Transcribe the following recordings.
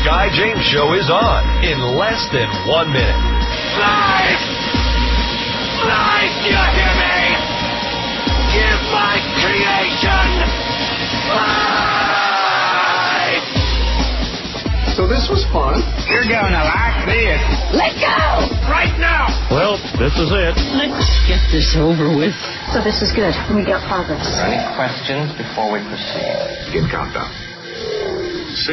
Guy James Show is on in less than 1 minute. Life! Life! Do you hear me? Give my creation life! So this was fun. You're gonna like this. Let go! Right now! Well, this is it. Let's get this over with. So this is good. We got progress. Any questions before we proceed? Begin countdown. 6,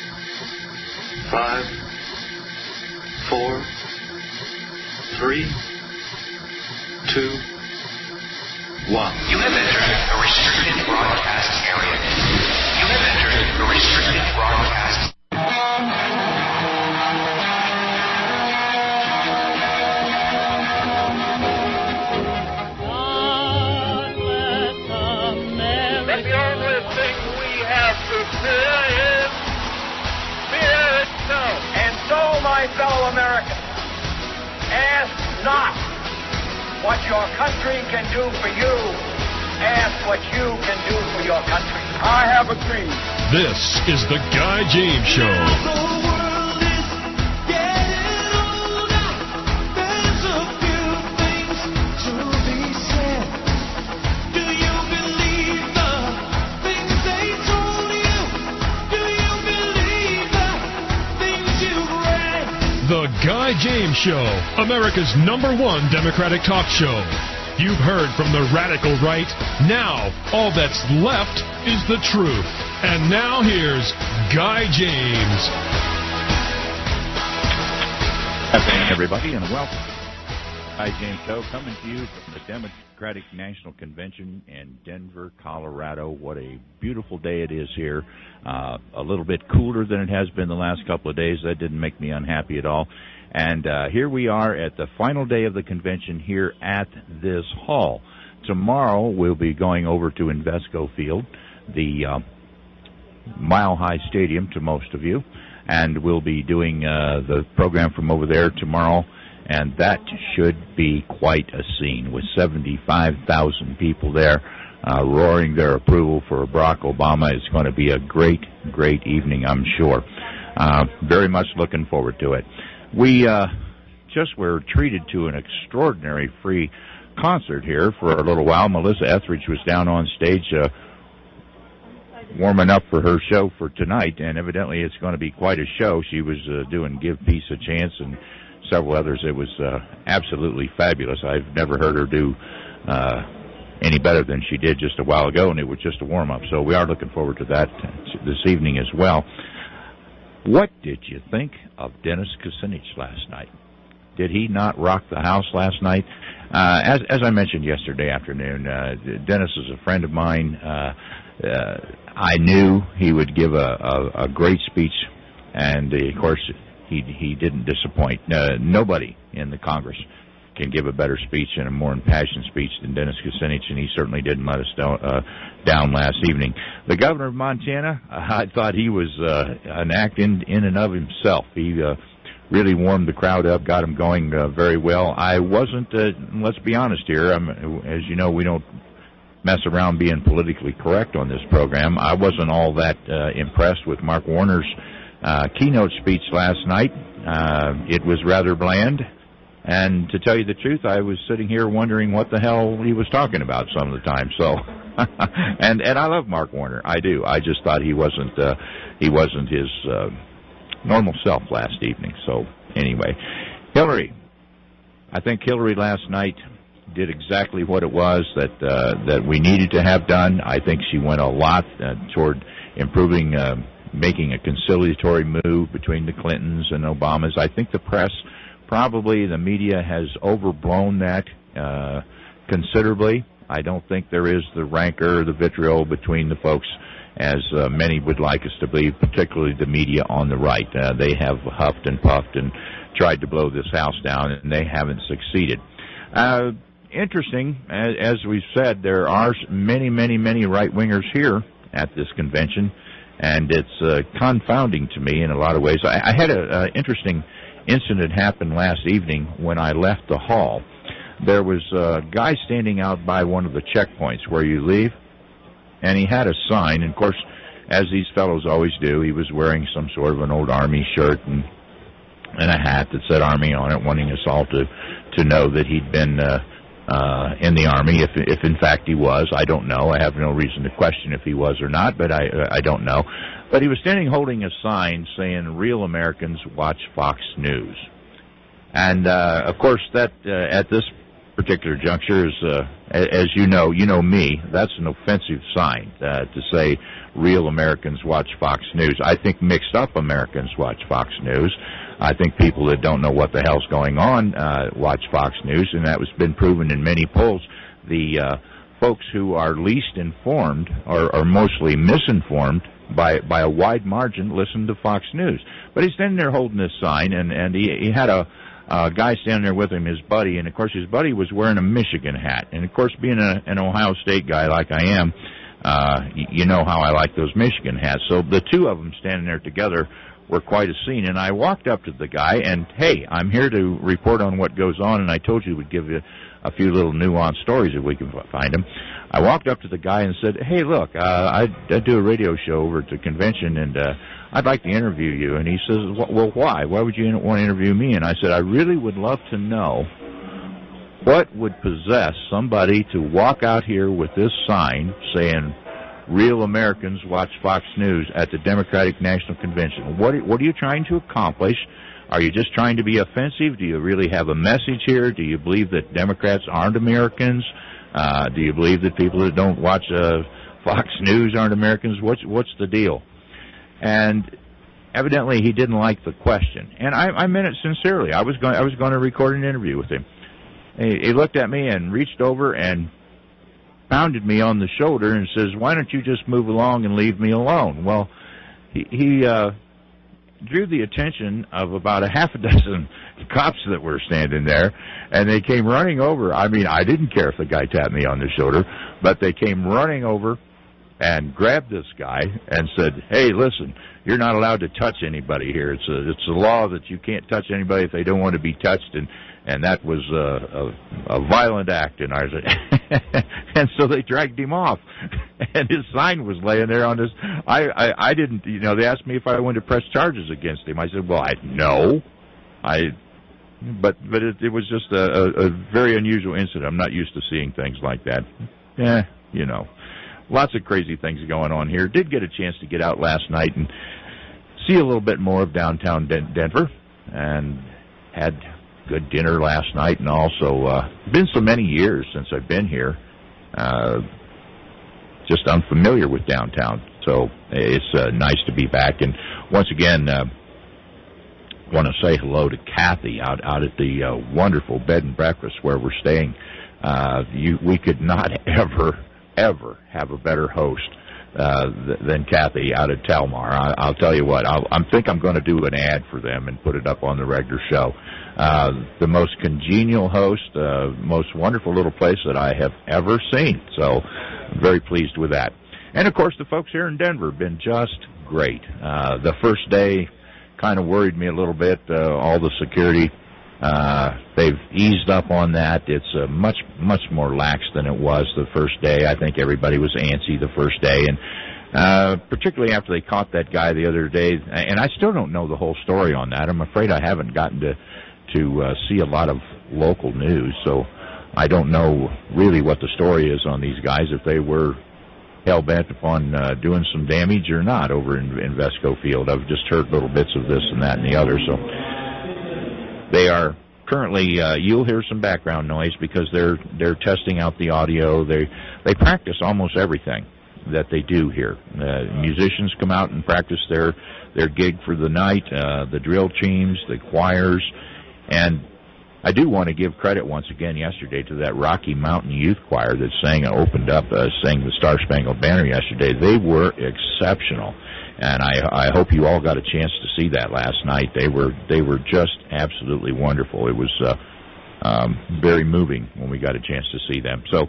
5, 4, 3, 2, 1. You have entered a restricted broadcast area. You have entered a restricted broadcast. My fellow Americans, ask not what your country can do for you. Ask what you can do for your country. I have a dream. This is the Guy James Show. The Guy James Show, America's #1 Democratic talk show. You've heard from the radical right. Now, all that's left is the truth. And now here's Guy James. Good afternoon, everybody, and welcome. Guy James Show coming to you from the Democratic National Convention in Denver, Colorado. What a beautiful day it is here. A little bit cooler than it has been the last couple of days. That didn't make me unhappy at all. And here we are at the final day of the convention here at this hall. Tomorrow we'll be going over to Invesco Field, the Mile High Stadium to most of you, and we'll be doing the program from over there tomorrow. And that should be quite a scene with 75,000 people there roaring their approval for Barack Obama. It's going to be a great, great evening, I'm sure. Very much looking forward to it. We just were treated to an extraordinary free concert here for a little while. Melissa Etheridge was down on stage warming up for her show for tonight, and evidently it's going to be quite a show. She was doing Give Peace a Chance and several others. It was absolutely fabulous. I've never heard her do any better than she did just a while ago, and it was just a warm-up. So we are looking forward to that this evening as well. What did you think of Dennis Kucinich last night? Did he not rock the house last night? As I mentioned yesterday afternoon, Dennis is a friend of mine. I knew he would give a great speech, and of course he didn't disappoint. Nobody in the Congress can give a better speech and a more impassioned speech than Dennis Kucinich, and he certainly didn't let us down last evening. The governor of Montana, I thought he was an act in and of himself. He really warmed the crowd up, got him going very well. I wasn't, let's be honest here, as you know, we don't mess around being politically correct on this program. I wasn't all that impressed with Mark Warner's keynote speech last night. It was rather bland. And to tell you the truth, I was sitting here wondering what the hell he was talking about some of the time. So, and I love Mark Warner. I do. I just thought he wasn't his normal self last evening. So anyway, Hillary. I think Hillary last night did exactly what it was that we needed to have done. I think she went a lot toward improving, making a conciliatory move between the Clintons and Obamas. I think the press, probably the media, has overblown that considerably. I don't think there is the rancor or the vitriol between the folks as many would like us to believe, particularly the media on the right. They have huffed and puffed and tried to blow this house down, and they haven't succeeded. Interesting, as we've said, there are many, many, many right-wingers here at this convention, and it's confounding to me in a lot of ways. I had an interesting incident happen last evening when I left the hall. There was a guy standing out by one of the checkpoints where you leave, and he had a sign. And, of course, as these fellows always do, he was wearing some sort of an old Army shirt and a hat that said Army on it, wanting us all to know that he'd been in the Army, if in fact he was. I don't know. I have no reason to question if he was or not, but I don't know. But he was standing holding a sign saying, "Real Americans watch Fox News." And, of course, that at this particular juncture is, as you know me, that's an offensive sign to say real Americans watch Fox News. I think mixed up Americans watch Fox News. I think people that don't know what the hell's going on watch Fox News, and that has been proven in many polls. The folks who are least informed are mostly misinformed by a wide margin listen to Fox News. But he's standing there holding this sign, and he had a guy standing there with him, his buddy, and of course his buddy was wearing a Michigan hat. And of course, being an Ohio State guy like I am, you know how I like those Michigan hats. So the two of them standing there together were quite a scene. And I walked up to the guy, and hey, I'm here to report on what goes on, and I told you we'd give you a few little nuanced stories if we can find them. I walked up to the guy and said, "Hey, look, I do a radio show over at the convention, and I'd like to interview you." And he says, "Well, why? Why would you want to interview me?" And I said, "I really would love to know what would possess somebody to walk out here with this sign saying, 'Real Americans watch Fox News' at the Democratic National Convention. What are you trying to accomplish? Are you just trying to be offensive? Do you really have a message here? Do you believe that Democrats aren't Americans? Do you believe that people that don't watch Fox News aren't Americans? What's the deal?" And evidently he didn't like the question, and I meant it sincerely. I was going to record an interview with him. He looked at me and reached over and pounded me on the shoulder and says, "Why don't you just move along and leave me alone?" Well, he drew the attention of about a half a dozen cops that were standing there, and they came running over. I mean, I didn't care if the guy tapped me on the shoulder, but they came running over and grabbed this guy and said, "Hey, listen, you're not allowed to touch anybody here. It's a law that you can't touch anybody if they don't want to be touched," and that was a violent act. And I said, and so they dragged him off, and his sign was laying there on his. I didn't, they asked me if I wanted to press charges against him. I said, "Well, but it was just a very unusual incident. I'm not used to seeing things like that. Lots of crazy things going on here. Did get a chance to get out last night and see a little bit more of downtown Denver, and had good dinner last night, and also been so many years since I've been here, just unfamiliar with downtown. So it's nice to be back. And once again, want to say hello to Kathy out at the wonderful bed and breakfast where we're staying. We could not ever have a better host than Kathy out at Talmar. I'll tell you what, I think I'm going to do an ad for them and put it up on the regular show. The most congenial host, most wonderful little place that I have ever seen. So I'm very pleased with that. And, of course, the folks here in Denver have been just great. The first day kind of worried me a little bit, all the security. They've eased up on that. It's much more lax than it was the first day. I think everybody was antsy the first day, and particularly after they caught that guy the other day. And I still don't know the whole story on that. I'm afraid I haven't gotten to see a lot of local news, so I don't know really what the story is on these guys, if they were hell-bent upon doing some damage or not over in Vesco Field. I've just heard little bits of this and that and the other, so they are currently, you'll hear some background noise because they're testing out the audio. They practice almost everything that they do here. Musicians come out and practice their gig for the night, the drill teams, the choirs, and I do want to give credit once again yesterday to that Rocky Mountain Youth Choir that opened up, sang the Star Spangled Banner yesterday. They were exceptional. And I hope you all got a chance to see that last night. They were just absolutely wonderful. It was very moving when we got a chance to see them. So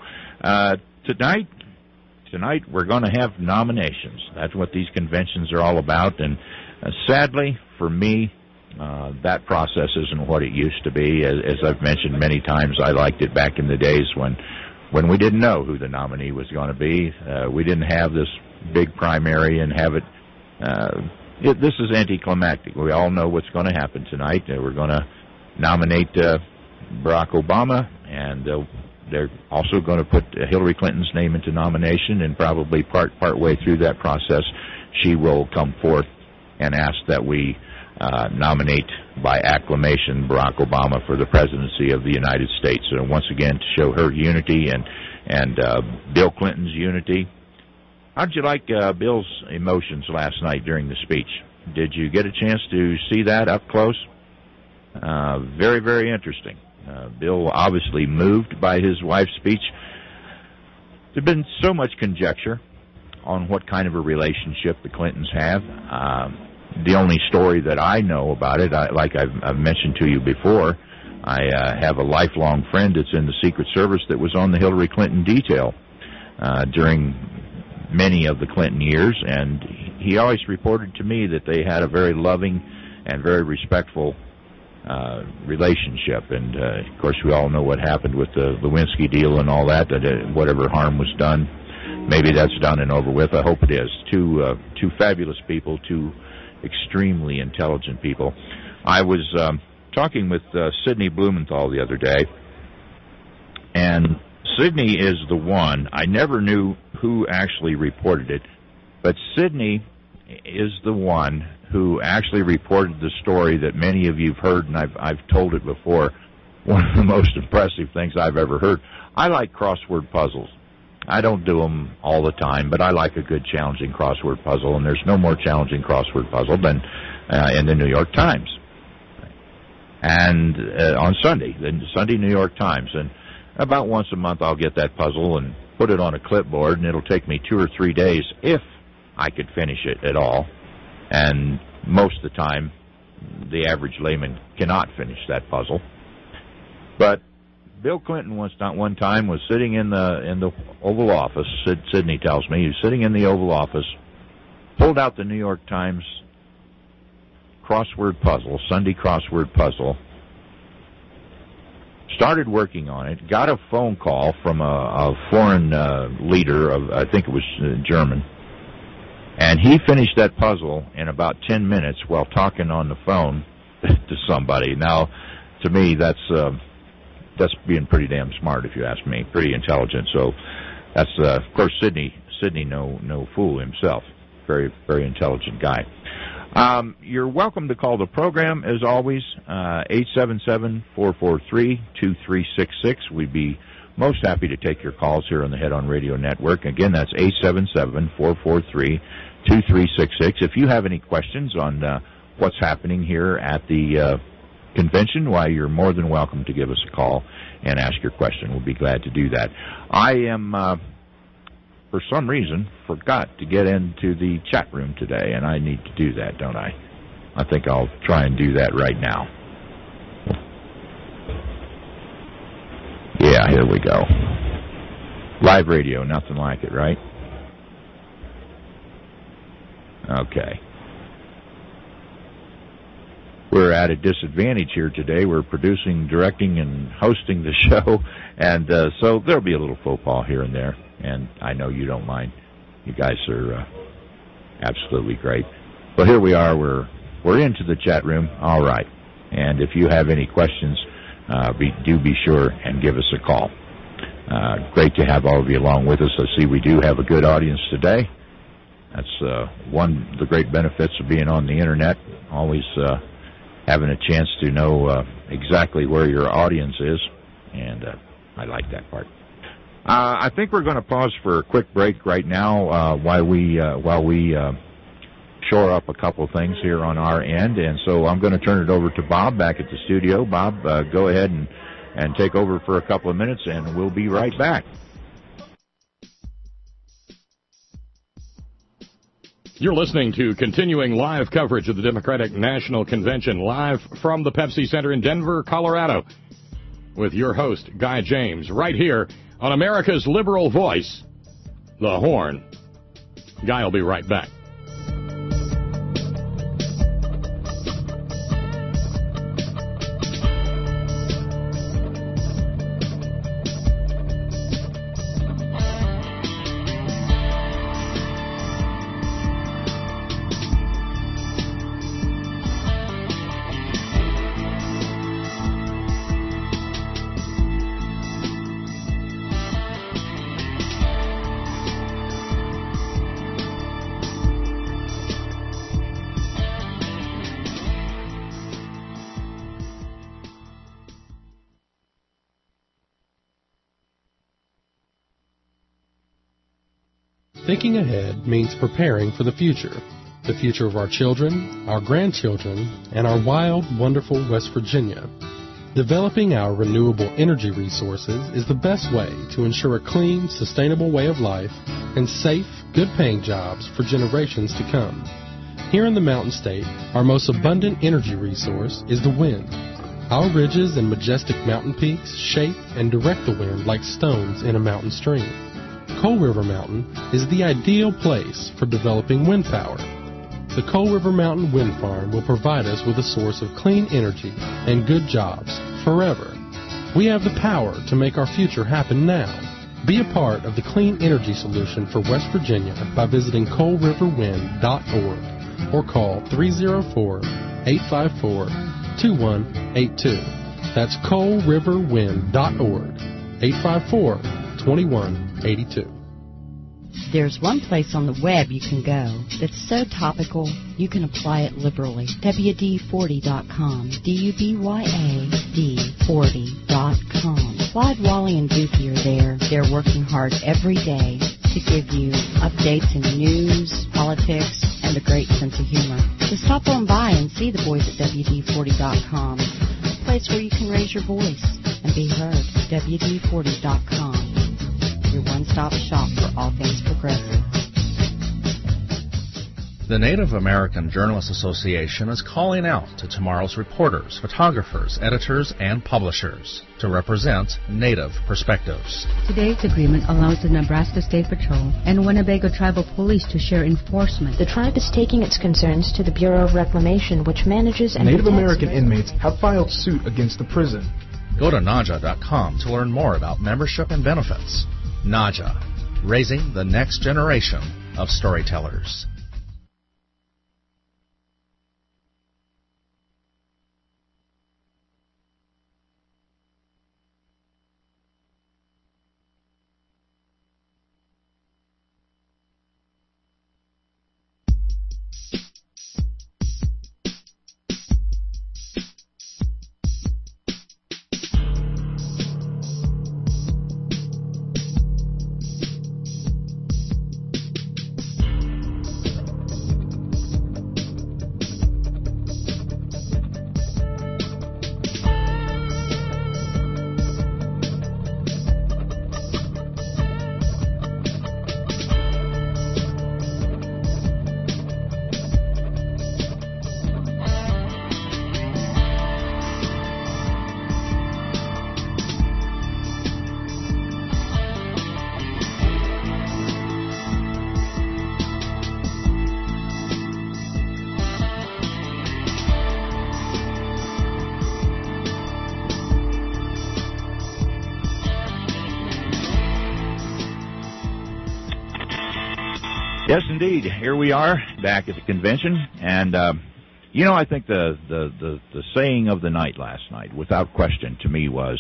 tonight we're going to have nominations. That's what these conventions are all about. And sadly for me, that process isn't what it used to be. As I've mentioned many times, I liked it back in the days when we didn't know who the nominee was going to be. We didn't have this big primary and have it. This is anticlimactic. We all know what's going to happen tonight. We're going to nominate Barack Obama, and they're also going to put Hillary Clinton's name into nomination, and probably part way through that process, she will come forth and ask that we nominate by acclamation Barack Obama for the presidency of the United States. And once again, to show her unity and Bill Clinton's unity. How'd you like Bill's emotions last night during the speech? Did you get a chance to see that up close? Very, very interesting. Bill obviously moved by his wife's speech. There's been so much conjecture on what kind of a relationship the Clintons have. The only story that I know about it, like I've mentioned to you before, I have a lifelong friend that's in the Secret Service that was on the Hillary Clinton detail during many of the Clinton years, and he always reported to me that they had a very loving and very respectful relationship. And of course, we all know what happened with the Lewinsky deal and all that. That whatever harm was done, maybe that's done and over with. I hope it is. Two fabulous people, two extremely intelligent people. I was talking with Sidney Blumenthal the other day, and Sidney is the one. I never knew who actually reported it, but Sidney is the one who actually reported the story that many of you've heard, and I've told it before. One of the most impressive things I've ever heard. I like crossword puzzles. I don't do them all the time, but I like a good challenging crossword puzzle, and there's no more challenging crossword puzzle than in the New York Times. And on Sunday, the Sunday New York Times. And about once a month I'll get that puzzle and put it on a clipboard, and it'll take me 2 or 3 days if I could finish it at all. And most of the time, the average layman cannot finish that puzzle. But Bill Clinton one time was sitting in the Oval Office. Sidney tells me he was sitting in the Oval Office, pulled out the New York Times crossword puzzle, Sunday crossword puzzle, started working on it, got a phone call from a foreign leader of, I think it was German, and he finished that puzzle in about 10 minutes while talking on the phone to somebody. Now, to me, that's being pretty damn smart, if you ask me, pretty intelligent. So that's, of course, Sidney no fool himself, very, very intelligent guy. You're welcome to call the program, as always, 877-443-2366. We'd be most happy to take your calls here on the Head On Radio Network. Again, that's 877-443-2366. If you have any questions on what's happening here at the convention, why, you're more than welcome to give us a call and ask your question. We'll be glad to do that. I am, for some reason, forgot to get into the chat room today, and I need to do that, don't I? I think I'll try and do that right now. Yeah, here we go. Live radio, nothing like it, right? Okay. We're at a disadvantage here today. We're producing, directing, and hosting the show, and so there'll be a little faux pas here and there, and I know you don't mind. You guys are absolutely great. But here we are. We're into the chat room. All right. And if you have any questions, do be sure and give us a call. Great to have all of you along with us. I see we do have a good audience today. That's one of the great benefits of being on the Internet, always having a chance to know exactly where your audience is, and I like that part. I think we're going to pause for a quick break right now while we shore up a couple things here on our end, and so I'm going to turn it over to Bob back at the studio. Bob, go ahead and take over for a couple of minutes, and we'll be right back. You're listening to continuing live coverage of the Democratic National Convention, live from the Pepsi Center in Denver, Colorado, with your host, Guy James, right here on America's Liberal Voice, The Horn. Guy will be right back. Thinking ahead means preparing for the future of our children, our grandchildren, and our wild, wonderful West Virginia. Developing our renewable energy resources is the best way to ensure a clean, sustainable way of life and safe, good-paying jobs for generations to come. Here in the Mountain State, our most abundant energy resource is the wind. Our ridges and majestic mountain peaks shape and direct the wind like stones in a mountain stream. Coal River Mountain is the ideal place for developing wind power. The Coal River Mountain Wind Farm will provide us with a source of clean energy and good jobs forever. We have the power to make our future happen now. Be a part of the clean energy solution for West Virginia by visiting coalriverwind.org or call 304-854-2182. That's coalriverwind.org, 854-2182. There's one place on the web you can go that's so topical you can apply it liberally. WD40.com. DUBYAD40.com. Clyde, Wally, and Goofy are there. They're working hard every day to give you updates in news, politics, and a great sense of humor. So stop on by and see the boys at WD40.com. A place where you can raise your voice and be heard. WD40.com. Your one-stop shop for all things progressive. The Native American Journalists Association is calling out to tomorrow's reporters, photographers, editors, and publishers to represent Native perspectives. Today's agreement allows the Nebraska State Patrol and Winnebago Tribal Police to share enforcement. The tribe is taking its concerns to the Bureau of Reclamation, which manages and Native American inmates have filed suit against the prison. Go to NAJA.com to learn more about membership and benefits. NAJA, raising the next generation of storytellers. Yes, indeed. Here we are back at the convention, and I think the saying of the night last night, without question, to me was,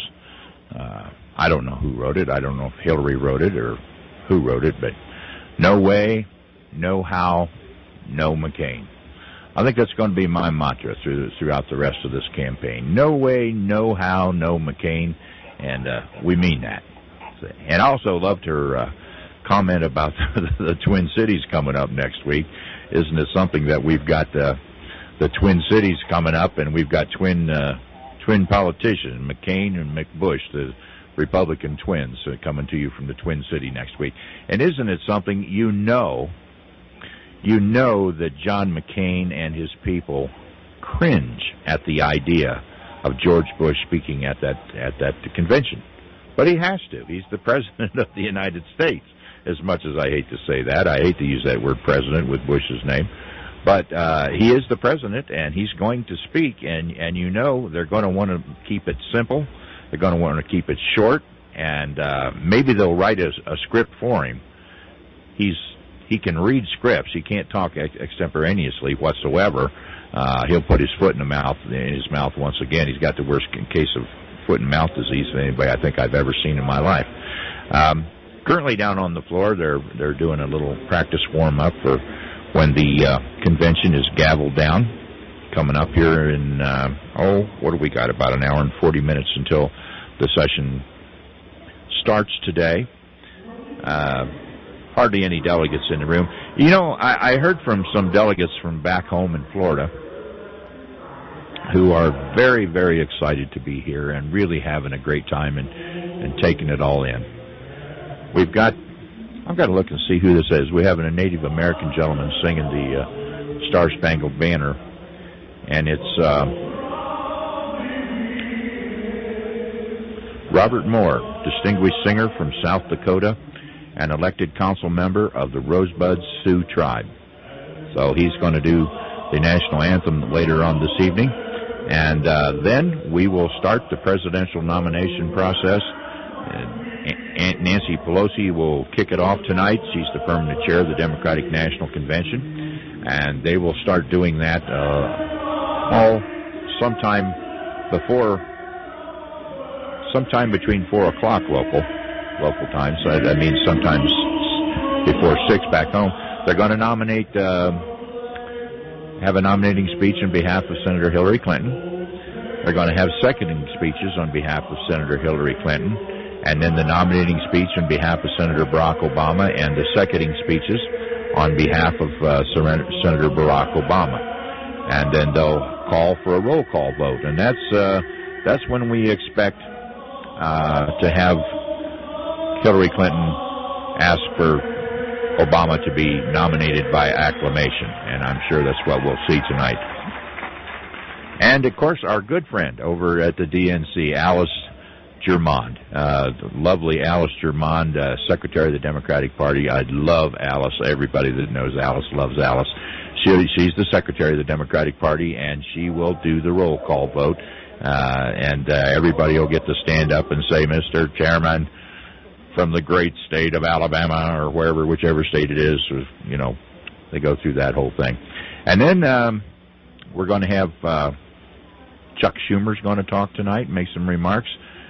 I don't know who wrote it. I don't know if Hillary wrote it or who wrote it, but no way, no how, no McCain. I think that's going to be my mantra throughout the rest of this campaign. No way, no how, no McCain, and we mean that. And I also loved her comment about the Twin Cities coming up next week. Isn't it something that we've got the Twin Cities coming up, and we've got twin politicians, McCain and McBush, the Republican twins, coming to you from the Twin City next week. And isn't it something, you know that John McCain and his people cringe at the idea of George Bush speaking at that convention. But he has to. He's the President of the United States. As much as I hate to say that, I hate to use that word president with Bush's name, but he is the president, and he's going to speak, and they're going to want to keep it simple. They're going to want to keep it short, and maybe they'll write a script for him. He can read scripts. He can't talk extemporaneously whatsoever. He'll put his foot in his mouth once again. He's got the worst case of foot and mouth disease of anybody I think I've ever seen in my life. Currently down on the floor, they're doing a little practice warm-up for when the convention is gavelled down, coming up here in, what do we got, about an hour and 40 minutes until the session starts today. hardly any delegates in the room. You know, I heard from some delegates from back home in Florida who are very, very excited to be here and really having a great time and taking it all in. I've got to look and see who this is. We have a Native American gentleman singing the Star-Spangled Banner, and it's Robert Moore, distinguished singer from South Dakota, an elected council member of the Rosebud Sioux tribe. So he's going to do the national anthem later on this evening. And then we will start the presidential nomination process. Aunt Nancy Pelosi will kick it off tonight. She's the permanent chair of the Democratic National Convention. And they will start doing that sometime between 4 o'clock local time. So that means sometimes before 6 back home. They're going to nominate, have a nominating speech on behalf of Senator Hillary Clinton. They're going to have seconding speeches on behalf of Senator Hillary Clinton, and then the nominating speech on behalf of Senator Barack Obama, and the seconding speeches on behalf of Senator Barack Obama. And then they'll call for a roll call vote, and that's when we expect to have Hillary Clinton ask for Obama to be nominated by acclamation, and I'm sure that's what we'll see tonight. And, of course, our good friend over at the DNC, Alice Germond, the lovely Alice Germond, Secretary of the Democratic Party. I love Alice. Everybody that knows Alice loves Alice. She's the Secretary of the Democratic Party, and she will do the roll call vote, and everybody will get to stand up and say, Mr. Chairman, from the great state of Alabama or whichever state it is, you know, they go through that whole thing. And then we're going to have Chuck Schumer's going to talk tonight and make some remarks.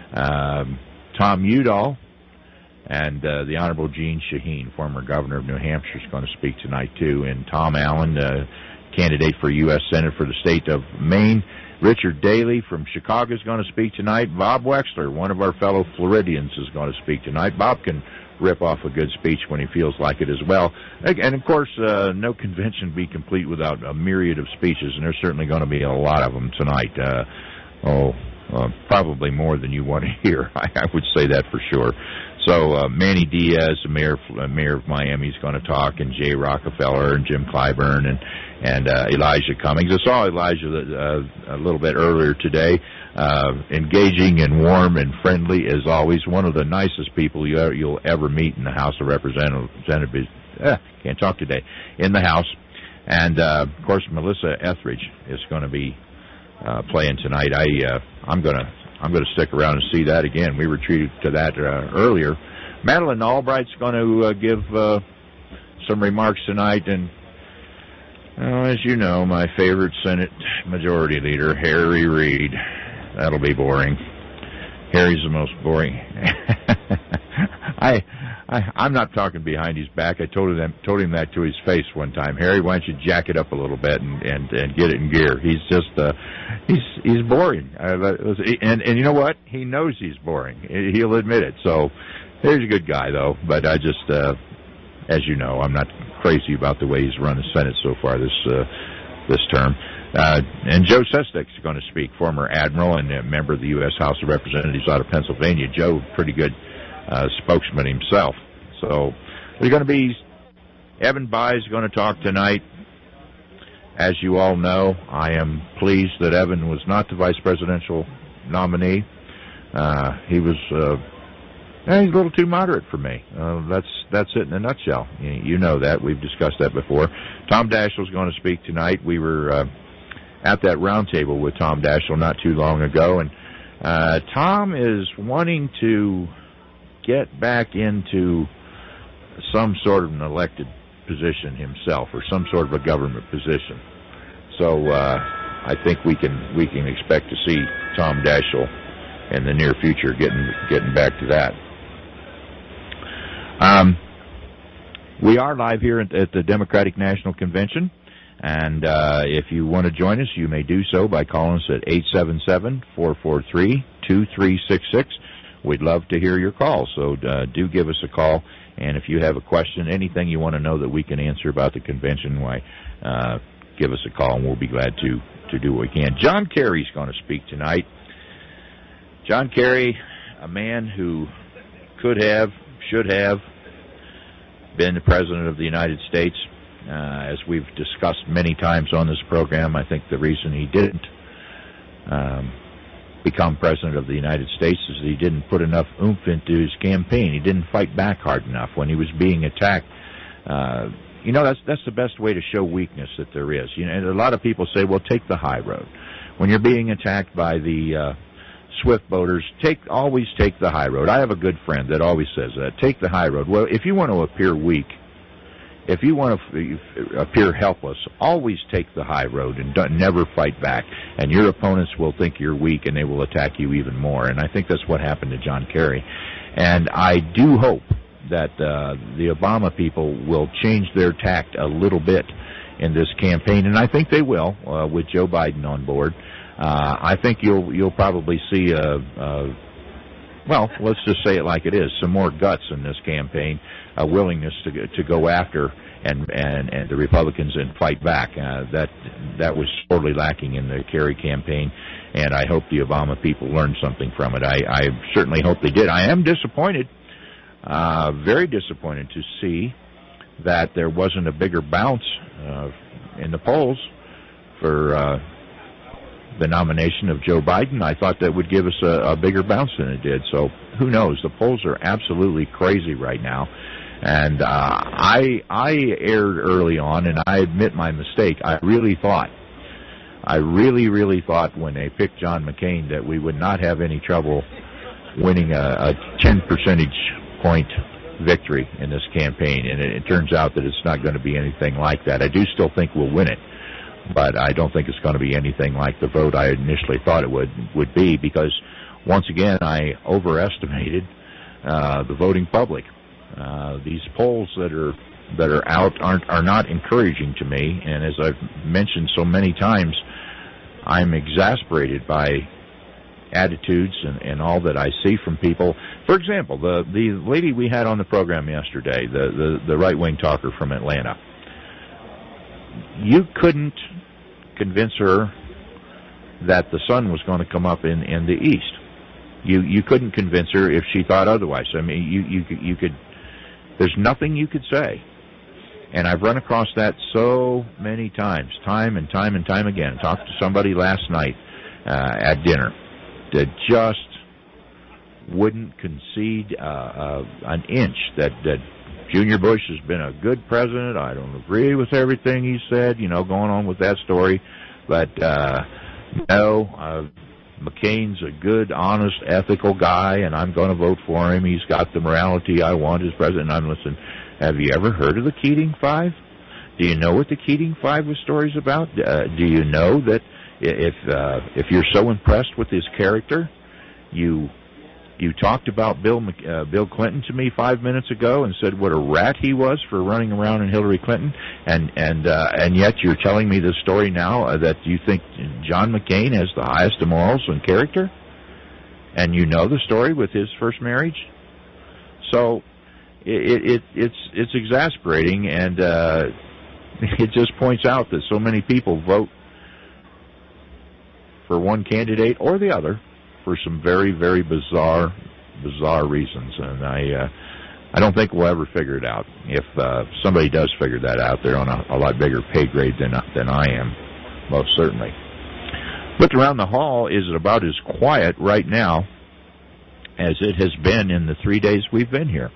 Tom Udall and the Honorable Gene Shaheen, former governor of New Hampshire, is going to speak tonight too. And Tom Allen, candidate for U.S. Senate for the state of Maine. Richard Daley from Chicago is going to speak tonight. Bob Wexler, one of our fellow Floridians, is going to speak tonight. Bob can rip off a good speech when he feels like it as well. And, of course, no convention would be complete without a myriad of speeches, and there's certainly going to be a lot of them tonight. Probably more than you want to hear. I would say that for sure. So Manny Diaz, the mayor of Miami, is going to talk, and Jay Rockefeller and Jim Clyburn and Elijah Cummings. I saw Elijah a little bit earlier today, engaging and warm and friendly as always. One of the nicest people you'll ever meet in the House of Representatives. Can't talk today. In the House. And, of course, Melissa Etheridge is going to be playing tonight. I'm going to stick around and see that again. We were treated to that earlier. Madeleine Albright's going to give some remarks tonight, and as you know, my favorite Senate Majority Leader, Harry Reid. That'll be boring. Harry's the most boring. I'm not talking behind his back. I told him that to his face one time. Harry, why don't you jack it up a little bit and get it in gear? He's just he's boring. And you know what? He knows he's boring. He'll admit it. So he's a good guy, though. But I just, as you know, I'm not crazy about the way he's run the Senate so far this term. And Joe Sestak's going to speak, former admiral and a member of the U.S. House of Representatives out of Pennsylvania. Joe, pretty good spokesman himself. So there's going to be Evan Bayh is going to talk tonight. As you all know, I am pleased that Evan was not the vice presidential nominee. He was he's a little too moderate for me. That's it in a nutshell. You know that. We've discussed that before. Tom Daschle is going to speak tonight. We were at that round table with Tom Daschle not too long ago, and Tom is wanting to get back into some sort of an elected position himself, or some sort of a government position. So I think we can expect to see Tom Daschle in the near future getting back to that. We are live here at the Democratic National Convention, and if you want to join us, you may do so by calling us at 877-443-2366. we'd love to hear your call. So do give us a call. And if you have a question, anything you want to know that we can answer about the convention, why, give us a call, and we'll be glad to do what we can. John Kerry's going to speak tonight. John Kerry, a man who could have, should have been the President of the United States. As we've discussed many times on this program, I think the reason he didn't become President of the United States is that he didn't put enough oomph into his campaign. He didn't fight back hard enough when he was being attacked. That's the best way to show weakness that there is. And a lot of people say, well, take the high road. When you're being attacked by the swift boaters, always take the high road. I have a good friend that always says that. Take the high road. Well, if you want to appear weak, if you want to appear helpless, always take the high road and never fight back. And your opponents will think you're weak, and they will attack you even more. And I think that's what happened to John Kerry. And I do hope that the Obama people will change their tact a little bit in this campaign, and I think they will with Joe Biden on board. I think you'll probably see well, let's just say it like it is, some more guts in this campaign, a willingness to go after and the Republicans and fight back. That was sorely lacking in the Kerry campaign, and I hope the Obama people learned something from it. I certainly hope they did. I am disappointed, very disappointed to see that there wasn't a bigger bounce in the polls for the nomination of Joe Biden. I thought that would give us a bigger bounce than it did. So who knows? The polls are absolutely crazy right now. And I erred early on, and I admit my mistake. I really thought when they picked John McCain that we would not have any trouble winning a 10 percentage point victory in this campaign. And it turns out that it's not going to be anything like that. I do still think we'll win it, but I don't think it's going to be anything like the vote I initially thought it would be, because once again I overestimated the voting public. These polls that are out are not encouraging to me, and as I've mentioned so many times, I'm exasperated by attitudes and all that I see from people. For example, the lady we had on the program yesterday, the right-wing talker from Atlanta. You couldn't convince her that the sun was going to come up in the east. You couldn't convince her if she thought otherwise. I mean, you could. There's nothing you could say. And I've run across that so many times, time and time again. Talked to somebody last night at dinner that just wouldn't concede an inch that Junior Bush has been a good president. I don't agree with everything he said, going on with that story. But, McCain's a good, honest, ethical guy, and I'm going to vote for him. He's got the morality I want as president. I'm listening. Have you ever heard of the Keating Five? Do you know what the Keating Five was stories about? Do you know that if you're so impressed with his character, you talked about Bill Clinton to me 5 minutes ago and said what a rat he was for running around in Hillary Clinton, and yet you're telling me this story now that you think John McCain has the highest of morals and character, and you know the story with his first marriage. So it's exasperating, and it just points out that so many people vote for one candidate or the other for some very, very bizarre reasons, and I don't think we'll ever figure it out. If somebody does figure that out, they're on a lot bigger pay grade than I am, most certainly. Looked around the hall, is it about as quiet right now as it has been in the 3 days we've been here?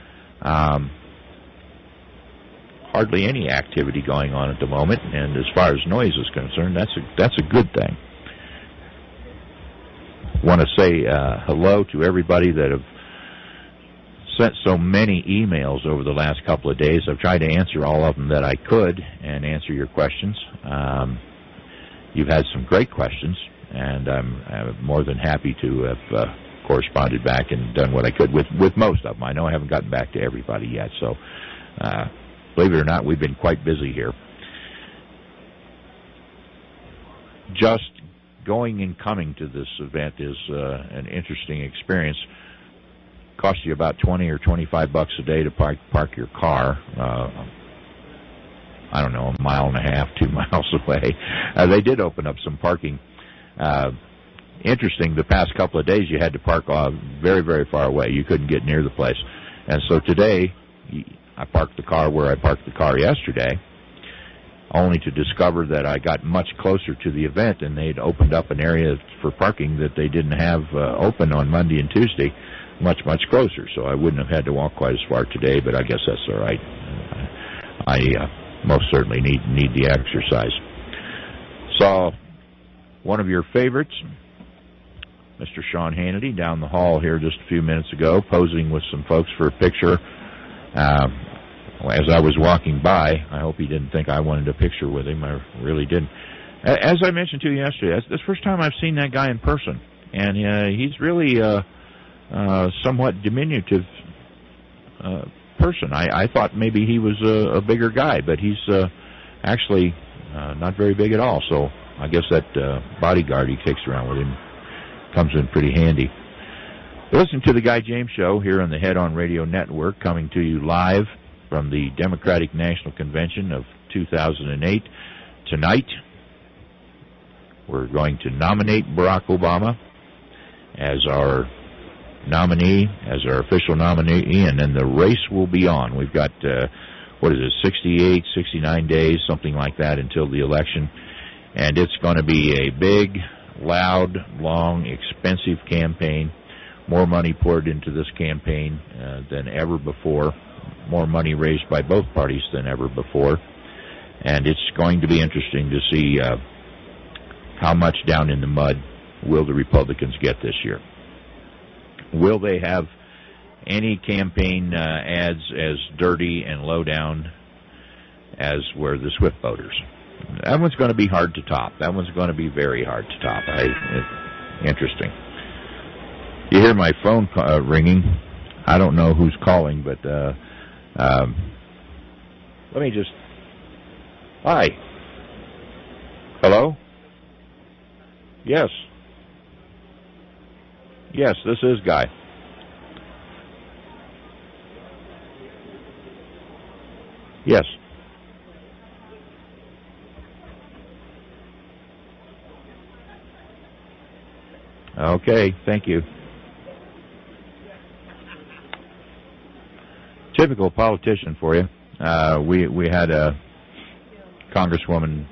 Hardly any activity going on at the moment, and as far as noise is concerned, that's a good thing. Want to say hello to everybody that have sent so many emails over the last couple of days. I've tried to answer all of them that I could and answer your questions. You've had some great questions, and I'm more than happy to have corresponded back and done what I could with most of them. I know I haven't gotten back to everybody yet, so believe it or not, we've been quite busy here. Just going and coming to this event is an interesting experience. cost you about $20 or $25 a day to park your car. I don't know, a mile and a half, 2 miles away. They did open up some parking. Interesting, the past couple of days you had to park very, very far away. You couldn't get near the place. And so today, I parked the car where I parked the car yesterday, only to discover that I got much closer to the event, and they'd opened up an area for parking that they didn't have open on Monday and Tuesday, much, much closer. So I wouldn't have had to walk quite as far today, but I guess that's all right. I most certainly need the exercise. Saw one of your favorites, Mr. Sean Hannity, down the hall here just a few minutes ago, posing with some folks for a picture. As I was walking by, I hope he didn't think I wanted a picture with him. I really didn't. As I mentioned to you yesterday, that's the first time I've seen that guy in person, and he's really somewhat diminutive person. I thought maybe he was a bigger guy, but he's actually not very big at all. So I guess that bodyguard he takes around with him comes in pretty handy. Listen to the Guy James Show here on the Head On Radio Network, coming to you live from the Democratic National Convention of 2008. Tonight, we're going to nominate Barack Obama as our nominee, as our official nominee, and then the race will be on. We've got, 68, 69 days, something like that, until the election. And it's going to be a big, loud, long, expensive campaign. More money poured into this campaign than ever before. More money raised by both parties than ever before. And it's going to be interesting to see how much down in the mud will the Republicans get this year. Will they have any campaign ads as dirty and low down as were the SWIFT voters? That one's going to be hard to top. That one's going to be very hard to top. Interesting. You hear my phone ringing. I don't know who's calling, but let me just... Hi. Hello? Yes. Yes, this is Guy. Yes. Okay, thank you. Typical politician for you. We had a congresswoman.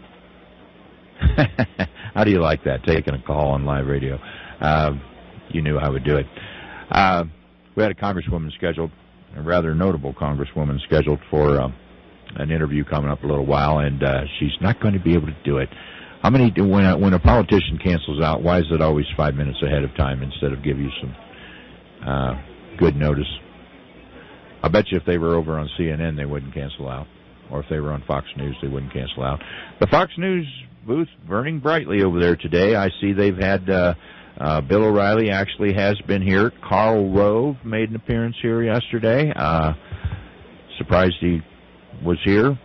How do you like that? Taking a call on live radio. You knew I would do it. We had a congresswoman scheduled, a rather notable congresswoman scheduled for an interview coming up a little while, and she's not going to be able to do it. How many? When a politician cancels out, why is it always 5 minutes ahead of time instead of give you some good notice? I bet you if they were over on CNN, they wouldn't cancel out. Or if they were on Fox News, they wouldn't cancel out. The Fox News booth burning brightly over there today. I see they've had Bill O'Reilly actually has been here. Karl Rove made an appearance here yesterday. Surprised he was here.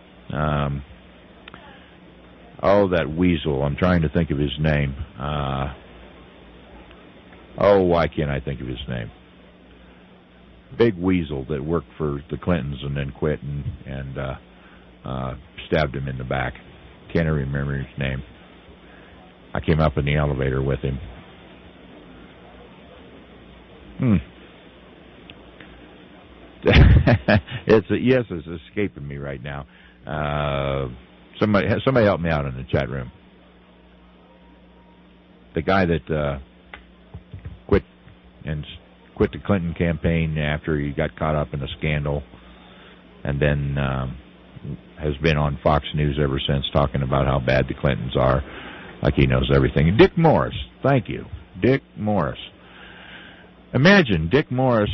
That weasel. I'm trying to think of his name. Why can't I think of his name? Big weasel that worked for the Clintons and then quit and stabbed him in the back. Can't remember his name. I came up in the elevator with him. It's escaping me right now. Somebody help me out in the chat room. The guy that quit the Clinton campaign after he got caught up in a scandal, and then has been on Fox News ever since talking about how bad the Clintons are, like he knows everything. Dick Morris, thank you. Dick Morris. Imagine Dick Morris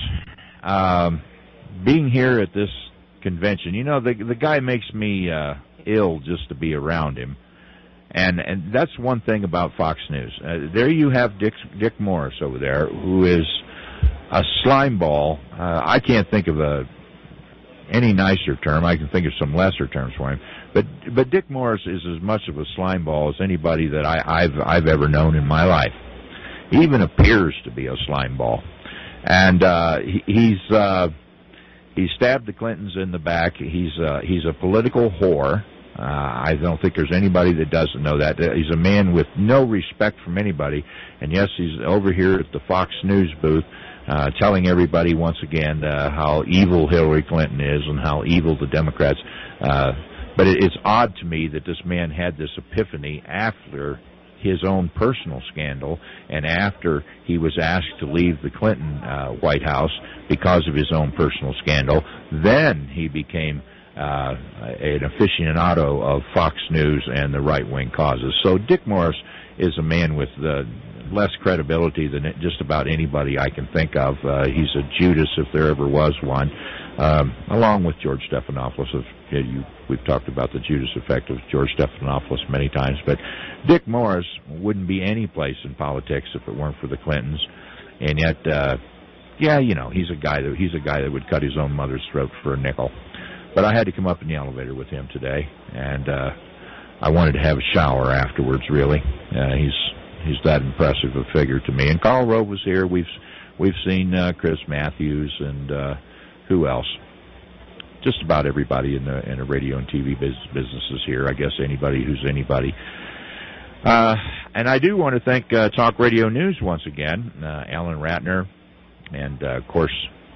being here at this convention. You know, the guy makes me ill just to be around him. And that's one thing about Fox News. There you have Dick Morris over there, who is a slime ball. I can't think of any nicer term. I can think of some lesser terms for him. But Dick Morris is as much of a slime ball as anybody that I've ever known in my life. He even appears to be a slime ball. And he stabbed the Clintons in the back. He's a political whore. I don't think there's anybody that doesn't know that. He's a man with no respect from anybody. And yes, he's over here at the Fox News booth telling everybody once again how evil Hillary Clinton is and how evil the Democrats. But it's odd to me that this man had this epiphany after his own personal scandal and after he was asked to leave the Clinton White House because of his own personal scandal. Then he became an aficionado of Fox News and the right-wing causes. So Dick Morris is a man with less credibility than just about anybody I can think of. He's a Judas if there ever was one, along with George Stephanopoulos. We've talked about the Judas effect of George Stephanopoulos many times, but Dick Morris wouldn't be any place in politics if it weren't for the Clintons. And yet, he's a guy that would cut his own mother's throat for a nickel. But I had to come up in the elevator with him today, and I wanted to have a shower afterwards. Really, he's that impressive a figure to me. And Karl Rove was here. We've seen Chris Matthews and who else? Just about everybody in the radio and TV businesses here. I guess anybody who's anybody. And I do want to thank Talk Radio News once again, Alan Ratner, and of course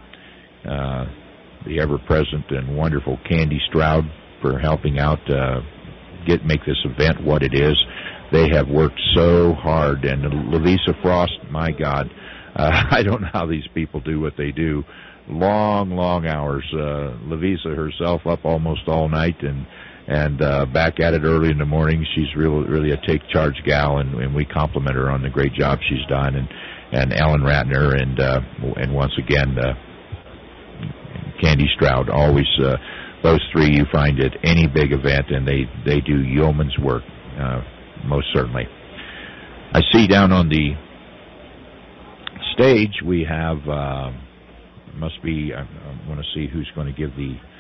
the ever-present and wonderful Candy Stroud for helping out make this event what it is. They have worked so hard, and Lavisa Frost, my God, I don't know how these people do what they do. Long hours. Lavisa herself up almost all night and back at it early in the morning. She's really a take-charge gal, and we compliment her on the great job she's done. And Alan Ratner and once again Candy Stroud. Always those three you find at any big event, and they do yeoman's work, most certainly. I see down on the stage we have, I want to see who's going to give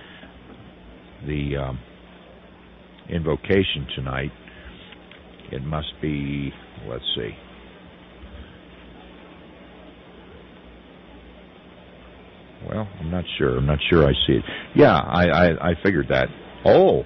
the invocation tonight. It must be, let's see. Well, I'm not sure. I see it. Yeah, I figured that. Oh.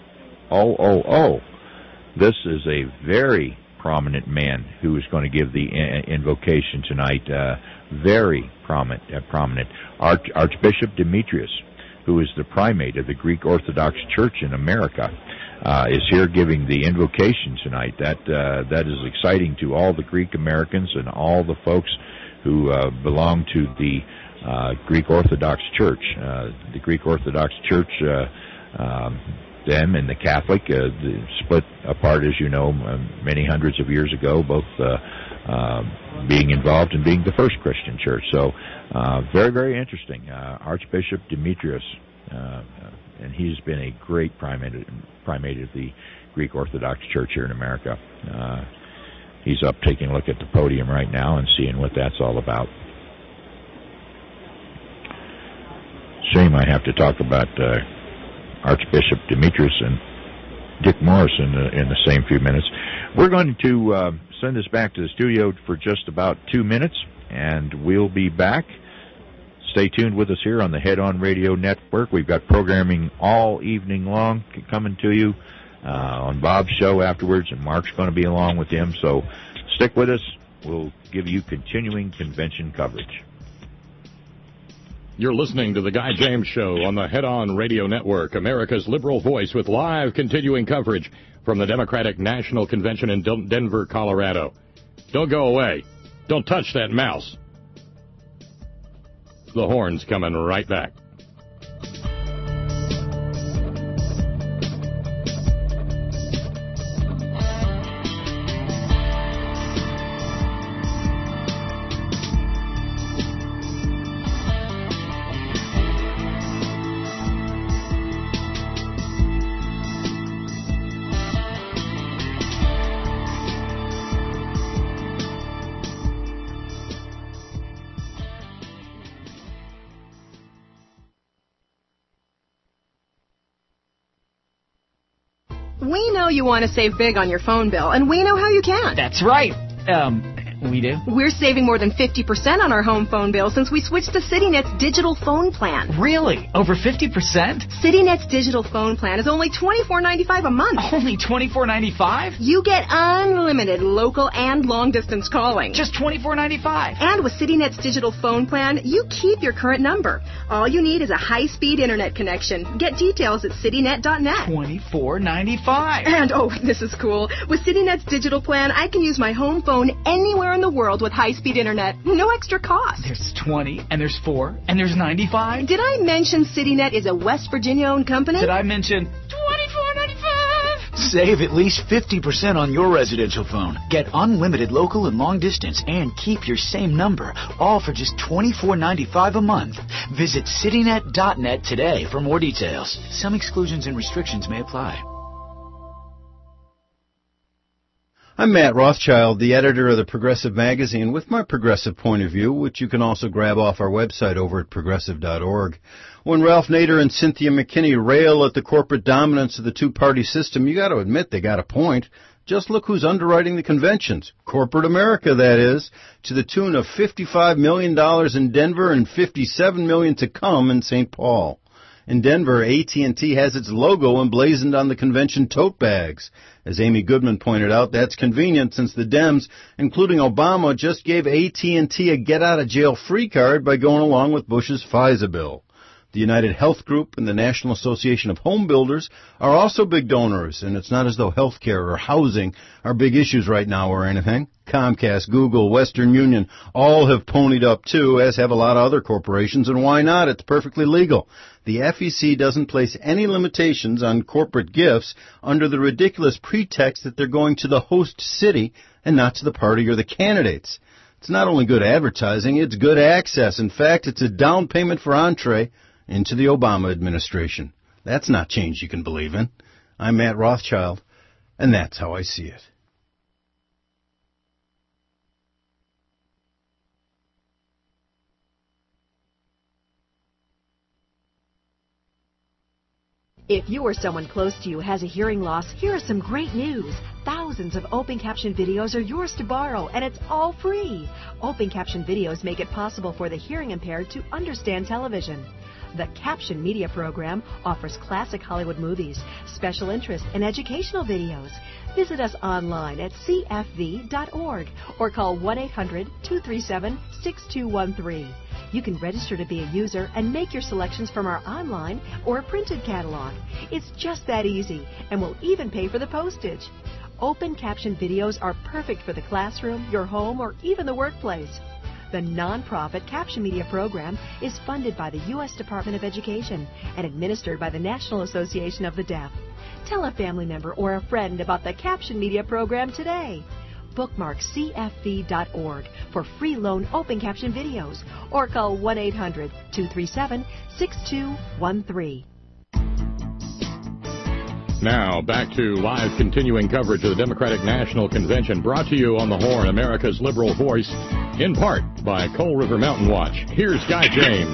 This is a very prominent man who is going to give the invocation tonight. Very prominent. Archbishop Demetrius, who is the primate of the Greek Orthodox Church in America, is here giving the invocation tonight. That is exciting to all the Greek Americans and all the folks who belong to the Greek Orthodox Church. The Greek Orthodox Church, them and the Catholic, split apart, as you know, many hundreds of years ago, both being involved in being the first Christian church. So very, very interesting. Archbishop Demetrius, and he's been a great primate of the Greek Orthodox Church here in America. He's up taking a look at the podium right now and seeing what that's all about. Shame I have to talk about Archbishop Demetrius and Dick Morris in the same few minutes. We're going to send us back to the studio for just about 2 minutes, and we'll be back. Stay tuned with us here on the Head On Radio Network. We've got programming all evening long coming to you on Bob's show afterwards, and Mark's going to be along with him. So stick with us. We'll give you continuing convention coverage. You're listening to The Guy James Show on the Head On Radio Network, America's liberal voice, with live continuing coverage from the Democratic National Convention in Denver, Colorado. Don't go away. Don't touch that mouse. The horn's coming right back. We know you want to save big on your phone bill, and we know how you can. That's right. We do. We're saving more than 50% on our home phone bill since we switched to CityNet's digital phone plan. Really? Over 50%? CityNet's digital phone plan is only $24.95 a month. Only $24.95? You get unlimited local and long-distance calling. Just $24.95. And with CityNet's digital phone plan, you keep your current number. All you need is a high-speed internet connection. Get details at citynet.net. $24.95. And, oh, this is cool. With CityNet's digital plan, I can use my home phone anywhere in the world with high-speed internet. No extra cost. There's 20, and there's 4, and there's 95. Did I mention CityNet is a West Virginia-owned company? Did I mention $24.95? Save at least 50% on your residential phone. Get unlimited local and long distance and keep your same number, all for just $24.95 a month. Visit citynet.net today for more details. Some exclusions and restrictions may apply. I'm Matt Rothschild, the editor of the Progressive Magazine, with my progressive point of view, which you can also grab off our website over at progressive.org. When Ralph Nader and Cynthia McKinney rail at the corporate dominance of the two-party system, you got to admit they got a point. Just look who's underwriting the conventions. Corporate America, that is, to the tune of $55 million in Denver and $57 million to come in St. Paul. In Denver, AT&T has its logo emblazoned on the convention tote bags. As Amy Goodman pointed out, that's convenient since the Dems, including Obama, just gave AT&T a get-out-of-jail-free card by going along with Bush's FISA bill. The United Health Group and the National Association of Home Builders are also big donors, and it's not as though health care or housing are big issues right now or anything. Comcast, Google, Western Union all have ponied up too, as have a lot of other corporations, and why not? It's perfectly legal. The FEC doesn't place any limitations on corporate gifts under the ridiculous pretext that they're going to the host city and not to the party or the candidates. It's not only good advertising, it's good access. In fact, it's a down payment for entree into the Obama administration. That's not change you can believe in. I'm Matt Rothschild, and that's how I see it. If you or someone close to you has a hearing loss, here is some great news. Thousands of open caption videos are yours to borrow, and it's all free. Open caption videos make it possible for the hearing impaired to understand television. The Caption Media Program offers classic Hollywood movies, special interest, and educational videos. Visit us online at cfv.org or call 1-800-237-6213. You can register to be a user and make your selections from our online or printed catalog. It's just that easy, and we'll even pay for the postage. Open caption videos are perfect for the classroom, your home, or even the workplace. The nonprofit Caption Media Program is funded by the U.S. Department of Education and administered by the National Association of the Deaf. Tell a family member or a friend about the Caption Media Program today. Bookmark cfv.org for free loan open caption videos or call 1-800-237-6213. Now, back to live continuing coverage of the Democratic National Convention, brought to you on the Horn, America's liberal voice, in part by Coal River Mountain Watch. Here's Guy James.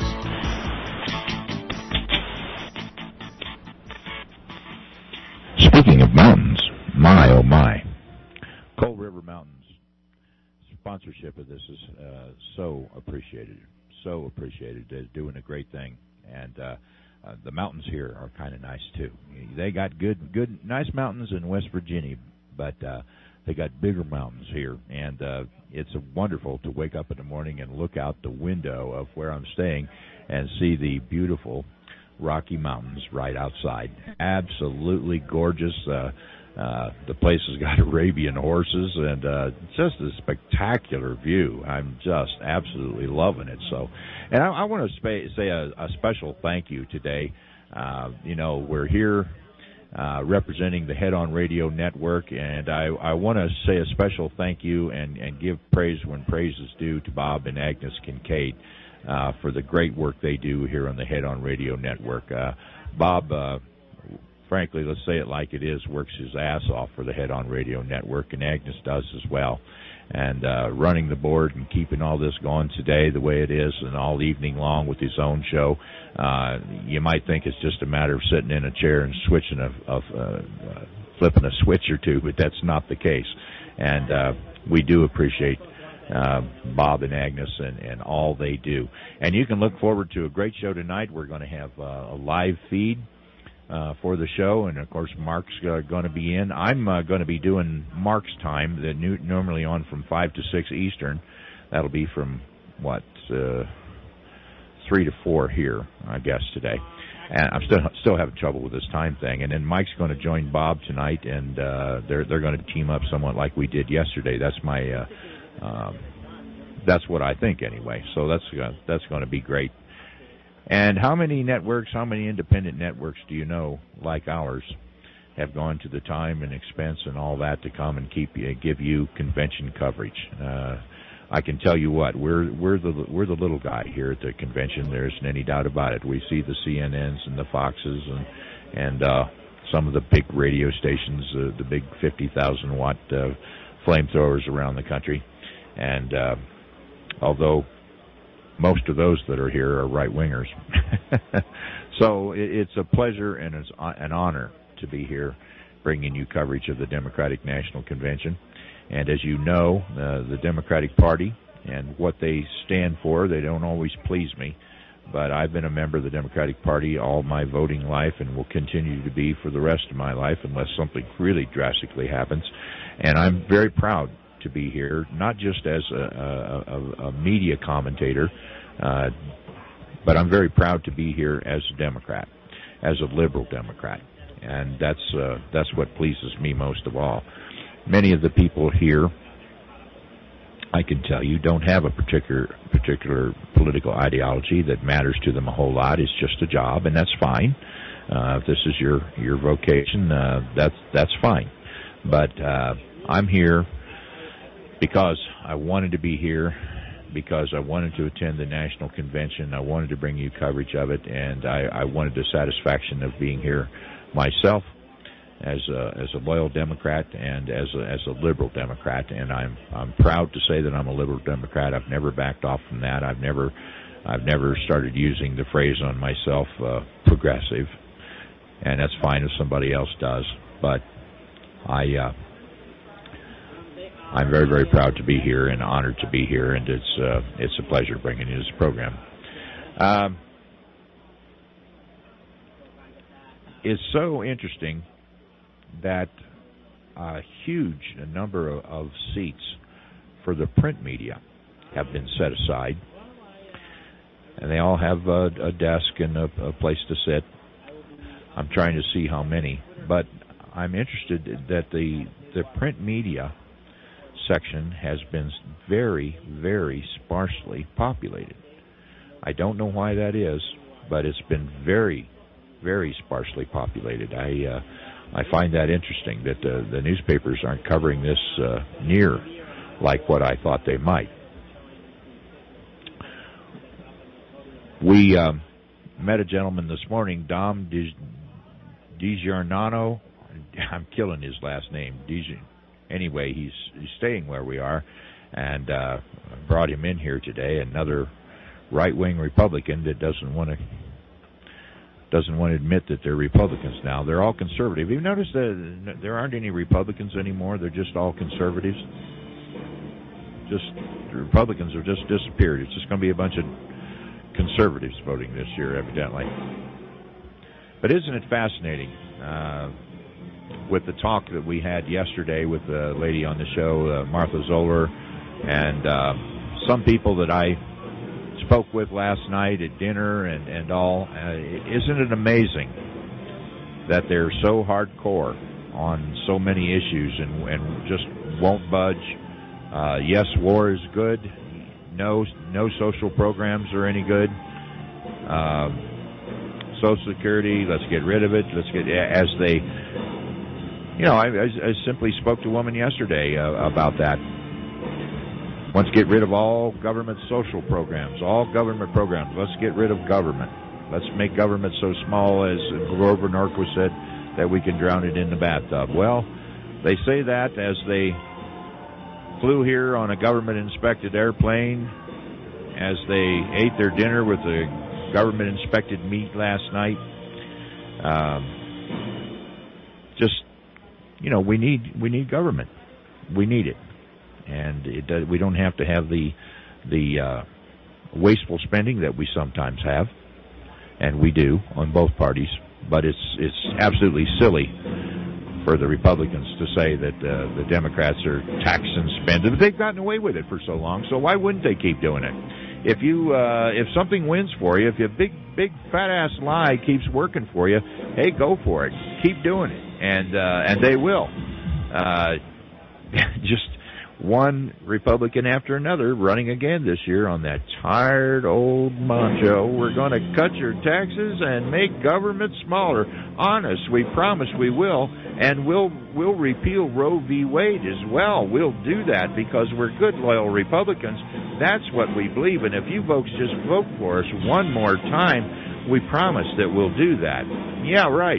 Speaking of mountains, my oh my. Coal River Mountains sponsorship of this is so appreciated. So appreciated. They're doing a great thing. And the mountains here are kind of nice too. They got good, nice mountains in West Virginia, but they got bigger mountains here, and it's wonderful to wake up in the morning and look out the window of where I'm staying and see the beautiful Rocky Mountains right outside. Absolutely gorgeous. The place has got Arabian horses, and just a spectacular view. I'm just absolutely loving it. So, and I want to say a special thank you today. We're here representing the Head On Radio Network, and I want to say a special thank you and give praise when praise is due to Bob and Agnes Kincaid for the great work they do here on the Head On Radio Network. Bob, frankly, let's say it like it is, works his ass off for the Head On Radio Network, and Agnes does as well. And running the board and keeping all this going today the way it is and all evening long with his own show, you might think it's just a matter of sitting in a chair and switching flipping a switch or two, but that's not the case. And we do appreciate Bob and Agnes and all they do. And you can look forward to a great show tonight. We're going to have a live feed for the show, and of course Mark's going to be in. I'm going to be doing Mark's time, normally on from 5 to 6 Eastern. That'll be from 3 to 4 here, I guess, today. And I'm still having trouble with this time thing. And then Mike's going to join Bob tonight, and they're going to team up somewhat like we did yesterday. That's my that's what I think anyway. So that's going to be great. And how many independent networks do you know, like ours, have gone to the time and expense and all that to come and give you convention coverage? I can tell you what, we're the little guy here at the convention. There isn't any doubt about it. We see the CNNs and the Foxes and some of the big radio stations, the big 50,000 watt flamethrowers around the country, and although most of those that are here are right-wingers. So it's a pleasure and it's an honor to be here bringing you coverage of the Democratic National Convention. And as you know, the Democratic Party and what they stand for, they don't always please me. But I've been a member of the Democratic Party all my voting life and will continue to be for the rest of my life unless something really drastically happens. And I'm very proud to be here, not just as a media commentator, but I'm very proud to be here as a Democrat, as a liberal Democrat, and that's what pleases me most of all. Many of the people here, I can tell you, don't have a particular political ideology that matters to them a whole lot. It's just a job, and that's fine. If this is your vocation, that's fine. But I'm here because I wanted to be here, because I wanted to attend the National Convention. I wanted to bring you coverage of it, and I wanted the satisfaction of being here myself as a loyal Democrat and as a liberal Democrat. And I'm proud to say that I'm a liberal Democrat. I've never backed off from that. I've never started using the phrase on myself, progressive, and that's fine if somebody else does. But I'm very, very proud to be here and honored to be here, and it's a pleasure bringing you this program. It's so interesting that a huge number of seats for the print media have been set aside, and they all have a desk and a place to sit. I'm trying to see how many, but I'm interested that the print media section has been very, very sparsely populated. I don't know why that is, but it's been very, very sparsely populated. I find that interesting that the newspapers aren't covering this near like what I thought they might. We met a gentleman this morning, Dom DiGiornano. I'm killing his last name. Anyway, he's staying where we are, and brought him in here today. Another right-wing Republican that doesn't want to admit that they're Republicans now. They're all conservative. You've noticed that there aren't any Republicans anymore. They're just all conservatives. The Republicans have just disappeared. It's just going to be a bunch of conservatives voting this year, evidently. But isn't it fascinating? With the talk that we had yesterday with the lady on the show, Martha Zoller, and some people that I spoke with last night at dinner and all, isn't it amazing that they're so hardcore on so many issues and just won't budge? Yes, war is good. No social programs are any good. Social Security, let's get rid of it. As they... I simply spoke to a woman yesterday about that. Let's get rid of all government social programs, all government programs. Let's get rid of government. Let's make government so small, as Grover Norquist said, that we can drown it in the bathtub. Well, they say that as they flew here on a government-inspected airplane, as they ate their dinner with the government-inspected meat last night. We need government. We need it. and we don't have to have the wasteful spending that we sometimes have, and we do on both parties. But it's absolutely silly for the Republicans to say that the Democrats are tax and spend. They've gotten away with it for so long, so why wouldn't they keep doing it? If something wins for you, if your big fat ass lie keeps working for you, hey, go for it. Keep doing it, and they will. Just one Republican after another running again this year on that tired old mantra. We're going to cut your taxes and make government smaller. Honest, we promise we will, and we'll repeal Roe v. Wade as well. We'll do that because we're good, loyal Republicans. That's what we believe, and if you folks just vote for us one more time, we promise that we'll do that. Yeah, right.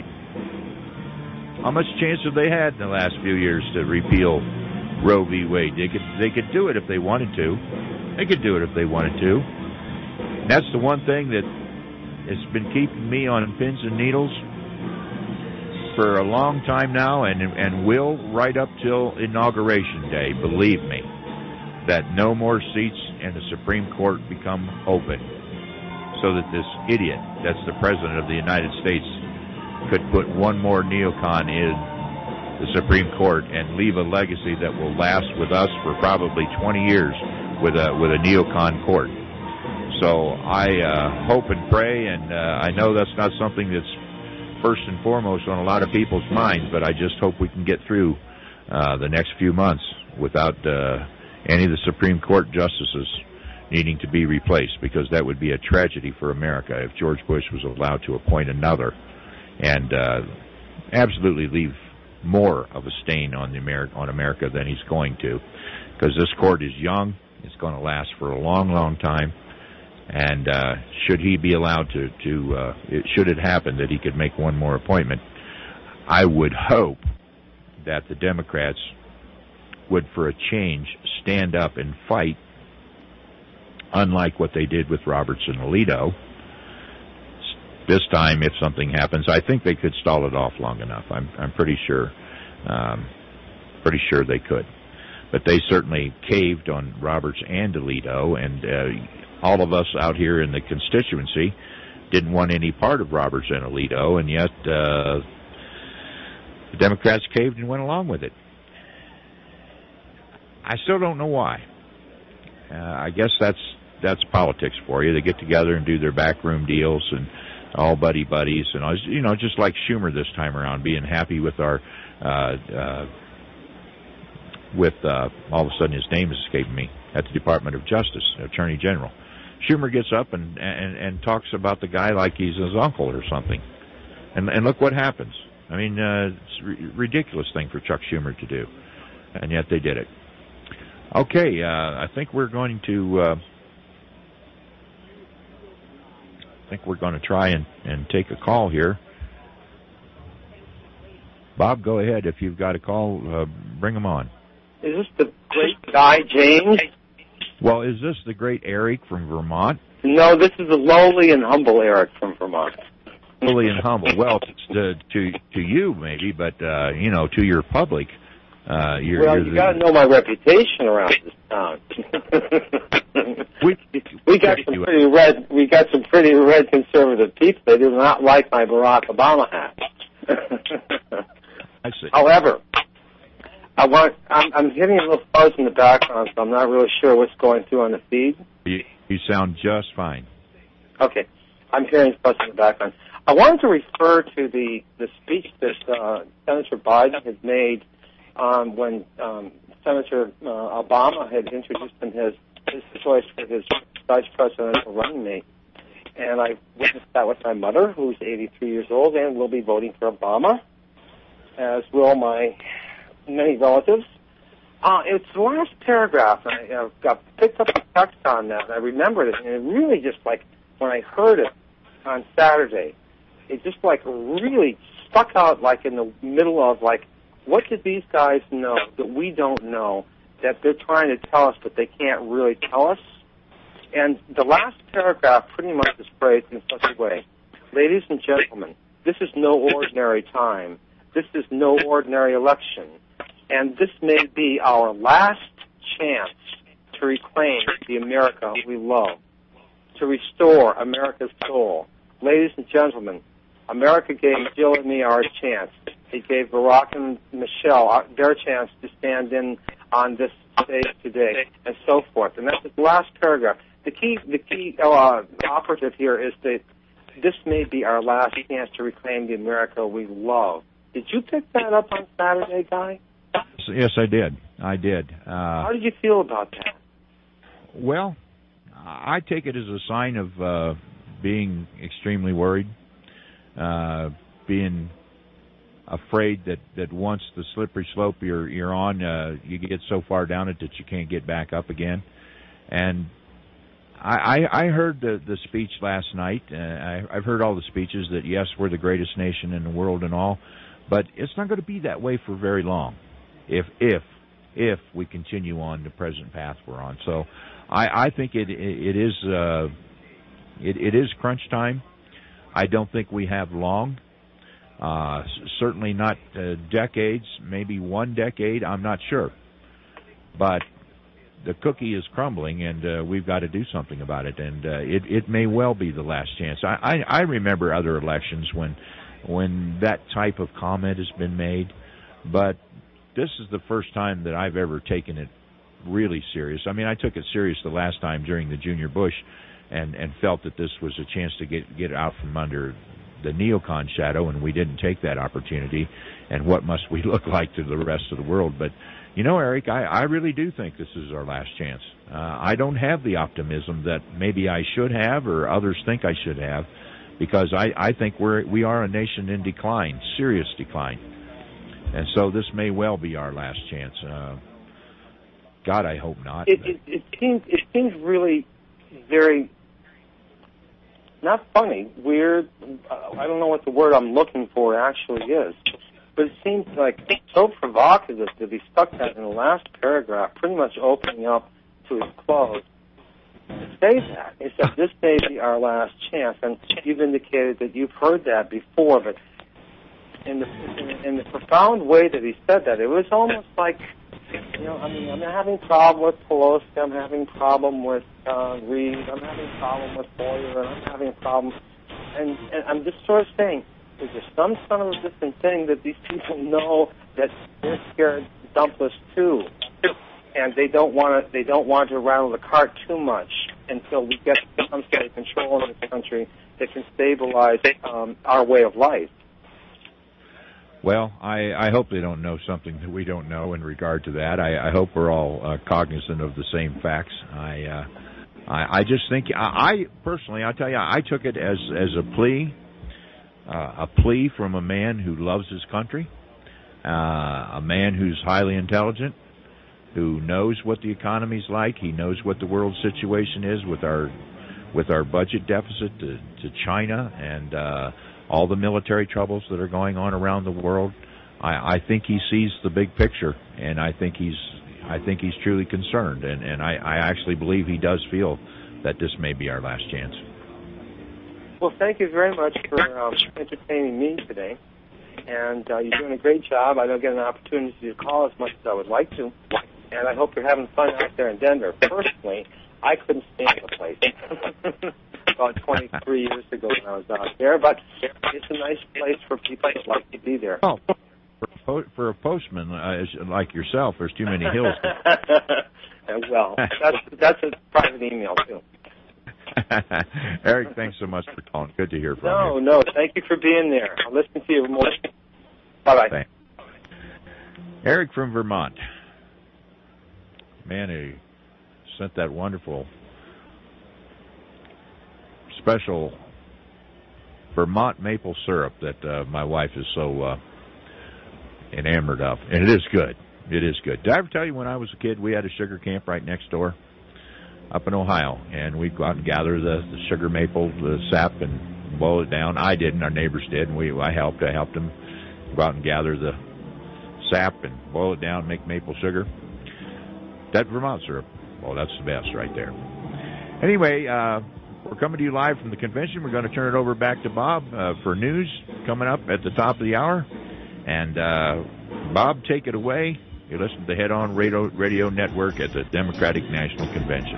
How much chance have they had in the last few years to repeal Roe v. Wade? They could do it if they wanted to. They could do it if they wanted to. And that's the one thing that has been keeping me on pins and needles for a long time now, and will right up till Inauguration Day, believe me, that no more seats in the Supreme Court become open, so that this idiot that's the President of the United States could put one more neocon in the Supreme Court and leave a legacy that will last with us for probably 20 years with a neocon court. So I hope and pray, and I know that's not something that's first and foremost on a lot of people's minds, but I just hope we can get through the next few months without any of the Supreme Court justices needing to be replaced, because that would be a tragedy for America if George Bush was allowed to appoint another and absolutely leave more of a stain on America than he's going to, because this court is young. It's going to last for a long, long time. And should he be allowed should it happen that he could make one more appointment, I would hope that the Democrats would, for a change, stand up and fight, unlike what they did with Roberts and Alito. This time, if something happens, I think they could stall it off long enough. I'm pretty sure. Pretty sure they could. But they certainly caved on Roberts and Alito, and all of us out here in the constituency didn't want any part of Roberts and Alito, and yet the Democrats caved and went along with it. I still don't know why. I guess that's politics for you. They get together and do their backroom deals and all buddies, and just like Schumer this time around, being happy with our all of a sudden his name is escaping me, at the Department of Justice, Attorney General. Schumer gets up and talks about the guy like he's his uncle or something, and look what happens. I mean, it's a ridiculous thing for Chuck Schumer to do, and yet they did it. Okay, I think we're going to try and take a call here. Bob, go ahead. If you've got a call, bring them on. Is this the great Guy James? Well, is this the great Eric from Vermont? No, this is the lowly and humble Eric from Vermont. Lowly and humble. Well, to you maybe, but to your public, you're you got to know my reputation around this town. we got some pretty red conservative people. They do not like my Barack Obama hat. I see. However, I'm hearing a little fuzz in the background, so I'm not really sure what's going through on the feed. You sound just fine. Okay. I'm hearing fuzz in the background. I wanted to refer to the speech that Senator Biden had made when Senator Obama had introduced him his choice for his vice presidential running mate. And I witnessed that with my mother, who's 83 years old and will be voting for Obama, as will my many relatives. It's the last paragraph, and I got picked up a text on that, and I remembered it, and it really just, when I heard it on Saturday, it just, really stuck out, in the middle of, what did these guys know that we don't know, that they're trying to tell us but they can't really tell us? And the last paragraph pretty much is phrased in such a way. Ladies and gentlemen, this is no ordinary time. This is no ordinary election. And this may be our last chance to reclaim the America we love, to restore America's soul. Ladies and gentlemen, America gave Jill and me our chance. It gave Barack and Michelle their chance to stand in on this stage today, and so forth. And that's the last paragraph. The key operative here is that this may be our last chance to reclaim the America we love. Did you pick that up on Saturday, Guy? Yes, I did. How did you feel about that? Well, I take it as a sign of being extremely worried, being afraid that once the slippery slope you're on, you get so far down it that you can't get back up again. And I heard the speech last night. I've heard all the speeches that, yes, we're the greatest nation in the world and all, but it's not going to be that way for very long if we continue on the present path we're on. So I think it is crunch time. I don't think we have long. Certainly not decades, maybe 1 decade, I'm not sure. But the cookie is crumbling, and we've got to do something about it. And it may well be the last chance. I remember other elections when that type of comment has been made, but this is the first time that I've ever taken it really serious. I mean, I took it serious the last time during the Junior Bush and felt that this was a chance to get out from under the neocon shadow, and we didn't take that opportunity. And what must we look like to the rest of the world? But, you know, Eric, I really do think this is our last chance. I don't have the optimism that maybe I should have or others think I should have, because I think we are a nation in decline, serious decline. And so this may well be our last chance. God, I hope not. It seems really very, not funny, weird. I don't know what the word I'm looking for actually is, but it seems like so provocative to be stuck that in the last paragraph, pretty much opening up to its close. To say that, it said this may be our last chance, and you've indicated that you've heard that before, but in the profound way that he said that, it was almost like, you know, I mean, I'm having a problem with Pelosi, I'm having a problem with Reid, I'm having a problem with Boyer, and I'm having a problem, and I'm just sort of saying, is there some son of a different thing that these people know that they're scared dumpless too, and they don't want to rattle the cart too much until we get some sort of control in this country that can stabilize our way of life. Well, I hope they don't know something that we don't know in regard to that. I hope we're all cognizant of the same facts. I just think, I personally, I'll tell you, I took it as a plea from a man who loves his country, a man who's highly intelligent, who knows what the economy's like. He knows what the world situation is with our budget deficit to China and all the military troubles that are going on around the world. I think he sees the big picture, and I think he's truly concerned, and I actually believe he does feel that this may be our last chance. Well, thank you very much for entertaining me today, and you're doing a great job. I don't get an opportunity to call as much as I would like to, and I hope you're having fun out there in Denver. Personally, I couldn't stand the place about 23 years ago when I was out there, but it's a nice place for people that like to be there. Oh, for a postman like yourself, there's too many hills. Well, that's a private email, too. Eric, thanks so much for calling. Good to hear from you. No, thank you for being there. I'll listen to you more. Bye-bye. Thanks. Eric from Vermont. Man, he sent that wonderful special Vermont maple syrup that my wife is so enamored of. And it is good. It is good. Did I ever tell you when I was a kid, we had a sugar camp right next door up in Ohio, and we'd go out and gather the sugar maple, the sap, and boil it down. I didn't. Our neighbors did, and I helped. I helped them go out and gather the sap and boil it down, make maple sugar. That Vermont syrup, well, that's the best right there. Anyway, we're coming to you live from the convention. We're going to turn it over back to Bob for news coming up at the top of the hour. And Bob, take it away. You listen to the Head On Radio Network at the Democratic National Convention.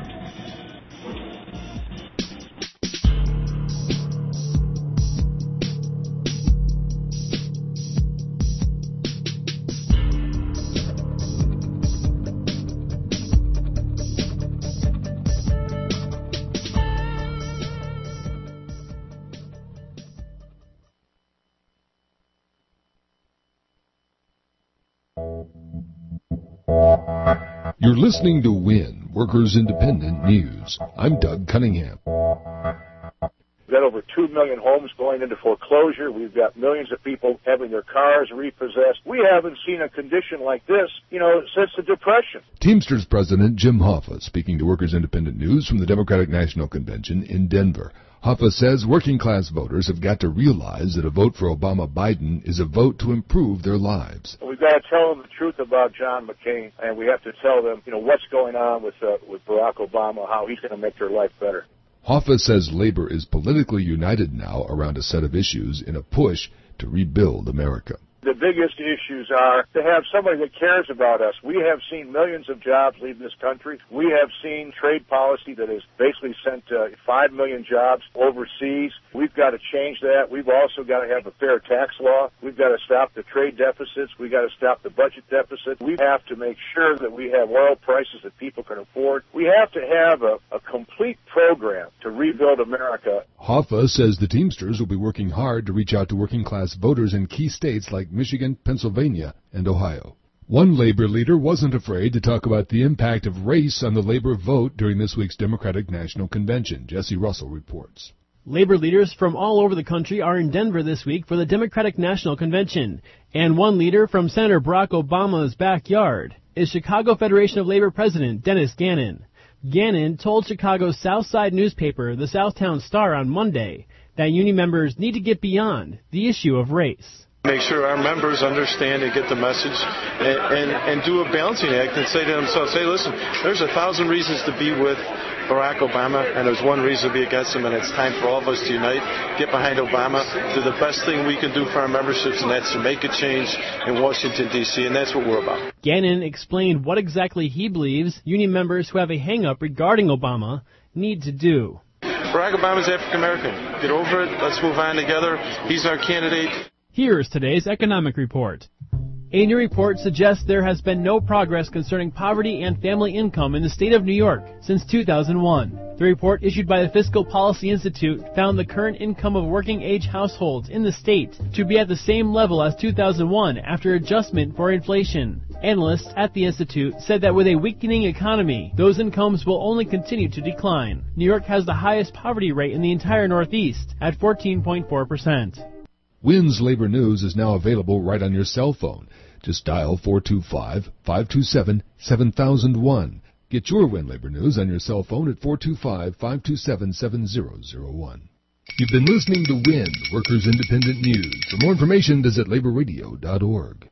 You're listening to WIN, Workers Independent News. I'm Doug Cunningham. We've got over 2 million homes going into foreclosure. We've got millions of people having their cars repossessed. We haven't seen a condition like this, since the Depression. Teamsters President Jim Hoffa speaking to Workers Independent News from the Democratic National Convention in Denver. Hoffa says working-class voters have got to realize that a vote for Obama-Biden is a vote to improve their lives. We've got to tell them the truth about John McCain, and we have to tell them, what's going on with Barack Obama, how he's going to make their life better. Hoffa says labor is politically united now around a set of issues in a push to rebuild America. The biggest issues are to have somebody that cares about us. We have seen millions of jobs leave this country. We have seen trade policy that has basically sent 5 million jobs overseas. We've got to change that. We've also got to have a fair tax law. We've got to stop the trade deficits. We've got to stop the budget deficit. We have to make sure that we have oil prices that people can afford. We have to have a complete program to rebuild America. Hoffa says the Teamsters will be working hard to reach out to working-class voters in key states like Michigan, Pennsylvania, and Ohio. One labor leader wasn't afraid to talk about the impact of race on the labor vote during this week's Democratic National Convention. Jesse Russell reports. Labor leaders from all over the country are in Denver this week for the Democratic National Convention. And one leader from Senator Barack Obama's backyard is Chicago Federation of Labor President Dennis Gannon. Gannon told Chicago's Southside newspaper, the Southtown Star, on Monday that union members need to get beyond the issue of race. Make sure our members understand and get the message and do a balancing act and say to themselves, hey, listen, there's 1,000 reasons to be with Barack Obama, and there's one reason to be against him, and it's time for all of us to unite, get behind Obama, do the best thing we can do for our memberships, and that's to make a change in Washington, D.C., and that's what we're about. Gannon explained what exactly he believes union members who have a hang-up regarding Obama need to do. Barack Obama's African-American. Get over it. Let's move on together. He's our candidate. Here's today's economic report. A new report suggests there has been no progress concerning poverty and family income in the state of New York since 2001. The report issued by the Fiscal Policy Institute found the current income of working-age households in the state to be at the same level as 2001 after adjustment for inflation. Analysts at the Institute said that with a weakening economy, those incomes will only continue to decline. New York has the highest poverty rate in the entire Northeast at 14.4%. WIN's Labor News is now available right on your cell phone. Just dial 425-527-7001. Get your WIN Labor News on your cell phone at 425-527-7001. You've been listening to WIN, Workers Independent News. For more information, visit laborradio.org.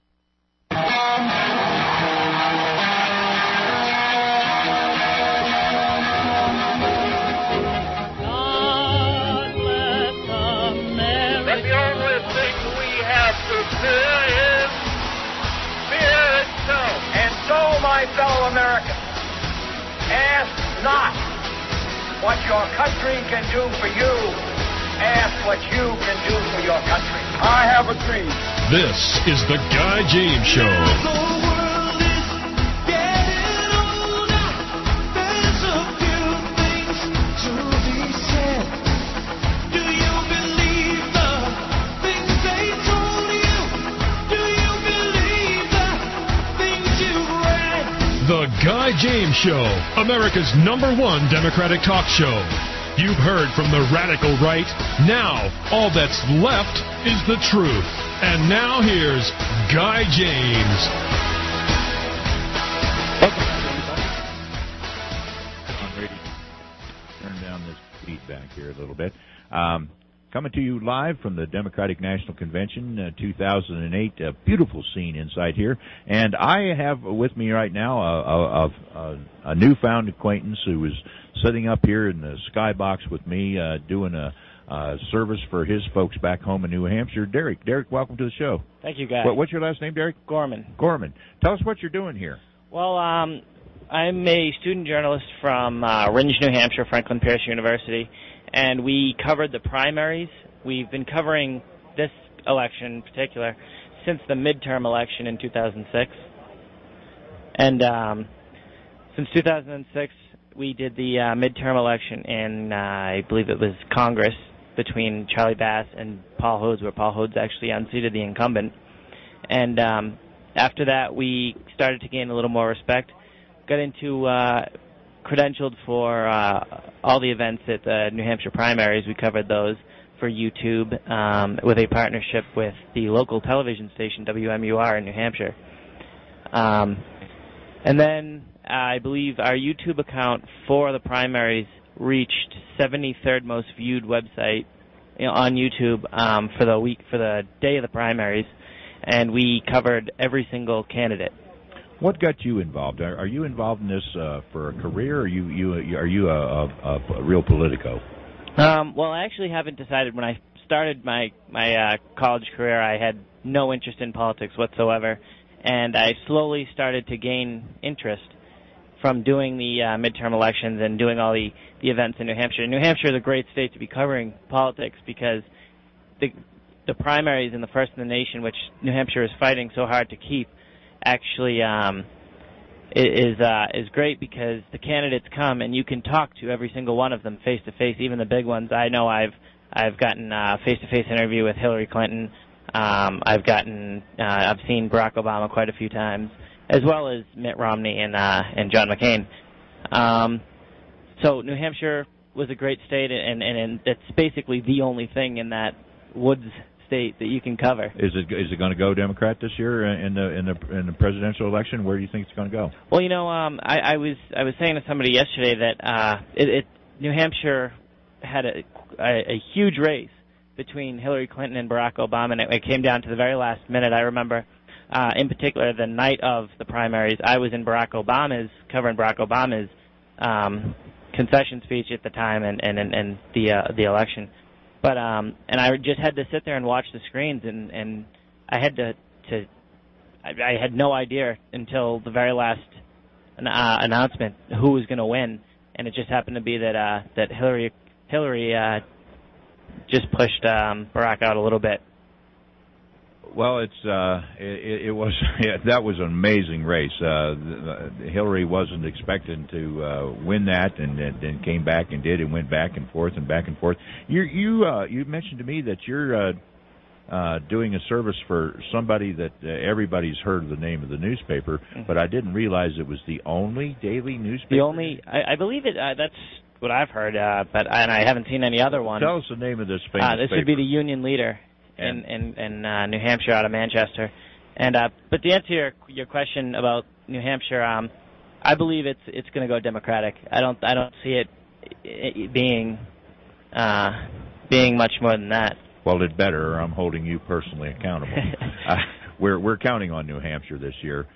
My fellow Americans, ask not what your country can do for you. Ask what you can do for your country. I have a dream. This is the Guy James Show. The Guy James Show, America's #1 Democratic talk show. You've heard from the radical right. Now, all that's left is the truth. And now here's Guy James. Turn down this feedback here a little bit. Coming to you live from the Democratic National Convention 2008. A beautiful scene inside here. And I have with me right now a newfound acquaintance who is sitting up here in the skybox with me doing a service for his folks back home in New Hampshire. Derek, welcome to the show. Thank you, guys. What's your last name, Derek? Gorman. Tell us what you're doing here. Well, I'm a student journalist from Rindge, New Hampshire, Franklin Pierce University, and we covered the primaries. We've been covering this election in particular since the midterm election in 2006. And since 2006, we did the midterm election in, I believe it was Congress, between Charlie Bass and Paul Hodes, where Paul Hodes actually unseated the incumbent. And after that, we started to gain a little more respect, got into credentialed for all the events at the New Hampshire primaries. We covered those for YouTube with a partnership with the local television station, WMUR in New Hampshire. And then I believe our YouTube account for the primaries reached 73rd most viewed website on YouTube for the day of the primaries, and we covered every single candidate. What got you involved? Are you involved in this for a career, or are you a real politico? Well, I actually haven't decided. When I started my college career, I had no interest in politics whatsoever, and I slowly started to gain interest from doing the midterm elections and doing all the events in New Hampshire. New Hampshire is a great state to be covering politics because the primaries in the first in the nation, which New Hampshire is fighting so hard to keep, actually is great because the candidates come and you can talk to every single one of them face to face, even the big ones. I know I've gotten a face to face interview with Hillary Clinton. I've seen Barack Obama quite a few times, as well as Mitt Romney and John McCain. So New Hampshire was a great state, and it's basically the only thing in that woods state that you can cover. Is it going to go Democrat this year in the presidential election? Where do you think it's going to go? Well, I was saying to somebody yesterday that New Hampshire had a huge race between Hillary Clinton and Barack Obama, and it came down to the very last minute. I remember, in particular, the night of the primaries, I was in covering Barack Obama's concession speech at the time and the election. But and I just had to sit there and watch the screens, and I had I had no idea until the very last announcement who was going to win, and it just happened to be that Hillary just pushed Barack out a little bit. Well, it was that was an amazing race. Hillary wasn't expecting to win that, and came back and did, and went back and forth and back and forth. You mentioned to me that you're doing a service for somebody that everybody's heard of the name of the newspaper, but I didn't realize it was the only daily newspaper. I believe it. That's what I've heard, and I haven't seen any other one. Tell us the name of this famous This paper. would be the Union Leader in New Hampshire, out of Manchester. And but to answer your question about New Hampshire, I believe it's going to go Democratic. I don't see it being much more than that. Well, it better, or I'm holding you personally accountable. We're counting on New Hampshire this year.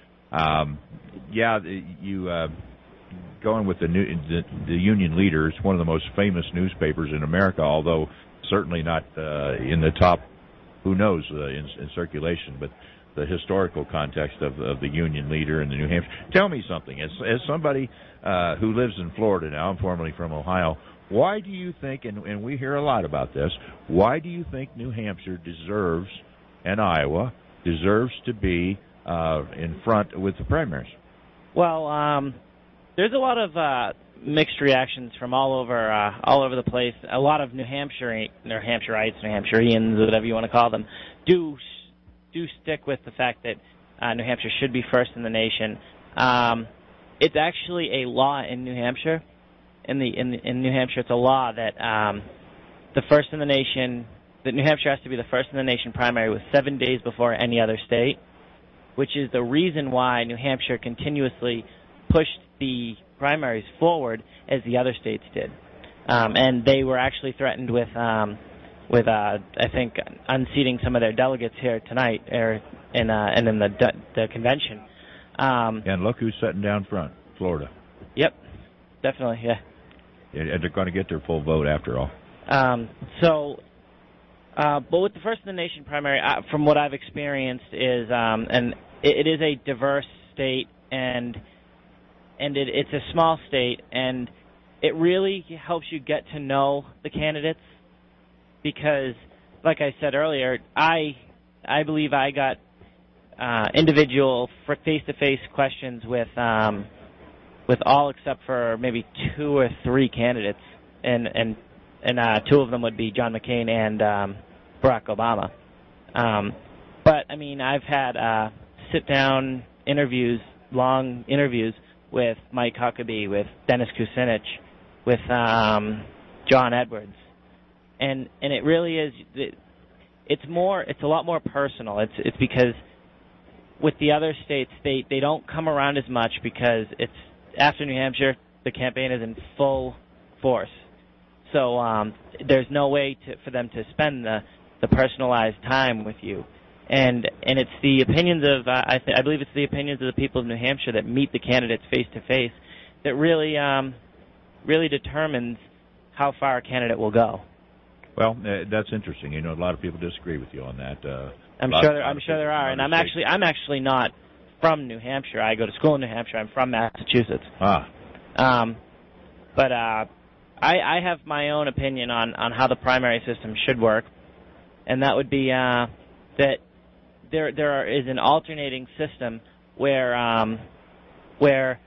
Going with the Union Leader, it's one of the most famous newspapers in America, although certainly not in the top, who knows, in circulation, but the historical context of the Union Leader and the New Hampshire. Tell me something, as somebody who lives in Florida now, I'm formerly from Ohio, why do you think, and we hear a lot about this, why do you think New Hampshire deserves, and Iowa, deserves to be in front with the primaries? Well, there's a lot of mixed reactions from all over the place. A lot of New Hampshireites, New Hampshireans, whatever you want to call them, do stick with the fact that New Hampshire should be first in the nation. It's actually a law in New Hampshire. In New Hampshire, it's a law that the first in the nation, that New Hampshire has to be the first in the nation primary with 7 days before any other state, which is the reason why New Hampshire continuously pushed the primaries forward as the other states did, and they were actually threatened with I think unseating some of their delegates here tonight, or in the convention. And look who's sitting down front, Florida. Yep, definitely, yeah. And they're going to get their full vote after all. But with the First in the Nation primary, from what I've experienced, is and it is a diverse state, and it's a small state, and it really helps you get to know the candidates because, like I said earlier, I believe I got individual face-to-face questions with all except for maybe 2 or 3 candidates, and 2 of them would be John McCain and Barack Obama. But I mean, I've had sit-down interviews, long interviews with Mike Huckabee, with Dennis Kucinich, with John Edwards, and it really is. It's a lot more personal. It's because with the other states, they don't come around as much because it's after New Hampshire, the campaign is in full force. So there's no way for them to spend the personalized time with you, and it's the opinions of I believe it's the opinions of the people of New Hampshire that meet the candidates face to face that really determines how far a candidate will go. Well, that's interesting. You know, a lot of people disagree with you on that. I'm sure there are, and I'm actually not from New Hampshire. I go to school in New Hampshire. I'm from Massachusetts. But I have my own opinion on how the primary system should work, and that would be that there is an alternating system where but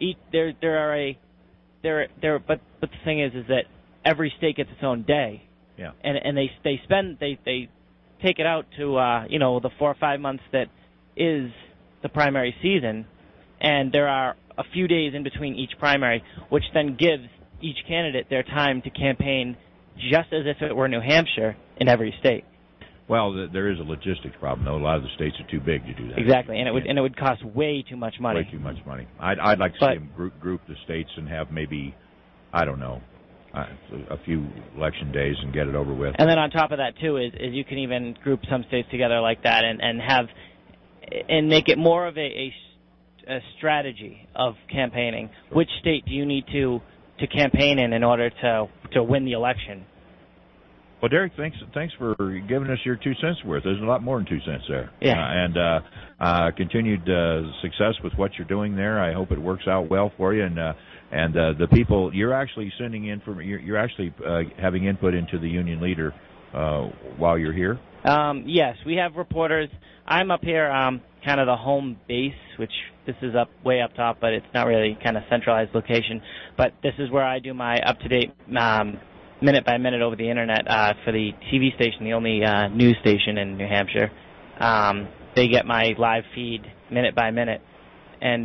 the thing is that every state gets its own day. Yeah. And they take it out to the 4 or 5 months that is the primary season, and there are a few days in between each primary, which then gives each candidate their time to campaign just as if it were New Hampshire in every state. Well, there is a logistics problem, though. A lot of the states are too big to do that. Exactly, and it would cost way too much money. Way too much money. I'd like to see them group the states and have maybe, I don't know, a few election days and get it over with. And then on top of that, too, is you can even group some states together like that and make it more of a strategy of campaigning. Which state do you need to campaign in order to win the election? Well, Derek, thanks for giving us your 2 cents worth. There's a lot more than 2 cents there. Yeah. And continued success with what you're doing there. I hope it works out well for you. And the people you're actually sending in you're actually having input into the Union Leader while you're here. Yes, we have reporters. I'm up here, kind of the home base, which this is way up top, but it's not really kind of centralized location. But this is where I do my up-to-date minute by minute over the internet for the TV station, the only news station in New Hampshire. They get my live feed minute by minute, and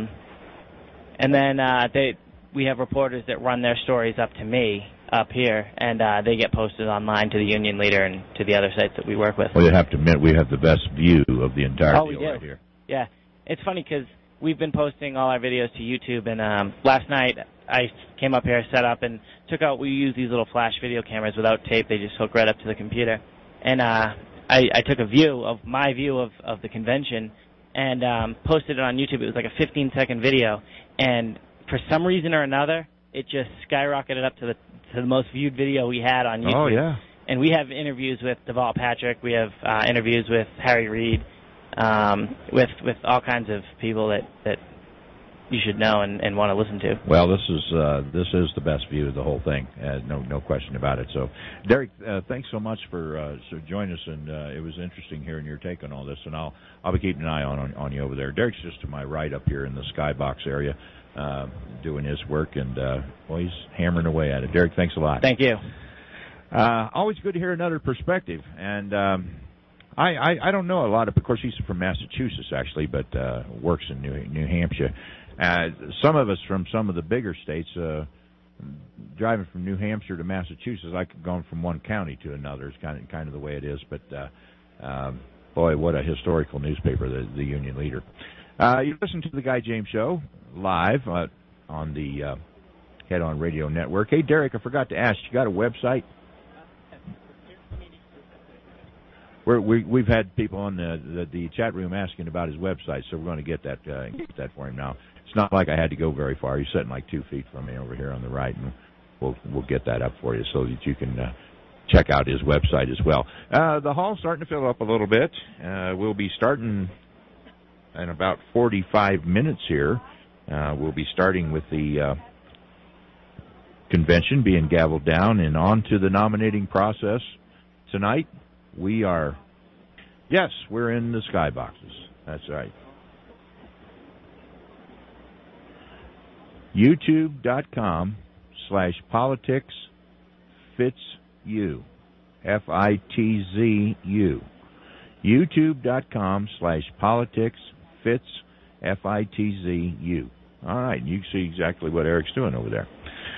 then we have reporters that run their stories up to me up here, and they get posted online to the Union Leader and to the other sites that we work with. Well, you have to admit we have the best view of the entire deal right here. Yeah, it's funny because we've been posting all our videos to YouTube, and last night I came up here, set up, and we use these little flash video cameras without tape. They just hook right up to the computer. And I took my view of the convention and posted it on YouTube. It was like a 15-second video, and for some reason or another, it just skyrocketed up to the most viewed video we had on YouTube. Oh, yeah. And we have interviews with Deval Patrick. We have interviews with Harry Reid, with all kinds of people that you should know and want to listen to. Well, this is the best view of the whole thing. No question about it. So, Derek, thanks so much for joining us, and it was interesting hearing your take on all this. And I'll be keeping an eye on you over there. Derek's just to my right up here in the skybox area, doing his work, and he's hammering away at it. Derek, thanks a lot. Thank you. Always good to hear another perspective, and I don't know a lot of course, he's from Massachusetts, actually, but works in New Hampshire. Some of us from some of the bigger states, driving from New Hampshire to Massachusetts, like going from one county to another is kind of the way it is. But, boy, what a historical newspaper, the Union Leader. You listen to the Guy James Show live on the Head On Radio Network. Hey, Derek, I forgot to ask, you got a website? We've had people on the chat room asking about his website, so we're going to get that for him now. It's not like I had to go very far. He's sitting like 2 feet from me over here on the right. And we'll get that up for you so that you can check out his website as well. The hall's starting to fill up a little bit. We'll be starting in about 45 minutes here. We'll be starting with the convention being gavelled down and on to the nominating process. Tonight, we're in the skyboxes. That's right. YouTube.com/politicsfitzu. FITZU. YouTube.com/politicsfitzu. All right, you can see exactly what Eric's doing over there.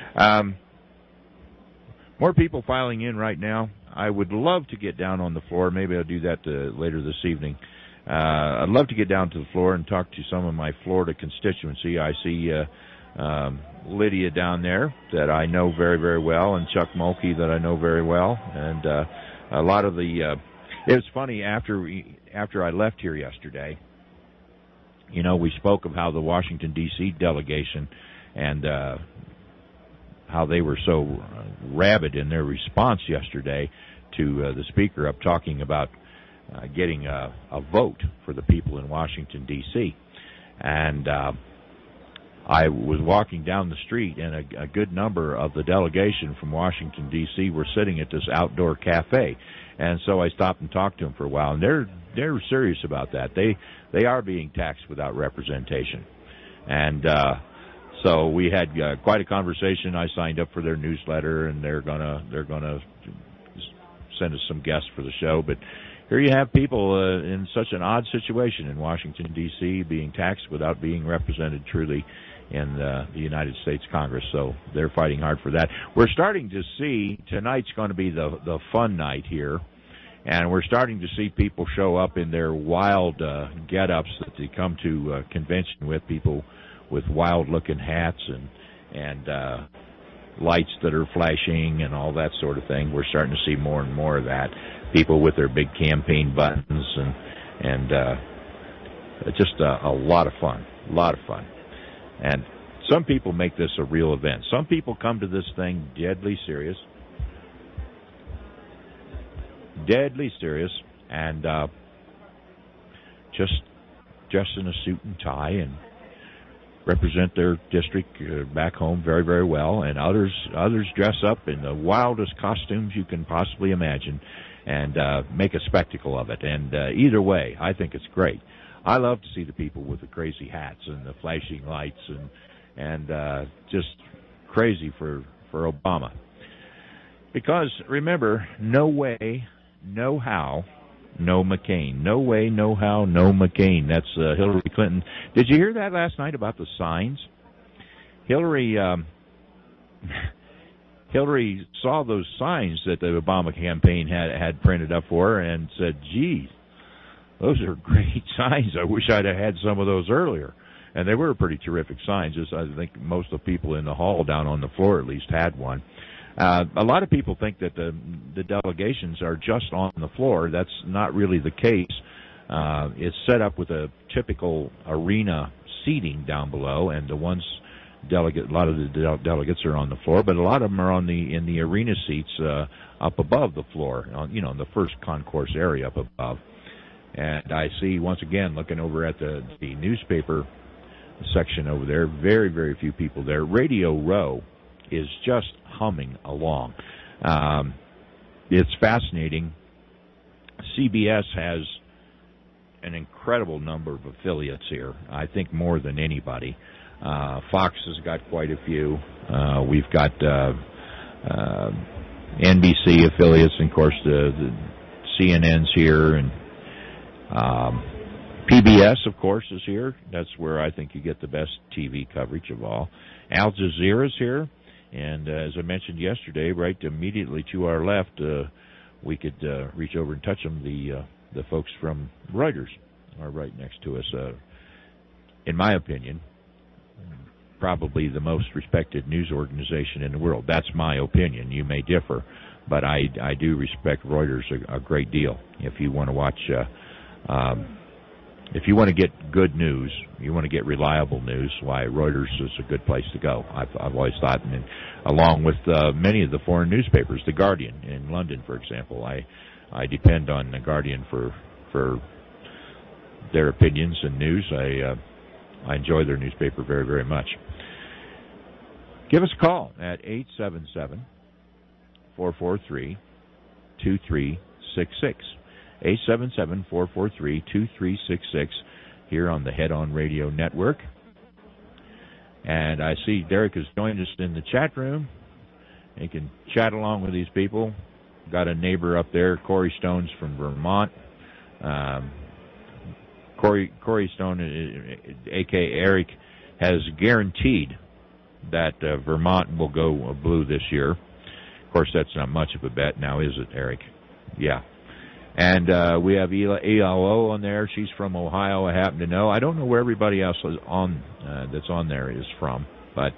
More people filing in right now. I would love to get down on the floor. Maybe I'll do that later this evening. I'd love to get down to the floor and talk to some of my Florida constituency. I see Lydia down there that I know very, very well, and Chuck Mulkey that I know very well. And a lot of the it was funny, after I left here yesterday, we spoke of how the Washington, D.C. delegation and how they were so rabid in their response yesterday to the speaker up talking about getting a vote for the people in Washington, D.C. And I was walking down the street, and a good number of the delegation from Washington, D.C. were sitting at this outdoor cafe. And so I stopped and talked to them for a while, and they're serious about that. They are being taxed without representation. And so we had quite a conversation. I signed up for their newsletter, and they're gonna send us some guests for the show. But here you have people in such an odd situation in Washington, D.C., being taxed without being represented truly in the United States Congress. So they're fighting hard for that. We're starting to see, tonight's going to be the fun night here, and we're starting to see people show up in their wild get-ups that they come to convention with, people with wild-looking hats and lights that are flashing and all that sort of thing. We're starting to see more and more of that. People with their big campaign buttons and just a lot of fun, And some people make this a real event. Some people come to this thing deadly serious, and just in a suit and tie and represent their district back home very, very well. And others dress up in the wildest costumes you can possibly imagine and make a spectacle of it. And either way, I think it's great. I love to see the people with the crazy hats and the flashing lights and just crazy for Obama. Because remember, no way, no how, no McCain. No way, no how, no McCain. That's Hillary Clinton. Did you hear that last night about the signs? Hillary saw those signs that the Obama campaign had printed up for her and said, geez, those are great signs. I wish I'd have had some of those earlier. And they were pretty terrific signs. I think most of the people in the hall down on the floor at least had one. A lot of people think that the delegations are just on the floor. That's not really the case. It's set up with a typical arena seating down below, and a lot of the delegates are on the floor, but a lot of them are in the arena seats up above the floor, in the first concourse area up above. And I see, once again, looking over at the newspaper section over there, very, very few people there. Radio Row is just humming along. It's fascinating. CBS has an incredible number of affiliates here, I think more than anybody. Fox has got quite a few. We've got NBC affiliates, and of course the CNN's here, and PBS, of course, is here. That's where I think you get the best TV coverage of all. Al Jazeera's here, and as I mentioned yesterday, right immediately to our left, we could reach over and touch them. The folks from Reuters are right next to us. In my opinion, probably the most respected news organization in the world. That's my opinion. You may differ, but I do respect Reuters a great deal. If you want to watch if you want to get good news, you want to get reliable news, why Reuters is a good place to go. I've always thought, and along with many of the foreign newspapers, The Guardian in London, for example, I depend on The Guardian for their opinions and news. I enjoy their newspaper very, very much. Give us a call at 877-443-2366. 877-443-2366 here on the Head On Radio Network. And I see Derek has joined us in the chat room. He can chat along with these people. Got a neighbor up there, Corey Stone's from Vermont. Corey Stone, a.k.a. Eric, has guaranteed that Vermont will go blue this year. Of course, that's not much of a bet now, is it, Eric? Yeah. And we have ELO on there. She's from Ohio, I happen to know. I don't know where everybody else is on that's on there is from, but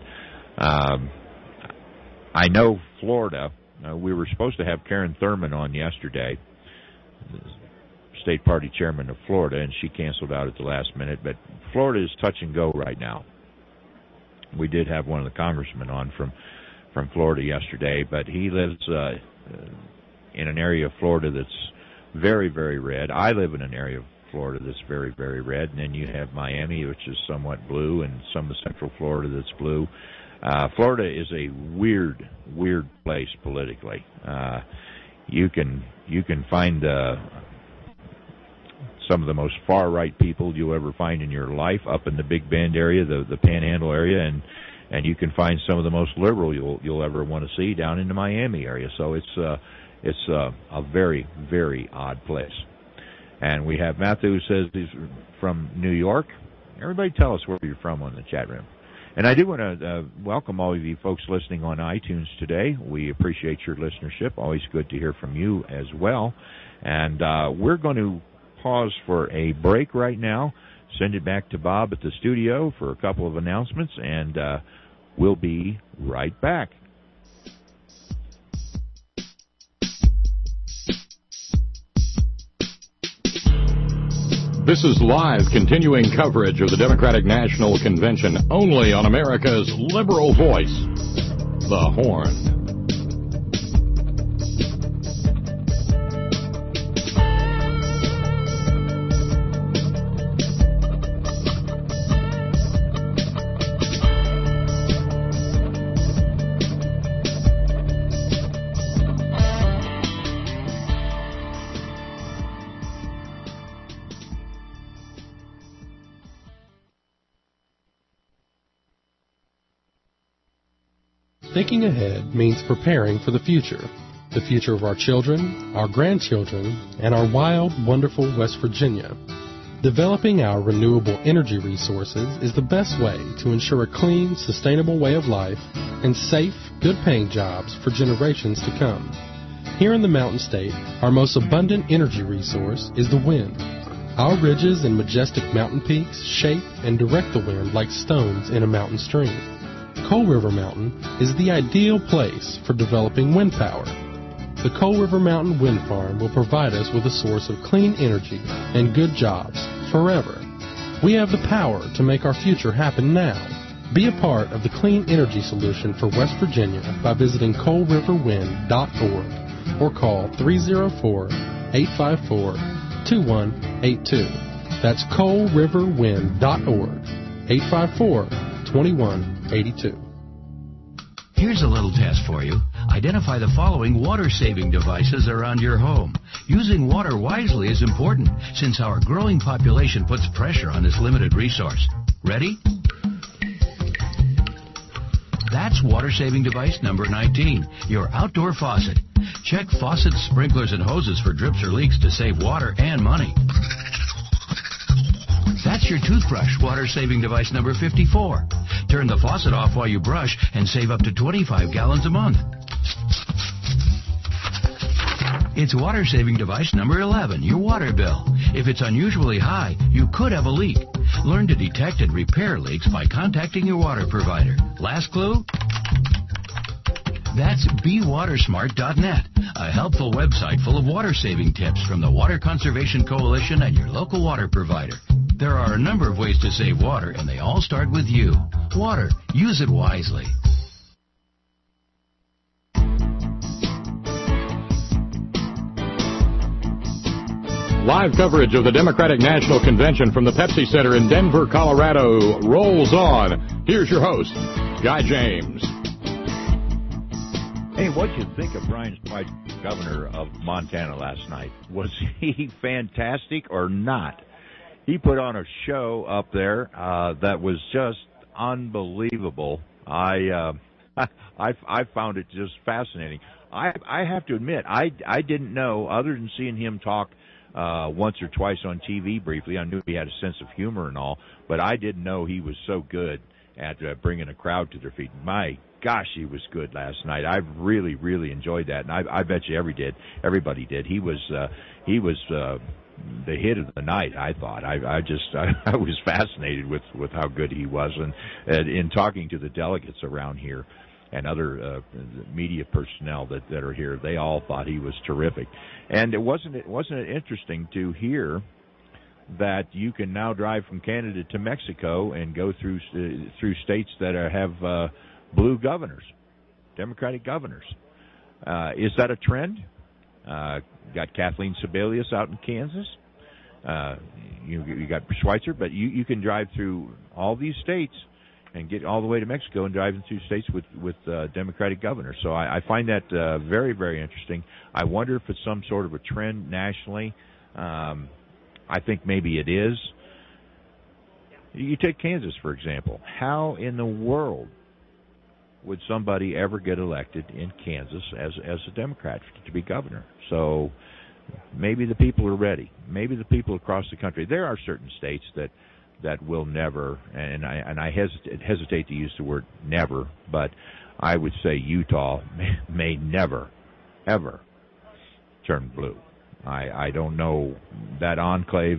I know Florida. We were supposed to have Karen Thurman on yesterday, the state party chairman of Florida, and she canceled out at the last minute. But Florida is touch and go right now. We did have one of the congressmen on from Florida yesterday, but he lives in an area of Florida that's very, very red. I live in an area of Florida that's very, very red, and then you have Miami, which is somewhat blue, and some of Central Florida that's blue. Florida is a weird place politically. You can find some of the most far-right people you'll ever find in your life up in the Big Bend area, the Panhandle area, and you can find some of the most liberal you'll ever want to see down in the Miami area. So it's a very, very odd place. And we have Matthew who says he's from New York. Everybody tell us where you're from on the chat room. And I do want to welcome all of you folks listening on iTunes today. We appreciate your listenership. Always good to hear from you as well. And we're going to pause for a break right now, send it back to Bob at the studio for a couple of announcements, and we'll be right back. This is live continuing coverage of the Democratic National Convention only on America's liberal voice, The Horn. Thinking ahead means preparing for the future of our children, our grandchildren, and our wild, wonderful West Virginia. Developing our renewable energy resources is the best way to ensure a clean, sustainable way of life and safe, good-paying jobs for generations to come. Here in the Mountain State, our most abundant energy resource is the wind. Our ridges and majestic mountain peaks shape and direct the wind like stones in a mountain stream. Coal River Mountain is the ideal place for developing wind power. The Coal River Mountain Wind Farm will provide us with a source of clean energy and good jobs forever. We have the power to make our future happen now. Be a part of the clean energy solution for West Virginia by visiting coalriverwind.org or call 304-854-2182. That's coalriverwind.org, 854-2182. Here's a little test for you. Identify the following water-saving devices around your home. Using water wisely is important since our growing population puts pressure on this limited resource. Ready? That's water-saving device number 19, your outdoor faucet. Check faucets, sprinklers, and hoses for drips or leaks to save water and money. That's your toothbrush, water-saving device number 54. Turn the faucet off while you brush and save up to 25 gallons a month. It's water-saving device number 11, your water bill. If it's unusually high, you could have a leak. Learn to detect and repair leaks by contacting your water provider. Last clue? That's BeWatersmart.net, a helpful website full of water-saving tips from the Water Conservation Coalition and your local water provider. There are a number of ways to save water, and they all start with you. Water. Use it wisely. Live coverage of the Democratic National Convention from the Pepsi Center in Denver, Colorado rolls on. Here's your host, Guy James. Hey, what'd you think of Brian White, governor of Montana, last night? Was he fantastic or not? He put on a show up there that was just unbelievable. I found it just fascinating. I have to admit, I didn't know, other than seeing him talk once or twice on TV briefly. I knew he had a sense of humor and all, but I didn't know he was so good at bringing a crowd to their feet. My gosh, he was good last night. I really, really enjoyed that, and I bet you everybody did. He was the hit of the night, I thought. I was fascinated with how good he was, and in talking to the delegates around here and other media personnel that are here, they all thought he was terrific. And wasn't it interesting to hear that you can now drive from Canada to Mexico and go through states that have blue governors, Democratic governors? Is that a trend? Got Kathleen Sebelius out in Kansas. You got Schweitzer, but you can drive through all these states and get all the way to Mexico and drive through states with Democratic governors. So I find that very, very interesting. I wonder if it's some sort of a trend nationally. I think maybe it is. You take Kansas, for example. How in the world would somebody ever get elected in Kansas as a Democrat to be governor? So maybe the people are ready. Maybe the people across the country. There are certain states that will never, and I hesitate to use the word never, but I would say Utah may never, ever turn blue. I don't know. That enclave,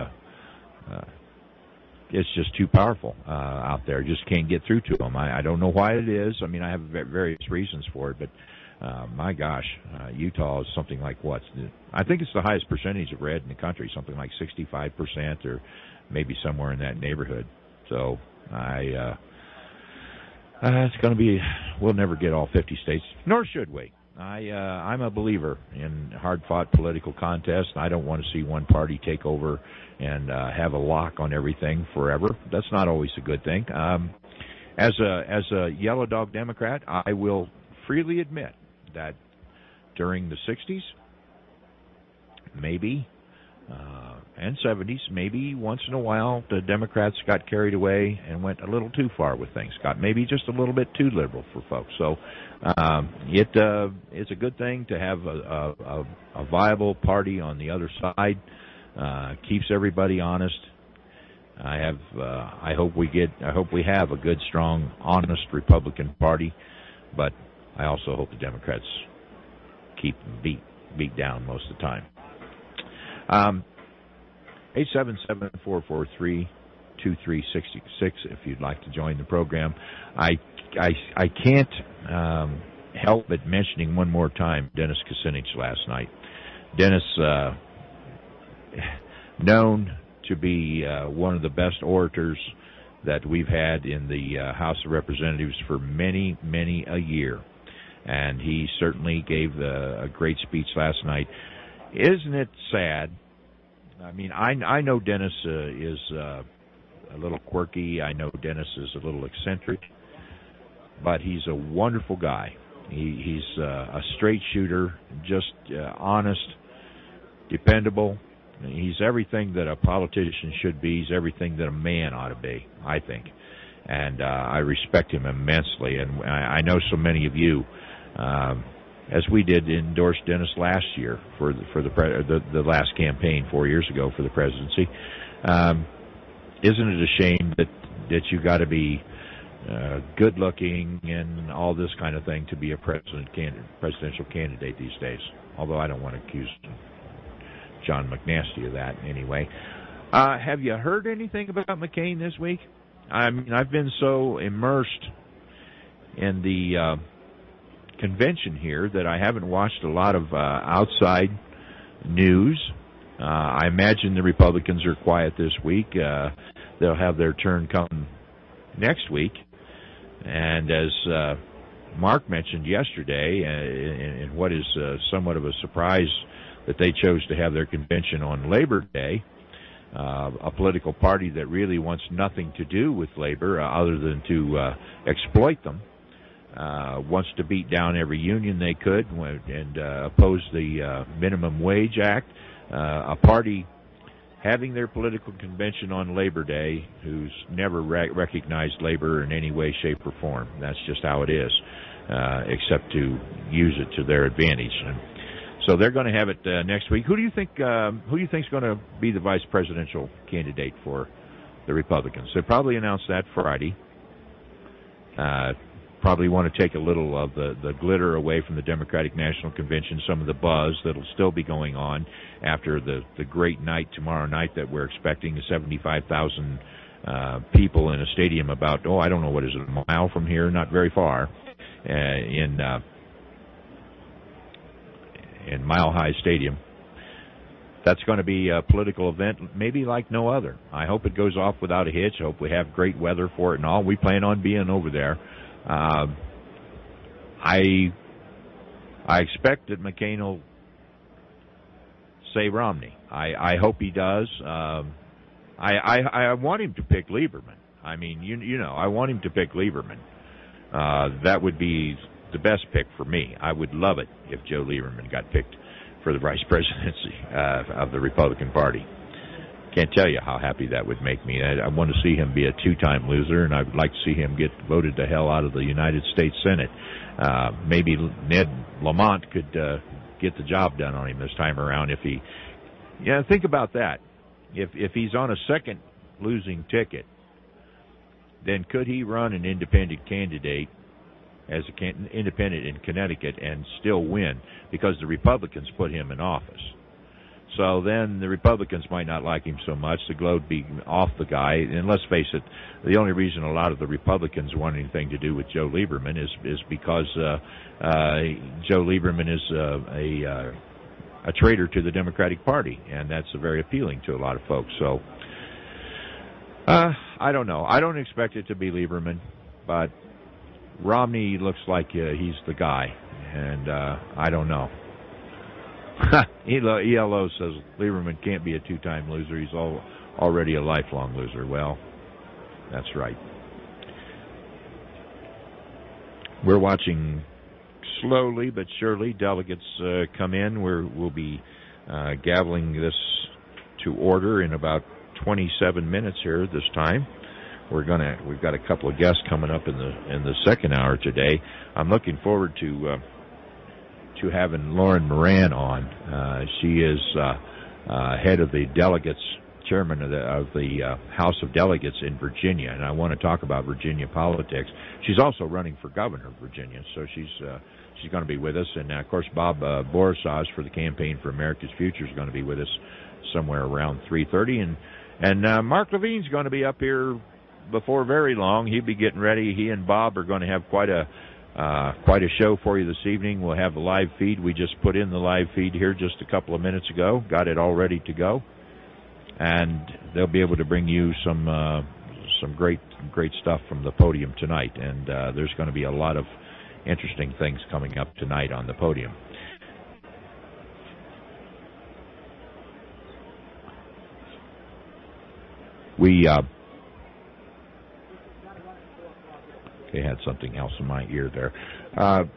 it's just too powerful out there. Just can't get through to them. I don't know why it is. I mean, I have various reasons for it, but my gosh, Utah is something like what? I think it's the highest percentage of red in the country, something like 65% or maybe somewhere in that neighborhood. So it's going to be, we'll never get all 50 states, nor should we. I'm a believer in hard-fought political contests. I don't want to see one party take over and have a lock on everything forever. That's not always a good thing. As a yellow dog Democrat, I will freely admit that during the 60s, maybe, and 70s, maybe once in a while, the Democrats got carried away and went a little too far with things, got maybe just a little bit too liberal for folks. So it's a good thing to have a viable party on the other side, keeps everybody honest. I hope we have a good, strong, honest Republican Party, but I also hope the Democrats keep beat down most of the time. 877-443-2366 if you'd like to join the program. I can't help but mentioning one more time Dennis Kucinich last night. Dennis, known to be one of the best orators that we've had in the House of Representatives for many, many a year. And he certainly gave a great speech last night. Isn't it sad? I mean, I know Dennis is a little quirky. I know Dennis is a little eccentric, but he's a wonderful guy. He's a straight shooter, just honest, dependable. He's everything that a politician should be. He's everything that a man ought to be, I think. And I respect him immensely. And I know so many of you, as we did, endorse Dennis last year for the last campaign 4 years ago for the presidency. Isn't it a shame that you got to be good looking and all this kind of thing to be a presidential candidate these days? Although I don't want to accuse John McNasty of that anyway. Have you heard anything about McCain this week? I mean, I've been so immersed in the convention here that I haven't watched a lot of outside news. I imagine the Republicans are quiet this week. They'll have their turn come next week. And as Mark mentioned yesterday, in what is somewhat of a surprise that they chose to have their convention on Labor Day, a political party that really wants nothing to do with labor other than to exploit them, wants to beat down every union they could and oppose the Minimum Wage Act, a party having their political convention on Labor Day who's never recognized labor in any way, shape, or form. That's just how it is, except to use it to their advantage. And so they're going to have it next week. Who do you think is going to be the vice presidential candidate for the Republicans? They'll probably announce that Friday. Probably want to take a little of the glitter away from the Democratic National Convention, some of the buzz that'll still be going on after the great night tomorrow night that we're expecting, 75,000 people in a stadium about, I don't know, what is it, a mile from here, not very far, in Mile High Stadium. That's going to be a political event maybe like no other. I hope it goes off without a hitch. I hope we have great weather for it and all. We plan on being over there. I expect that McCain will say Romney. I hope he does. I want him to pick Lieberman. I mean, you know, I want him to pick Lieberman. That would be the best pick for me. I would love it if Joe Lieberman got picked for the vice presidency of the Republican Party. Can't tell you how happy that would make me. I want to see him be a two-time loser, and I would like to see him get voted the hell out of the United States Senate. Maybe Ned Lamont could get the job done on him this time around if he... Yeah, think about that. If he's on a second losing ticket, then could he run an independent candidate as an independent in Connecticut and still win because the Republicans put him in office? So then the Republicans might not like him so much. The glow would be off the guy. And let's face it, the only reason a lot of the Republicans want anything to do with Joe Lieberman is because Joe Lieberman is a traitor to the Democratic Party, and that's very appealing to a lot of folks. So I don't know. I don't expect it to be Lieberman, but Romney looks like he's the guy, and I don't know. ELO says Lieberman can't be a two-time loser. He's already a lifelong loser. Well, that's right. We're watching slowly but surely delegates come in. We'll be gaveling this to order in about 27 minutes here this time. We've got a couple of guests coming up in the second hour today. I'm looking forward to having Lauren Moran on. She is head of the delegates, chairman of the House of Delegates in Virginia, and I want to talk about Virginia politics. She's also running for governor of Virginia, so she's going to be with us. And of course, Bob Borisov for the Campaign for America's Future is going to be with us somewhere around 3:30, and Mark Levine's going to be up here before very long. He'll be getting ready. He and Bob are going to have quite a show for you this evening. We'll have the live feed. We just put in the live feed here just a couple of minutes ago. Got it all ready to go. And they'll be able to bring you some great stuff from the podium tonight. And there's going to be a lot of interesting things coming up tonight on the podium. They had something else in my ear there. I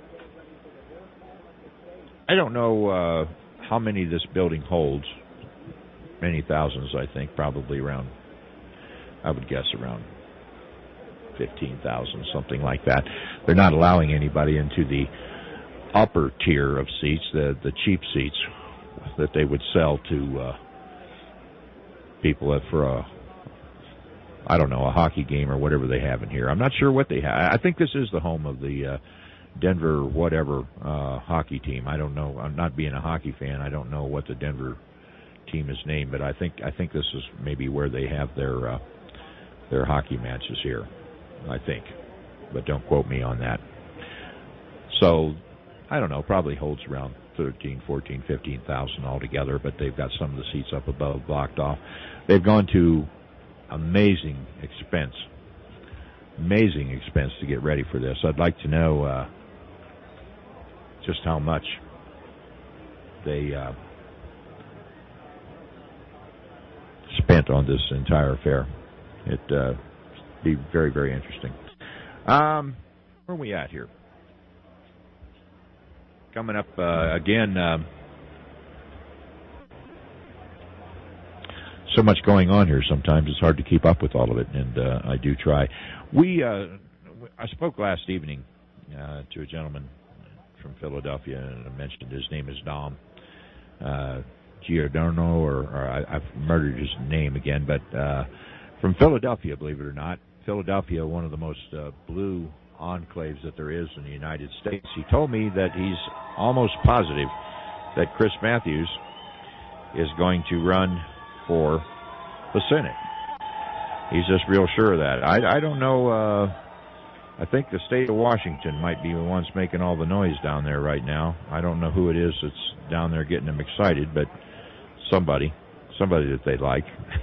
don't know how many this building holds. Many thousands, I think. Probably around, I would guess around 15,000, something like that. They're not allowing anybody into the upper tier of seats, the cheap seats that they would sell to people for a hockey game or whatever they have in here. I'm not sure what they have. I think this is the home of the Denver whatever hockey team. I don't know. I'm not being a hockey fan. I don't know what the Denver team is named, but I think this is maybe where they have their hockey matches here. I think, but don't quote me on that. So I don't know, probably holds around 13, 14, 15,000 altogether, but they've got some of the seats up above blocked off. They've gone to amazing expense to get ready for this. I'd like to know just how much they spent on this entire affair. It'd be very, very interesting. Where are we at here? Coming up again, so much going on here sometimes it's hard to keep up with all of it, and I do try. I spoke last evening to a gentleman from Philadelphia, and I mentioned his name is Dom Giordano, or I've murdered his name again, but from Philadelphia, believe it or not. Philadelphia, one of the most blue enclaves that there is in the United States. He told me that he's almost positive that Chris Matthews is going to run for the Senate. He's just real sure of that. I don't know. I think the state of Washington might be the ones making all the noise down there right now. I don't know who it is that's down there getting them excited, but somebody that they like.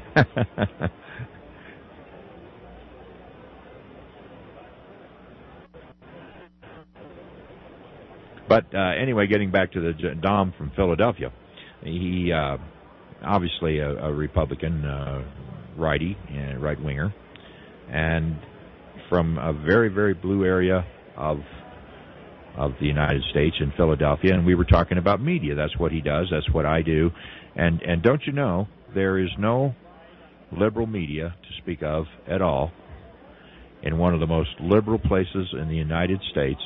But anyway, getting back to the Dom from Philadelphia, he obviously a Republican righty and right-winger, and from a very, very blue area of the United States in Philadelphia. And we were talking about media. That's what he does. That's what I do. And don't you know, there is no liberal media to speak of at all in one of the most liberal places in the United States,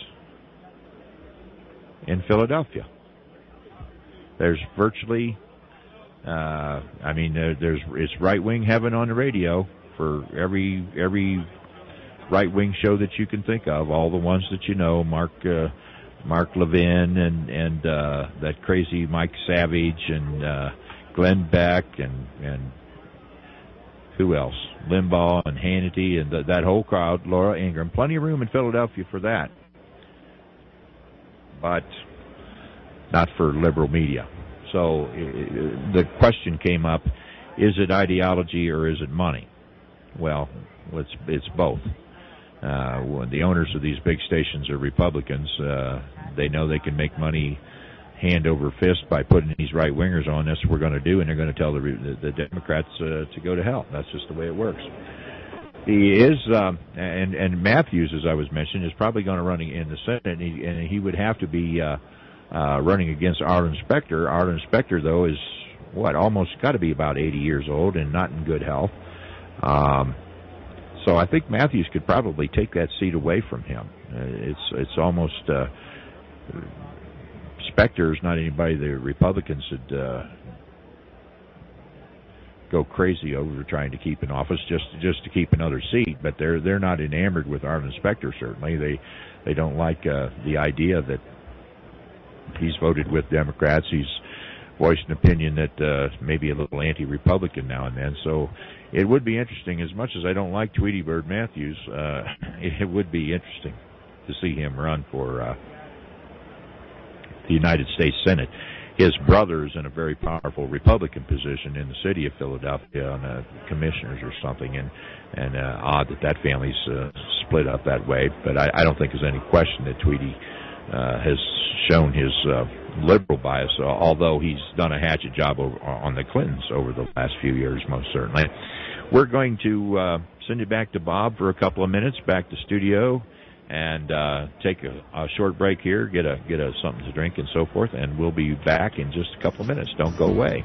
in Philadelphia. There's virtually, it's right-wing heaven on the radio for every right-wing show that you can think of. All the ones that you know, Mark Levin and that crazy Mike Savage and Glenn Beck and who else? Limbaugh and Hannity and that whole crowd. Laura Ingraham. Plenty of room in Philadelphia for that, but not for liberal media. So the question came up, is it ideology or is it money? Well, it's both. The owners of these big stations are Republicans. They know they can make money hand over fist by putting these right-wingers on. That's what we're going to do, and they're going to tell the Democrats to go to hell. That's just the way it works. He is, and Matthews, as I was mentioning, is probably going to run in the Senate, and he would have to be running against Arlen Specter. Arlen Specter, though, is, almost got to be about 80 years old and not in good health. So I think Matthews could probably take that seat away from him. It's almost, Specter is not anybody the Republicans would go crazy over trying to keep in office just to keep another seat, but they're not enamored with Arlen Specter. Certainly, they don't like the idea that he's voted with Democrats. He's voiced an opinion that maybe a little anti-Republican now and then. So it would be interesting. As much as I don't like Tweety Bird Matthews, it would be interesting to see him run for the United States Senate. His brother is in a very powerful Republican position in the city of Philadelphia on the commissioners or something, and odd that family's split up that way. But I don't think there's any question that Tweety has shown his liberal bias, although he's done a hatchet job on the Clintons over the last few years, most certainly. We're going to send you back to Bob for a couple of minutes, back to studio, and take a short break here, get a something to drink and so forth, and we'll be back in just a couple of minutes. Don't go away.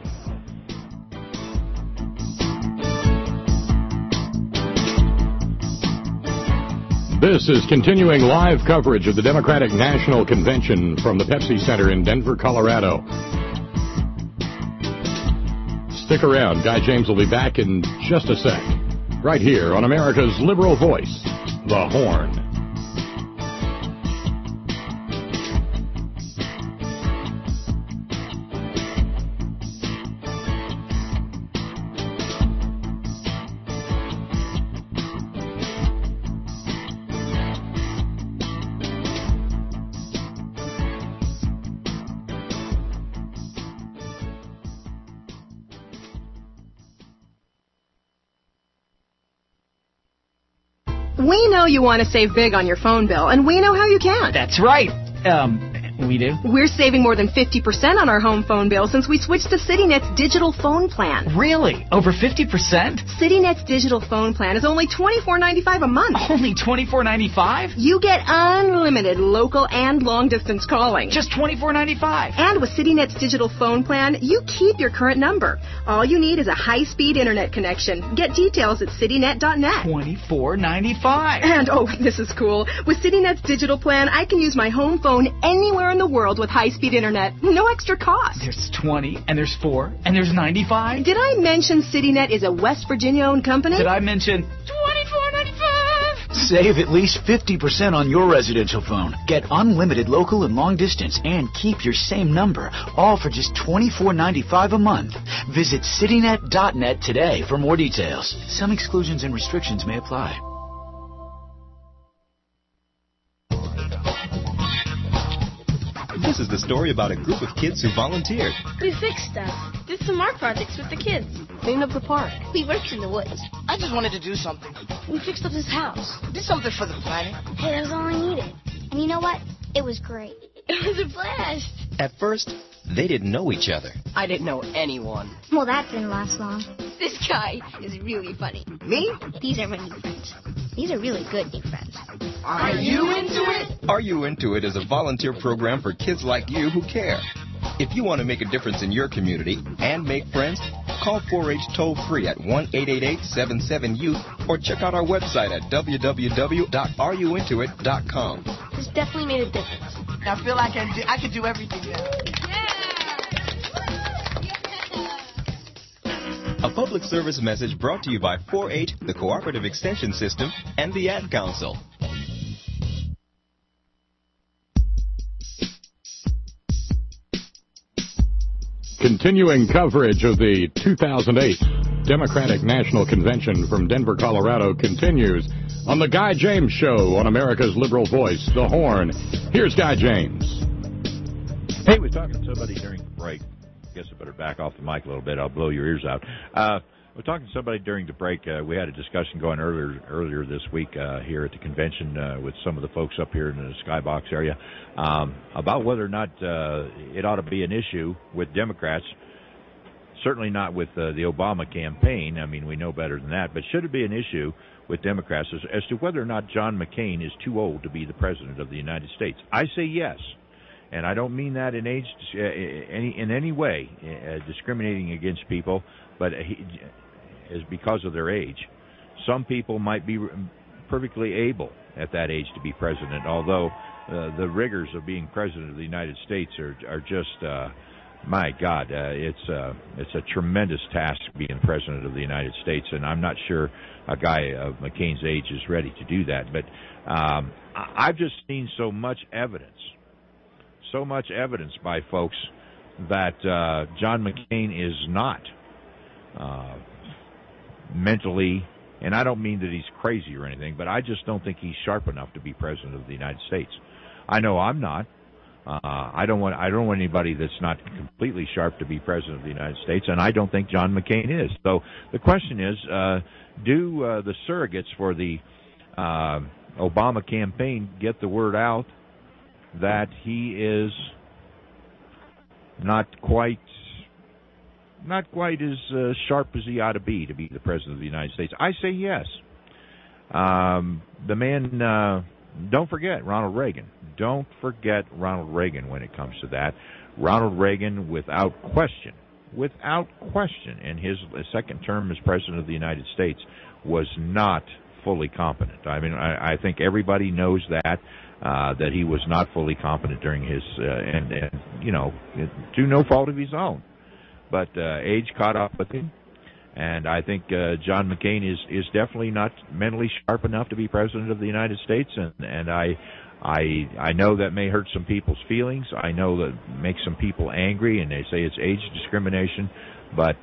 This is continuing live coverage of the Democratic National Convention from the Pepsi Center in Denver, Colorado. Stick around. Guy James will be back in just a sec. Right here on America's liberal voice, The Horn. We know you want to save big on your phone bill, and we know how you can. That's right. We do? We're saving more than 50% on our home phone bill since we switched to CityNet's digital phone plan. Really? Over 50%? CityNet's digital phone plan is only $24.95 a month. Only $24.95? You get unlimited local and long-distance calling. Just $24.95. And with CityNet's digital phone plan, you keep your current number. All you need is a high-speed internet connection. Get details at citynet.net. $24.95. And, oh, this is cool. With CityNet's digital plan, I can use my home phone anywhere in the world with high-speed internet. No extra cost. There's 20, and there's 4, and there's 95. Did I mention CityNet is a West Virginia-owned company? Did I mention $24.95? Save at least 50% on your residential phone. Get unlimited local and long distance and keep your same number, all for just $24.95 a month. Visit citynet.net today for more details. Some exclusions and restrictions may apply. This is the story about a group of kids who volunteered. We fixed stuff, did some art projects with the kids, cleaned up the park. We worked in the woods. I just wanted to do something. We fixed up this house. Did something for the planet. Hey, that was all I needed. And you know what? It was great. It was a blast. At first, they didn't know each other. I didn't know anyone. Well, that didn't last long. This guy is really funny. Me? These are my new friends. These are really good new friends. Are you into it? Are You Into It is a volunteer program for kids like you who care. If you want to make a difference in your community and make friends, call 4-H toll-free at 1-888-77-YOUTH or check out our website at www.areyouintoit.com. This definitely made a difference. I feel like I can do everything now. A public service message brought to you by 4-H, the Cooperative Extension System, and the Ad Council. Continuing coverage of the 2008 Democratic National Convention from Denver, Colorado continues on the Guy James Show on America's Liberal Voice, The Horn. Here's Guy James. Hey, we're talking to somebody during the break. I guess I better back off the mic a little bit. I'll blow your ears out. We're talking to somebody during the break. We had a discussion going earlier this week here at the convention with some of the folks up here in the Skybox area about whether or not it ought to be an issue with Democrats. Certainly not with the Obama campaign. I mean, we know better than that. But should it be an issue with Democrats as to whether or not John McCain is too old to be the president of the United States? I say yes. And I don't mean that in age in any way discriminating against people, but is because of their age. Some people might be perfectly able at that age to be president, although the rigors of being president of the United States are just, my God, it's a tremendous task being president of the United States, and I'm not sure a guy of McCain's age is ready to do that. But I've just seen so much evidence by folks that John McCain is not mentally, and I don't mean that he's crazy or anything, but I just don't think he's sharp enough to be president of the United States. I know I'm not. I don't want anybody that's not completely sharp to be president of the United States, and I don't think John McCain is. So the question is, do the surrogates for the Obama campaign get the word out that he is not quite as sharp as he ought to be the president of the United States? I say yes. The man, don't forget Ronald Reagan. Don't forget Ronald Reagan when it comes to that. Ronald Reagan, without question, in his second term as president of the United States, was not fully competent. I mean, I think everybody knows that he was not fully competent during his, and you know, to no fault of his own. But age caught up with him, and I think John McCain is definitely not mentally sharp enough to be president of the United States, and I know that may hurt some people's feelings. I know that makes some people angry, and they say it's age discrimination, but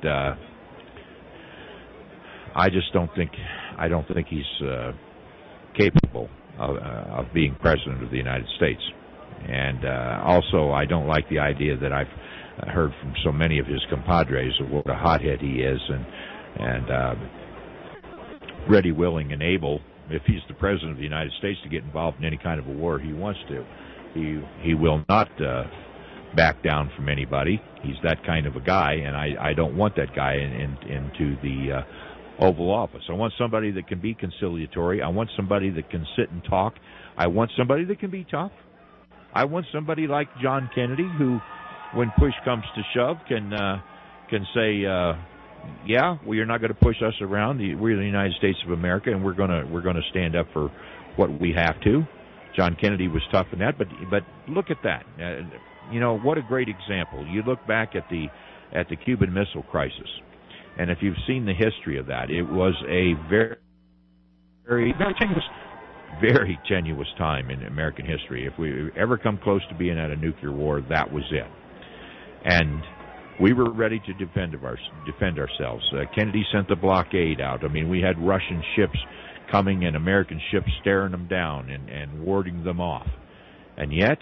I don't think he's capable of being president of the United States. And also, I don't like the idea that I've heard from so many of his compadres of what a hothead he is, and ready, willing, and able if he's the president of the United States, to get involved in any kind of a war he wants to. He will not back down from anybody. He's that kind of a guy, and I don't want that guy into the Oval Office. I want somebody that can be conciliatory. I want somebody that can sit and talk. I want somebody that can be tough. I want somebody like John Kennedy who, when push comes to shove, can say, yeah, well, you're not going to push us around. We're the United States of America, and we're going to stand up for what we have to. John Kennedy was tough in that, but look at that. What a great example. You look back at the Cuban Missile Crisis, and if you've seen the history of that, it was a very, very, very tenuous time in American history. If we ever come close to being at a nuclear war, that was it. And we were ready to defend ourselves. Kennedy sent the blockade out. I mean, we had Russian ships coming and American ships staring them down and warding them off. And yet,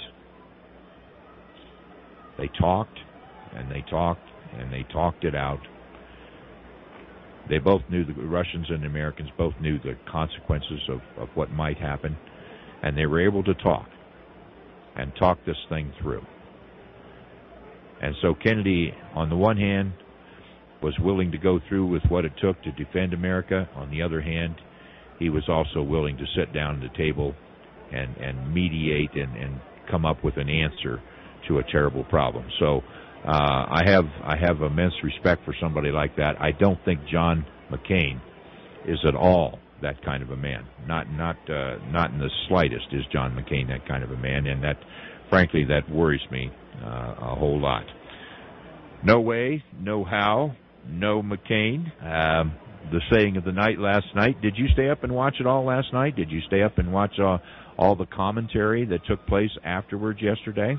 they talked, and they talked, and they talked it out. They both knew, the Russians and the Americans both knew the consequences of what might happen, and they were able to talk this thing through. And so Kennedy, on the one hand, was willing to go through with what it took to defend America. On the other hand, he was also willing to sit down at the table and mediate and come up with an answer to a terrible problem. So I have immense respect for somebody like that. I don't think John McCain is at all that kind of a man. Not in the slightest is John McCain that kind of a man, and that, frankly, that worries me a whole lot. No way, no how, no McCain. The saying of the night last night. Did you stay up and watch it all last night? Did you stay up and watch all the commentary that took place afterwards yesterday?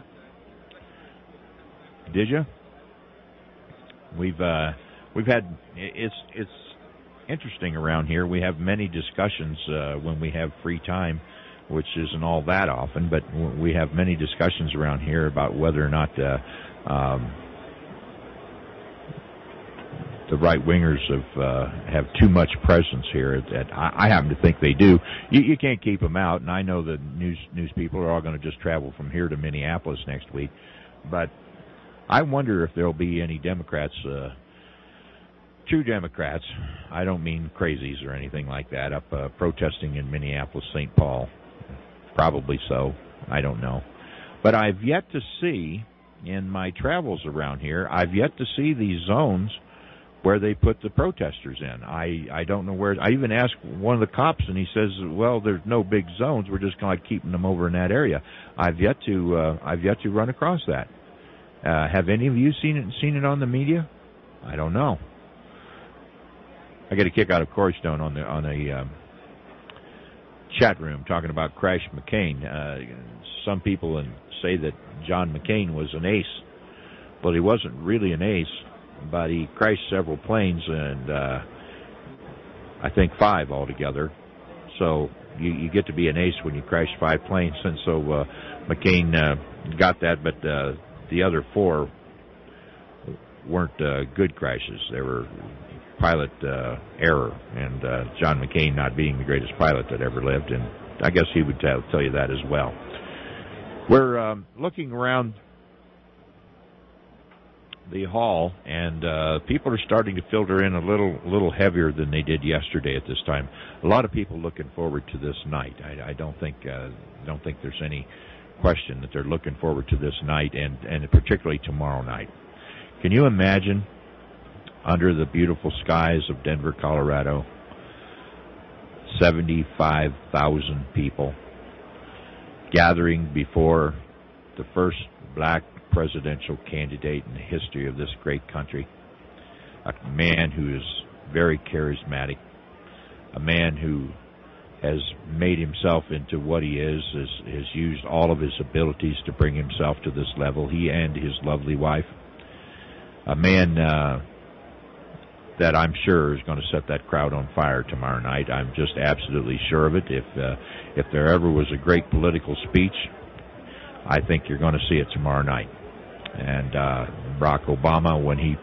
Did you? We've had, it's interesting around here. We have many discussions when we have free time, which isn't all that often, but we have many discussions around here about whether or not the right-wingers have too much presence here. I happen to think they do. You can't keep them out, and I know the news people are all going to just travel from here to Minneapolis next week, but I wonder if there'll be any Democrats, true Democrats, I don't mean crazies or anything like that, up protesting in Minneapolis, St. Paul. Probably so. I don't know. But I've yet to see, in my travels around here, I've yet to see these zones where they put the protesters in. I don't know where. I even asked one of the cops, and he says, well, there's no big zones. We're just kind of keeping them over in that area. I've yet to run across that. Have any of you seen it on the media? I don't know. I get a kick out of Corey Stone on a chat room talking about Crash McCain. Some people say that John McCain was an ace. Well, he wasn't really an ace, but he crashed several planes, and I think 5 altogether. So you get to be an ace when you crash 5 planes, and so McCain got that, but the other 4 weren't good crashes. They were pilot error, and John McCain not being the greatest pilot that ever lived, and I guess he would tell you that as well. We're looking around the hall, and people are starting to filter in a little heavier than they did yesterday at this time. A lot of people looking forward to this night. I don't think there's any question that they're looking forward to this night, and particularly tomorrow night. Can you imagine, under the beautiful skies of Denver, Colorado, 75,000 people gathering before the first black presidential candidate in the history of this great country, a man who is very charismatic, a man who has made himself into what he is, has used all of his abilities to bring himself to this level, he and his lovely wife, a man that I'm sure is going to set that crowd on fire tomorrow night. I'm just absolutely sure of it. If there ever was a great political speech, I think you're going to see it tomorrow night. And Barack Obama, when he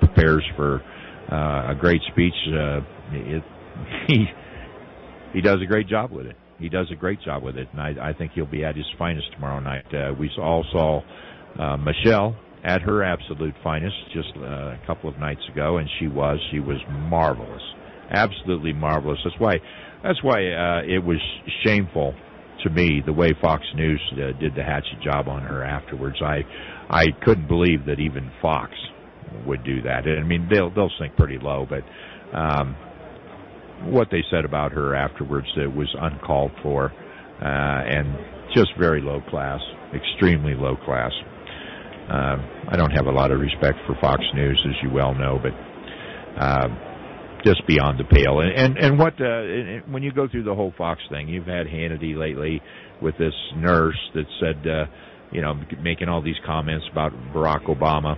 he does a great job with it. He does a great job with it, and I think he'll be at his finest tomorrow night. We all saw Michelle at her absolute finest just a couple of nights ago, and she was marvelous, absolutely marvelous. That's why it was shameful to me the way Fox News did the hatchet job on her afterwards. I couldn't believe that even Fox would do that. I mean, they'll sink pretty low, but what they said about her afterwards, it was uncalled for, and just very low class, extremely low class. I don't have a lot of respect for Fox News, as you well know, but just beyond the pale. And what when you go through the whole Fox thing, you've had Hannity lately with this nurse that said, making all these comments about Barack Obama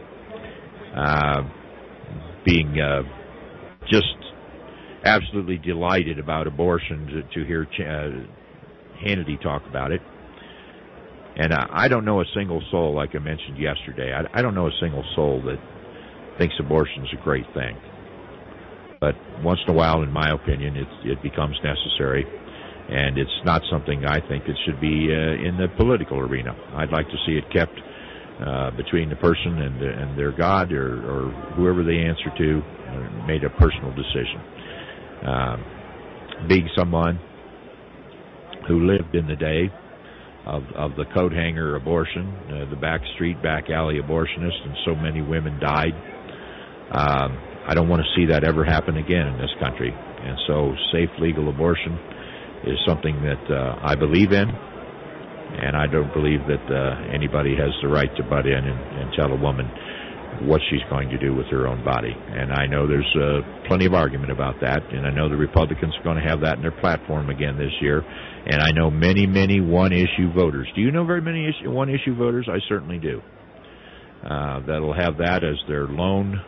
being just absolutely delighted about abortion to hear Hannity talk about it. And I don't know a single soul, like I mentioned yesterday, I don't know a single soul that thinks abortion is a great thing. But once in a while, in my opinion, it becomes necessary. And it's not something I think that should be in the political arena. I'd like to see it kept between the person and their God or whoever they answer to, made a personal decision. Being someone who lived in the day of the coat hanger abortion, the back street, back alley abortionist, and so many women died, I don't want to see that ever happen again in this country. And so safe, legal abortion is something that I believe in, and I don't believe that anybody has the right to butt in and tell a woman what she's going to do with her own body. And I know there's plenty of argument about that, and I know the Republicans are going to have that in their platform again this year, and I know many, many one-issue voters. Do you know very many one-issue voters? I certainly do. That'll have that as their lone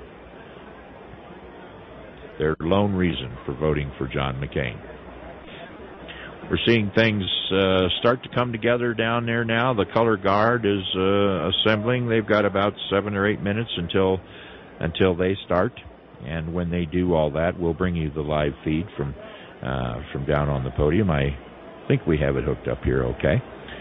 reason for voting for John McCain. We're seeing things start to come together down there now. The color guard is assembling. They've got about 7 or 8 minutes until they start. And when they do all that, we'll bring you the live feed from down on the podium. I think we have it hooked up here okay.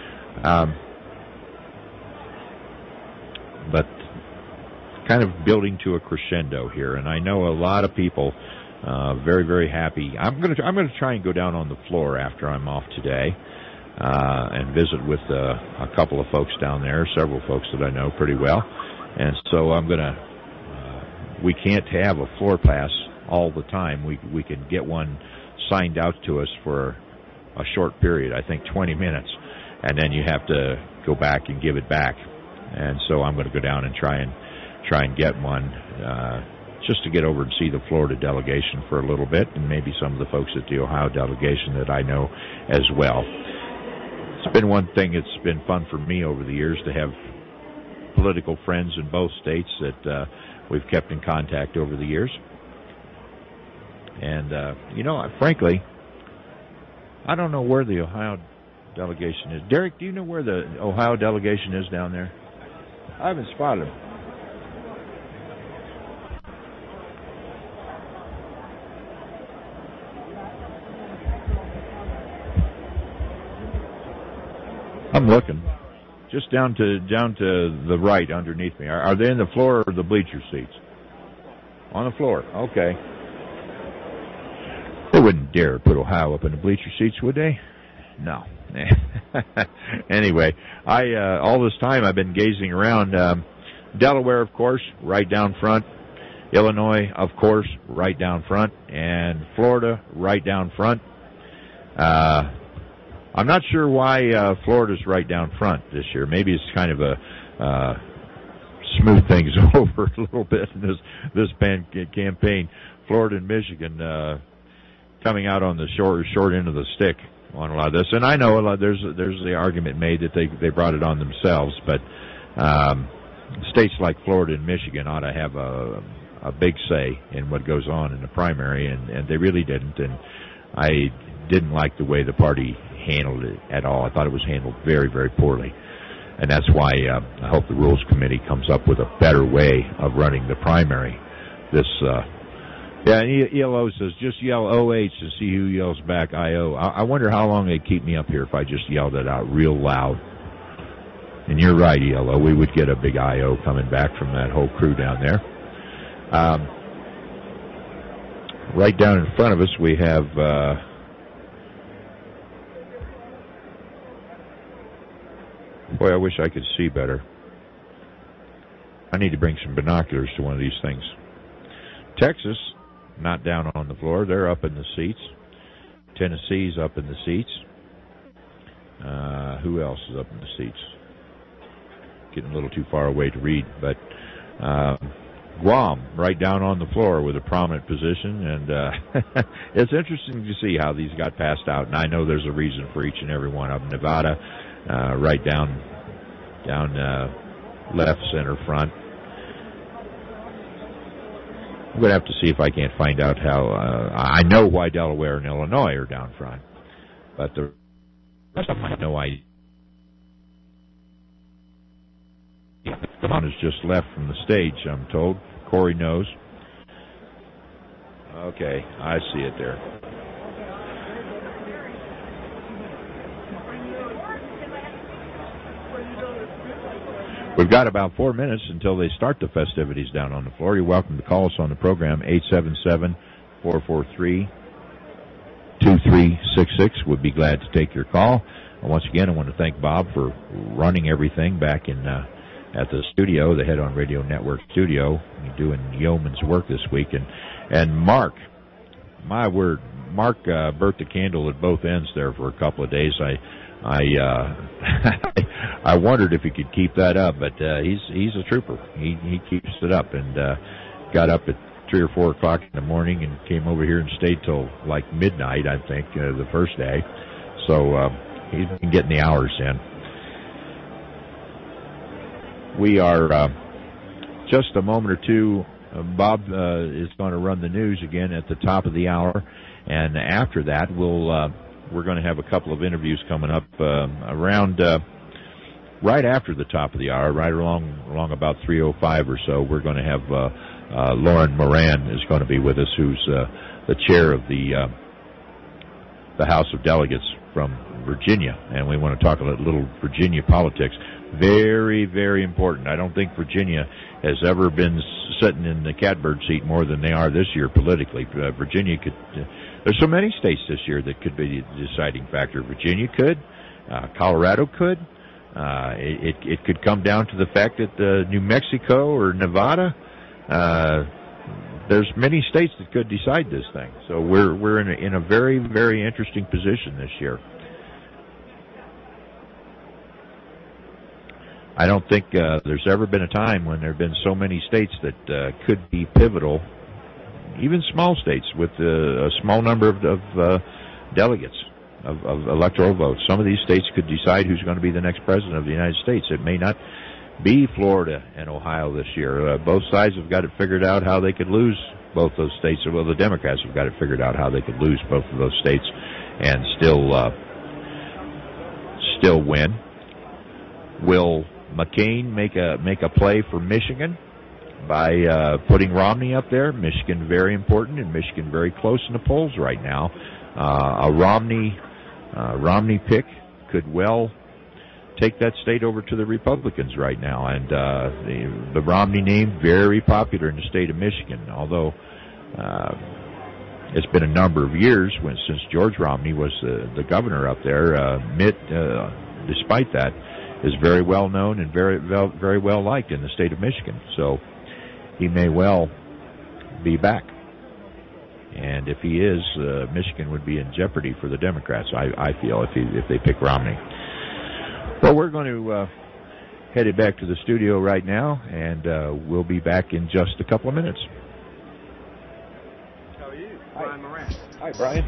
But kind of building to a crescendo here, and I know a lot of people very, very happy. I'm going to try and go down on the floor after I'm off today and visit with a couple of folks down there, several folks that I know pretty well, and so I'm going to. We can't have a floor pass all the time. We can get one signed out to us for a short period, I think 20 minutes, and then you have to go back and give it back. And so I'm going to go down and try and get one just to get over and see the Florida delegation for a little bit, and maybe some of the folks at the Ohio delegation that I know as well. It's been one thing that's been fun for me over the years to have political friends in both states that we've kept in contact over the years. And, frankly, I don't know where the Ohio delegation is. Derek, do you know where the Ohio delegation is down there? I haven't spotted him. I'm looking. Just down to the right underneath me. Are they in the floor or the bleacher seats? On the floor. Okay. They wouldn't dare put Ohio up in the bleacher seats, would they? No. Anyway, all this time I've been gazing around. Delaware, of course, right down front. Illinois, of course, right down front. And Florida, right down front. I'm not sure why Florida's right down front this year. Maybe it's kind of a smooth things over a little bit in this campaign. Florida and Michigan coming out on the short end of the stick on a lot of this. And I know there's the argument made that they brought it on themselves, but states like Florida and Michigan ought to have a big say in what goes on in the primary, and they really didn't. And I didn't like the way the party handled it at all. I thought it was handled very, very poorly. And that's why I hope the Rules Committee comes up with a better way of running the primary this Yeah, and ELO says, just yell OH to see who yells back IO. I wonder how long they'd keep me up here if I just yelled it out real loud. And you're right, ELO. We would get a big IO coming back from that whole crew down there. Right down in front of us, we have... boy, I wish I could see better. I need to bring some binoculars to one of these things. Texas, not down on the floor. They're up in the seats. Tennessee's up in the seats. Who else is up in the seats? Getting a little too far away to read, but Guam right down on the floor with a prominent position, and it's interesting to see how these got passed out, and I know there's a reason for each and every one of them. Nevada, right down left, center, front. I'm going to have to see if I can't find out how, I know why Delaware and Illinois are down front, but the rest of them I have no idea. Ron has just left from the stage, I'm told. Corey knows. Okay, I see it there. We've got about 4 minutes until they start the festivities down on the floor. You're welcome to call us on the program, 877-443-2366. We'd be glad to take your call. And once again, I want to thank Bob for running everything back in at the studio, the Head On Radio Network studio, doing yeoman's work this week. And Mark, my word, Mark burnt the candle at both ends there for a couple of days. I wondered if he could keep that up, but he's a trooper. He keeps it up, and got up at 3 or 4 o'clock in the morning and came over here and stayed till like midnight, I think, the first day. So he's been getting the hours in. We are just a moment or two. Bob is going to run the news again at the top of the hour, and after that we're going to have a couple of interviews coming up around right after the top of the hour, right along about 3:05 or so. We're going to have Lauren Moran is going to be with us, who's the chair of the House of Delegates from Virginia, and we want to talk a little Virginia politics. Very, very important. I don't think Virginia has ever been sitting in the catbird seat more than they are this year politically. Virginia could... there's so many states this year that could be the deciding factor. Virginia could. Colorado could. It could come down to the fact that New Mexico or Nevada... there's many states that could decide this thing. So we're in a very, very interesting position this year. I don't think there's ever been a time when there have been so many states that could be pivotal, even small states with a small number of delegates, of electoral votes. Some of these states could decide who's going to be the next president of the United States. It may not be Florida and Ohio this year. Both sides have got it figured out how they could lose both those states. Well, the Democrats have got it figured out how they could lose both of those states and still win. Will McCain make a play for Michigan by putting Romney up there? Michigan very important, and Michigan very close in the polls right now. A Romney pick could well take that state over to the Republicans right now, and the Romney name very popular in the state of Michigan. Although it's been a number of years since George Romney was the governor up there. Mitt, despite that, is very well known and very well liked in the state of Michigan. So he may well be back. And if he is, Michigan would be in jeopardy for the Democrats, I feel, if they pick Romney. Well, we're going to head it back to the studio right now, and we'll be back in just a couple of minutes. How are you? Brian Moran. Hi, Brian.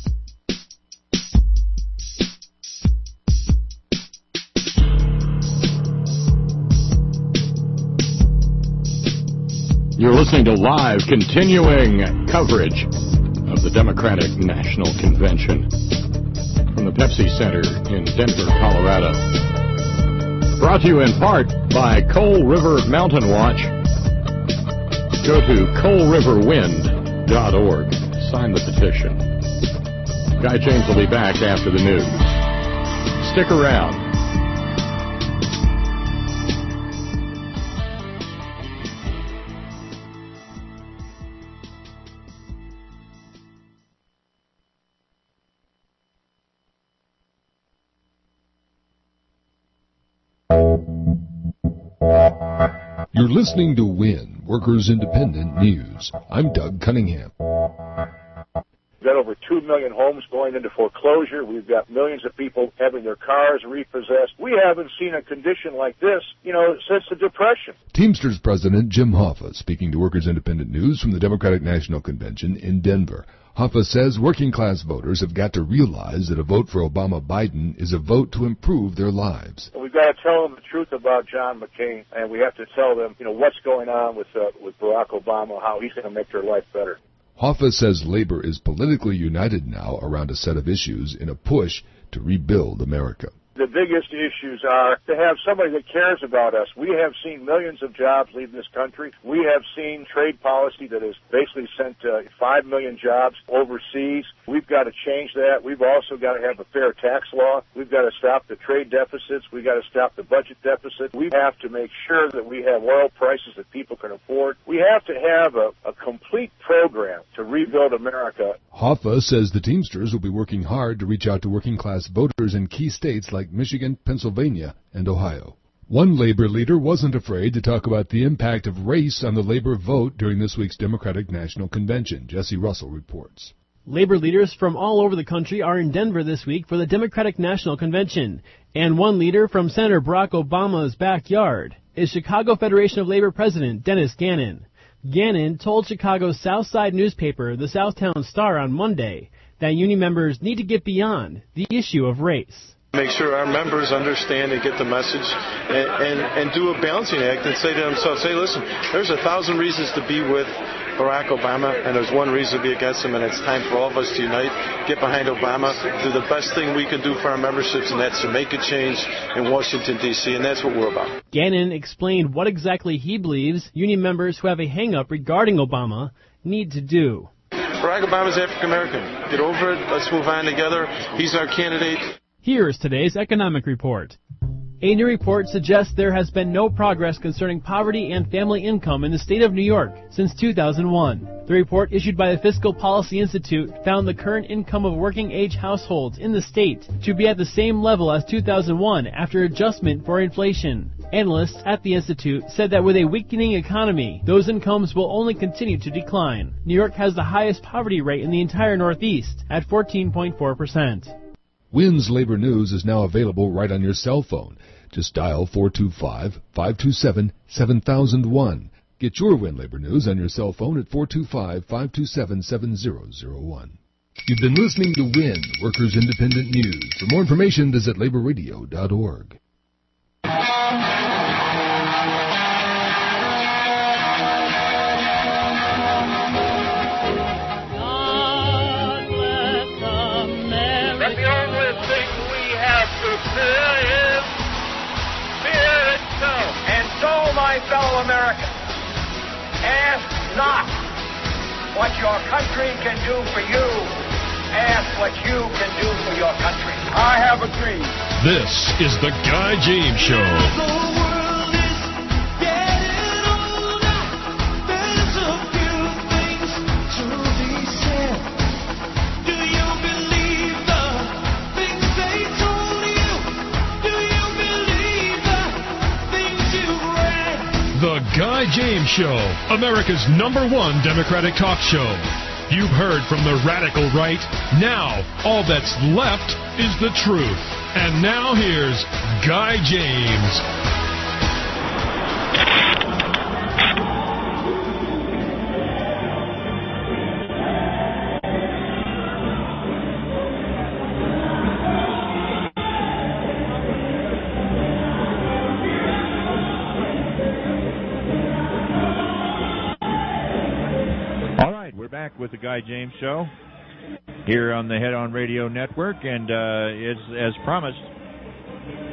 You're listening to live, continuing coverage of the Democratic National Convention from the Pepsi Center in Denver, Colorado. Brought to you in part by Coal River Mountain Watch. Go to coalriverwind.com. DemocraticTalkShow.org. Sign the petition. Guy James will be back after the news. Stick around. You're listening to WIN, Workers Independent News. I'm Doug Cunningham. We've got over 2 million homes going into foreclosure. We've got millions of people having their cars repossessed. We haven't seen a condition like this, since the Depression. Teamsters President Jim Hoffa speaking to Workers Independent News from the Democratic National Convention in Denver. Hoffa says working-class voters have got to realize that a vote for Obama-Biden is a vote to improve their lives. We've got to tell them the truth about John McCain, and we have to tell them, what's going on with Barack Obama, how he's going to make their life better. Hoffa says labor is politically united now around a set of issues in a push to rebuild America. The biggest issues are to have somebody that cares about us. We have seen millions of jobs leaving this country. We have seen trade policy that has basically sent 5 million jobs overseas. We've got to change that. We've also got to have a fair tax law. We've got to stop the trade deficits. We've got to stop the budget deficit. We have to make sure that we have oil prices that people can afford. We have to have a complete program to rebuild America. Hoffa says the Teamsters will be working hard to reach out to working-class voters in key states like Michigan, Pennsylvania, and Ohio. One labor leader wasn't afraid to talk about the impact of race on the labor vote during this week's Democratic National Convention. Jesse Russell reports. Labor leaders from all over the country are in Denver this week for the Democratic National Convention. And one leader from Senator Barack Obama's backyard is Chicago Federation of Labor President Dennis Gannon. Gannon told Chicago's Southside newspaper, the Southtown Star, on Monday that union members need to get beyond the issue of race. Make sure our members understand and get the message and do a balancing act and say to themselves, hey, listen, there's 1,000 reasons to be with Barack Obama, and there's one reason to be against him, and it's time for all of us to unite, get behind Obama, do the best thing we can do for our memberships, and that's to make a change in Washington, D.C., and that's what we're about. Gannon explained what exactly he believes union members who have a hang-up regarding Obama need to do. Barack Obama's African-American. Get over it. Let's move on together. He's our candidate. Here's today's economic report. A new report suggests there has been no progress concerning poverty and family income in the state of New York since 2001. The report issued by the Fiscal Policy Institute found the current income of working-age households in the state to be at the same level as 2001 after adjustment for inflation. Analysts at the Institute said that with a weakening economy, those incomes will only continue to decline. New York has the highest poverty rate in the entire Northeast at 14.4%. WIN's Labor News is now available right on your cell phone. Just dial 425-527-7001. Get your WIN Labor News on your cell phone at 425-527-7001. You've been listening to WIN, Workers Independent News. For more information, visit laborradio.org. My fellow Americans, ask not what your country can do for you. Ask what you can do for your country. I have a dream. This is the Guy James Show. The Guy James Show, America's #1 Democratic talk show. You've heard from the radical right. Now, all that's left is the truth. And now here's Guy James. With the Guy James Show here on the Head On Radio Network, and as promised,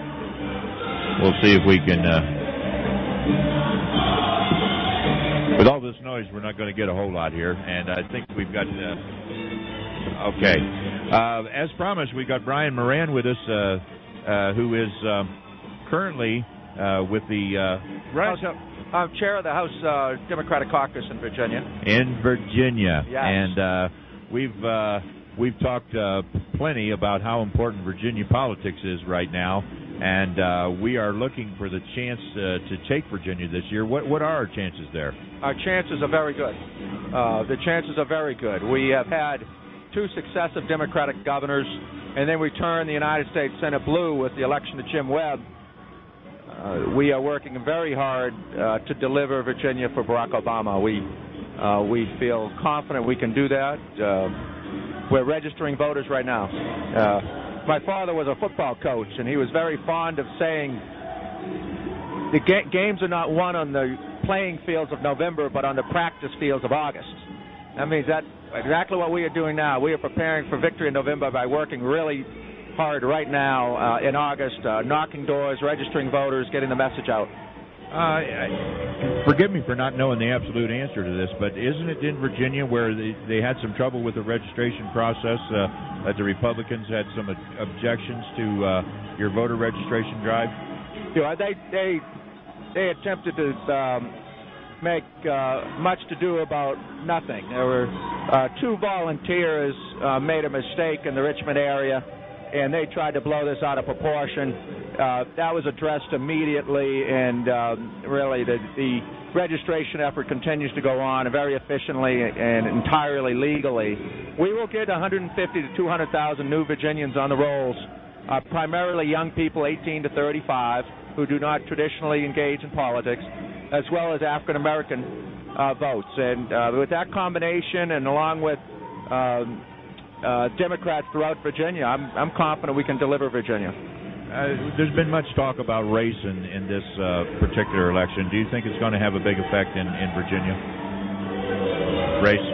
we'll see if we can with all all this noise, we're not going to get a whole lot here, and I think we've got... okay. As promised, we got Brian Moran with us, who is currently with the... I'm chair of the House Democratic Caucus in Virginia. In Virginia. Yes. And we've talked plenty about how important Virginia politics is right now, and we are looking for the chance to take Virginia this year. What are our chances there? Our chances are very good. The chances are very good. We have had 2 successive Democratic governors, and then we turned the United States Senate blue with the election of Jim Webb. We are working very hard to deliver Virginia for Barack Obama. We feel confident we can do that. We're registering voters right now. My father was a football coach, and he was very fond of saying the games are not won on the playing fields of November, but on the practice fields of August. That means that's exactly what we are doing now. We are preparing for victory in November by working really hard right now in August, knocking doors, registering voters, getting the message out. Forgive me for not knowing the absolute answer to this, but isn't it in Virginia where they had some trouble with the registration process, that the Republicans had some objections to your voter registration drive? Yeah, they attempted to make much to do about nothing. There were 2 volunteers made a mistake in the Richmond area, and they tried to blow this out of proportion. That was addressed immediately, and really the registration effort continues to go on very efficiently and entirely legally. We will get 150 to 200,000 new Virginians on the rolls, primarily young people 18 to 35 who do not traditionally engage in politics, as well as African American votes. And with that combination, and along with Democrats throughout Virginia, I'm confident we can deliver Virginia. There's been much talk about race in this particular election. Do you think it's going to have a big effect in Virginia? Race?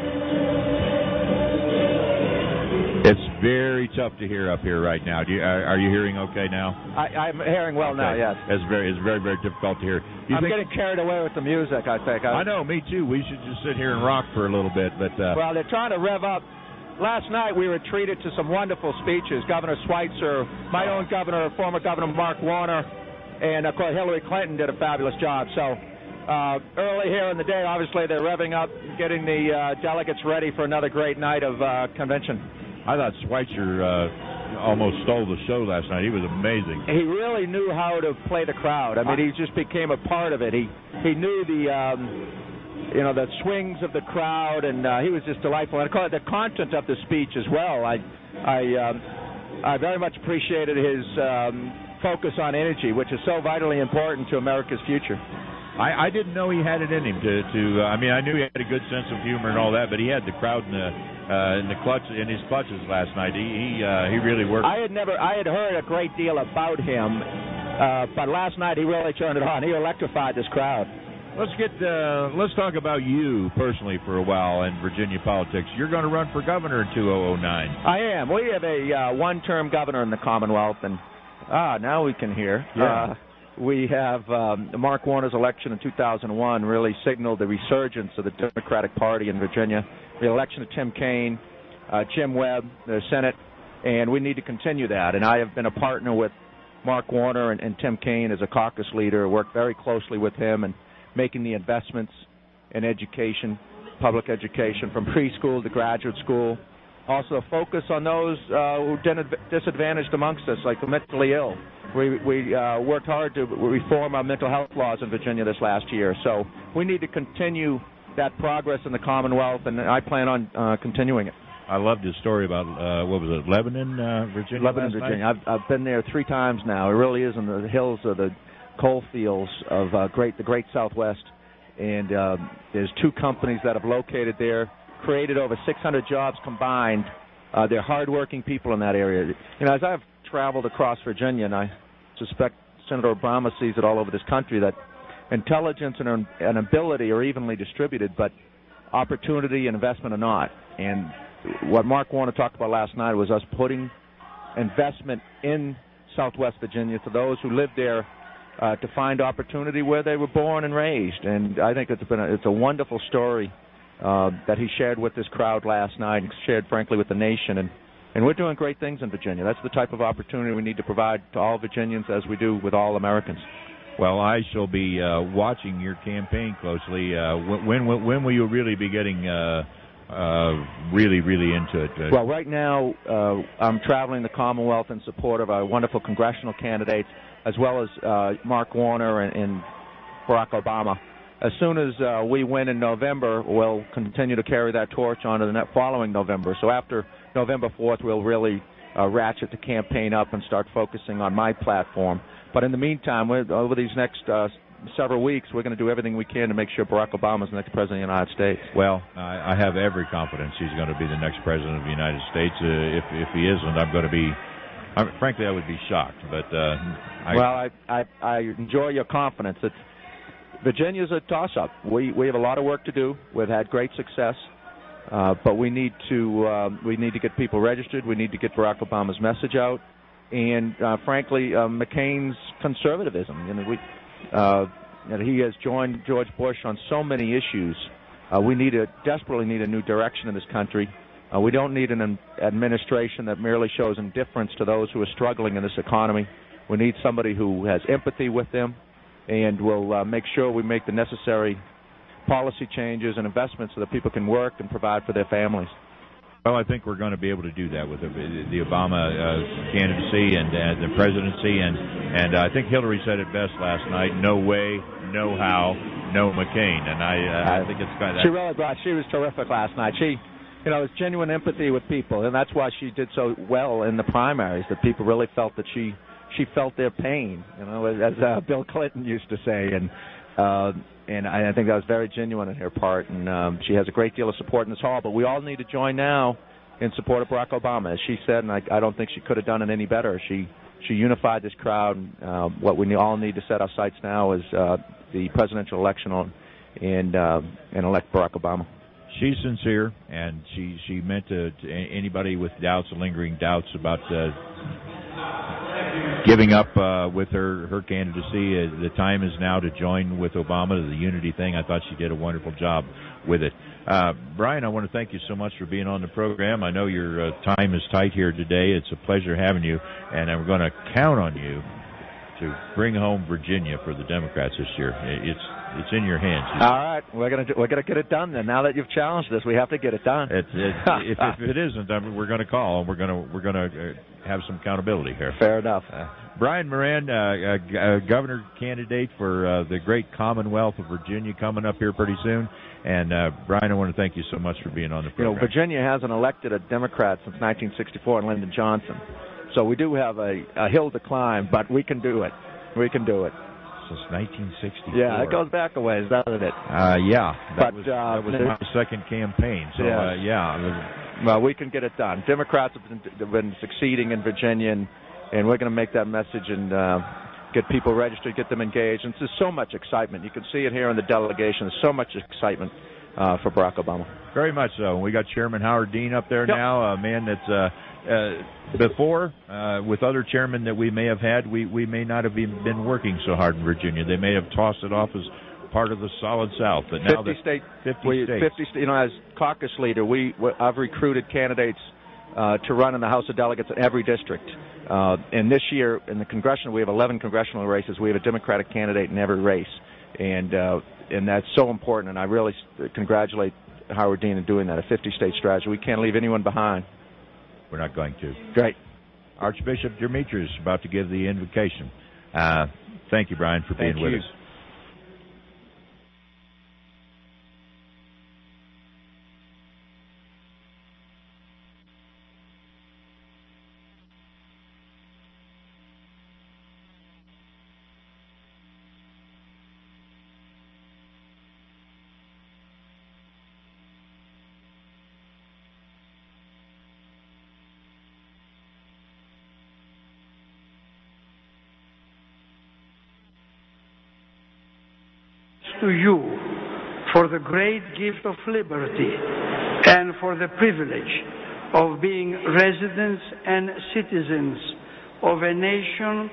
It's very tough to hear up here right now. Are you hearing okay now? I'm hearing well now, yes. It's very, very difficult to hear. I'm getting carried away with the music, I think. I know, me too. We should just sit here and rock for a little bit. But well, they're trying to rev up. Last night we were treated to some wonderful speeches. Governor Schweitzer, my own governor, former Governor Mark Warner, and of course Hillary Clinton did a fabulous job. So early here in the day, obviously they're revving up, getting the delegates ready for another great night of convention. I thought Schweitzer almost stole the show last night. He was amazing. He really knew how to play the crowd. I mean, he just became a part of it. He knew the swings of the crowd, and he was just delightful. And the content of the speech as well. I very much appreciated his focus on energy, which is so vitally important to America's future. I didn't know he had it in him to I mean, I knew he had a good sense of humor and all that, but he had the crowd in his clutches last night. He really worked. I had heard a great deal about him, but last night he really turned it on. He electrified this crowd. Let's talk about you personally for a while in Virginia politics. You're going to run for governor in 2009. I am. We have a one-term governor in the Commonwealth, and now we can hear. Yeah. We have Mark Warner's election in 2001 really signaled the resurgence of the Democratic Party in Virginia. The election of Tim Kaine, Jim Webb, the Senate, and we need to continue that. And I have been a partner with Mark Warner and Tim Kaine as a caucus leader, worked very closely with him and making the investments in education, public education, from preschool to graduate school. Also focus on those who are disadvantaged amongst us, like the mentally ill. We worked hard to reform our mental health laws in Virginia this last year. So we need to continue that progress in the Commonwealth, and I plan on continuing it. I loved his story about, what was it, Lebanon, Virginia? Lebanon, Virginia. I've been there 3 times now. It really is in the hills of the coal fields of the great Southwest. And there's 2 companies that have located there, created over 600 jobs combined. They're hardworking people in that area. You know, as I've traveled across Virginia, and I suspect Senator Obama sees it all over this country, that intelligence and ability are evenly distributed, but opportunity and investment are not. And what Mark Warner talked about last night was us putting investment in Southwest Virginia to those who live there to find opportunity where they were born and raised. And I think it's a wonderful story that he shared with this crowd last night and shared, frankly, with the nation. And we're doing great things in Virginia. That's the type of opportunity we need to provide to all Virginians as we do with all Americans. Well, I shall be watching your campaign closely. When will you really be getting really into it? Well, right now I'm traveling the Commonwealth in support of our wonderful congressional candidates, as well as Mark Warner and Barack Obama. As soon as we win in November, we'll continue to carry that torch on to the following November. So after November 4th, we'll really ratchet the campaign up and start focusing on my platform. But in the meantime, over these next several weeks, we're going to do everything we can to make sure Barack Obama is the next president of the United States. Well, I have every confidence he's going to be the next president of the United States. If he isn't, I'm going to be... frankly, I would be shocked. But I enjoy your confidence. Virginia's a toss-up. We have a lot of work to do. We've had great success, but we need to get people registered. We need to get Barack Obama's message out, and frankly, McCain's conservatism. He has joined George Bush on so many issues. We desperately need a new direction in this country. We don't need an administration that merely shows indifference to those who are struggling in this economy. We need somebody who has empathy with them and will make sure we make the necessary policy changes and investments so that people can work and provide for their families. Well, I think we're going to be able to do that with the Obama candidacy and the presidency, and I think Hillary said it best last night: no way, no how, no McCain. And I think it's kind of... She was terrific last night. She, was genuine empathy with people, and that's why she did so well in the primaries. That people really felt that she felt their pain, as Bill Clinton used to say, and I think that was very genuine on her part, and she has a great deal of support in this hall, but we all need to join now in support of Barack Obama, as she said, and I don't think she could have done it any better. She unified this crowd, and what we all need to set our sights now is the presidential election and elect Barack Obama. She's sincere, and she meant to anybody with doubts, lingering doubts about giving up with her candidacy. The time is now to join with Obama, the unity thing. I thought she did a wonderful job with it. Brian, I want to thank you so much for being on the program. I know your time is tight here today. It's a pleasure having you, and I'm going to count on you to bring home Virginia for the Democrats this year. It's in your hands. All right, we're gonna get it done. Then, now that you've challenged us, we have to get it done. If it isn't, we're going to call, and we're going to have some accountability here. Fair enough. Brian Moran, governor candidate for the great Commonwealth of Virginia, coming up here pretty soon. And Brian, I want to thank you so much for being on the program. Virginia hasn't elected a Democrat since 1964 and Lyndon Johnson, so we do have a hill to climb, but we can do it. We can do it. Since 1964. Yeah, it goes back a ways, doesn't it? Yeah. That was my second campaign. So, yeah. Well, we can get it done. Democrats have been succeeding in Virginia, and we're going to make that message and get people registered, get them engaged. And there's so much excitement. You can see it here in the delegation. There's so much excitement for Barack Obama. Very much so. We got Chairman Howard Dean up there now, a man that's before, with other chairmen that we may have had, we may not have been working so hard in Virginia. They may have tossed it off as part of the solid South. But now 50 states. As caucus leader, I've recruited candidates to run in the House of Delegates in every district. And this year, in the congressional, we have 11 congressional races. We have a Democratic candidate in every race, and that's so important. And I really congratulate Howard Dean in doing that, a 50-state strategy. We can't leave anyone behind. We're not going to. Great. Archbishop Demetrius is about to give the invocation. Thank you, Brian, for being with us. To you for the great gift of liberty and for the privilege of being residents and citizens of a nation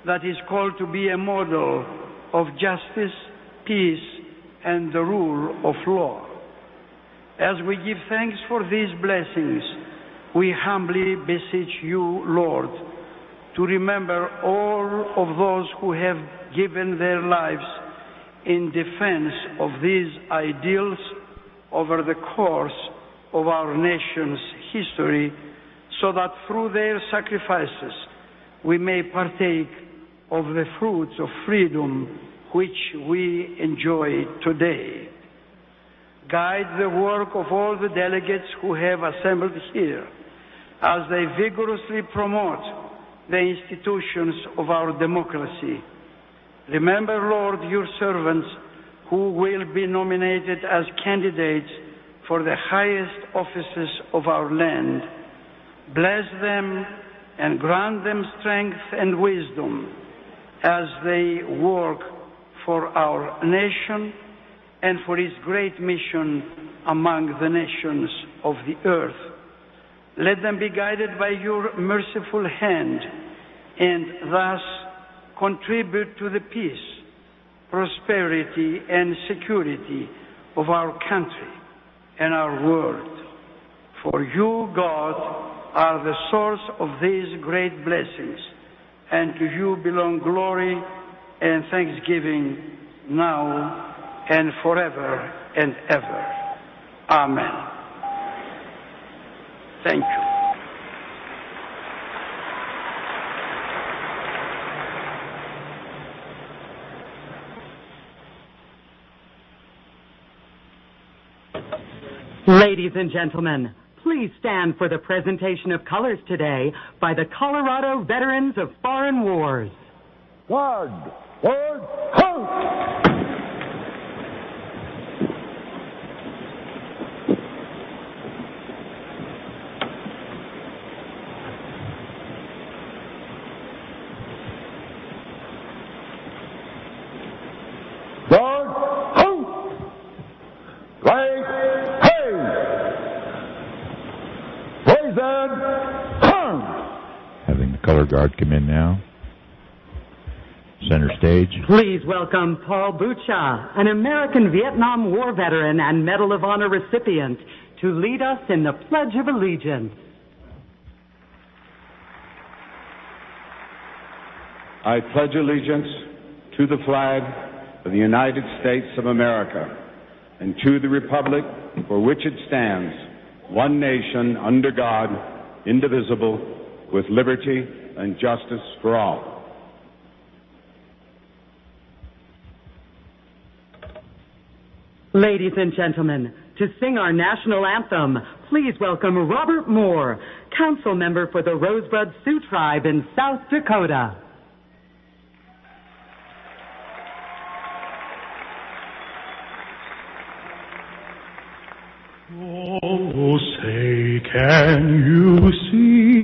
that is called to be a model of justice, peace, and the rule of law. As we give thanks for these blessings, we humbly beseech you, Lord, to remember all of those who have given their lives in defense of these ideals over the course of our nation's history, so that through their sacrifices we may partake of the fruits of freedom which we enjoy today. Guide the work of all the delegates who have assembled here as they vigorously promote the institutions of our democracy. Remember, Lord, your servants who will be nominated as candidates for the highest offices of our land. Bless them and grant them strength and wisdom as they work for our nation and for its great mission among the nations of the earth. Let them be guided by your merciful hand and thus contribute to the peace, prosperity, and security of our country and our world. For you, God, are the source of these great blessings, and to you belong glory and thanksgiving now and forever and ever. Amen. Thank you. Ladies and gentlemen, please stand for the presentation of colors today by the Colorado Veterans of Foreign Wars. Guard! Guard! Halt! Guard! Halt! Flag! Having the color guard come in now. Center stage. Please welcome Paul Bucha, an American Vietnam War veteran and Medal of Honor recipient, to lead us in the Pledge of Allegiance. I pledge allegiance to the flag of the United States of America and to the republic for which it stands, one nation, under God, indivisible, with liberty and justice for all. Ladies and gentlemen, to sing our national anthem, please welcome Robert Moore, council member for the Rosebud Sioux Tribe in South Dakota. Oh, say, can you see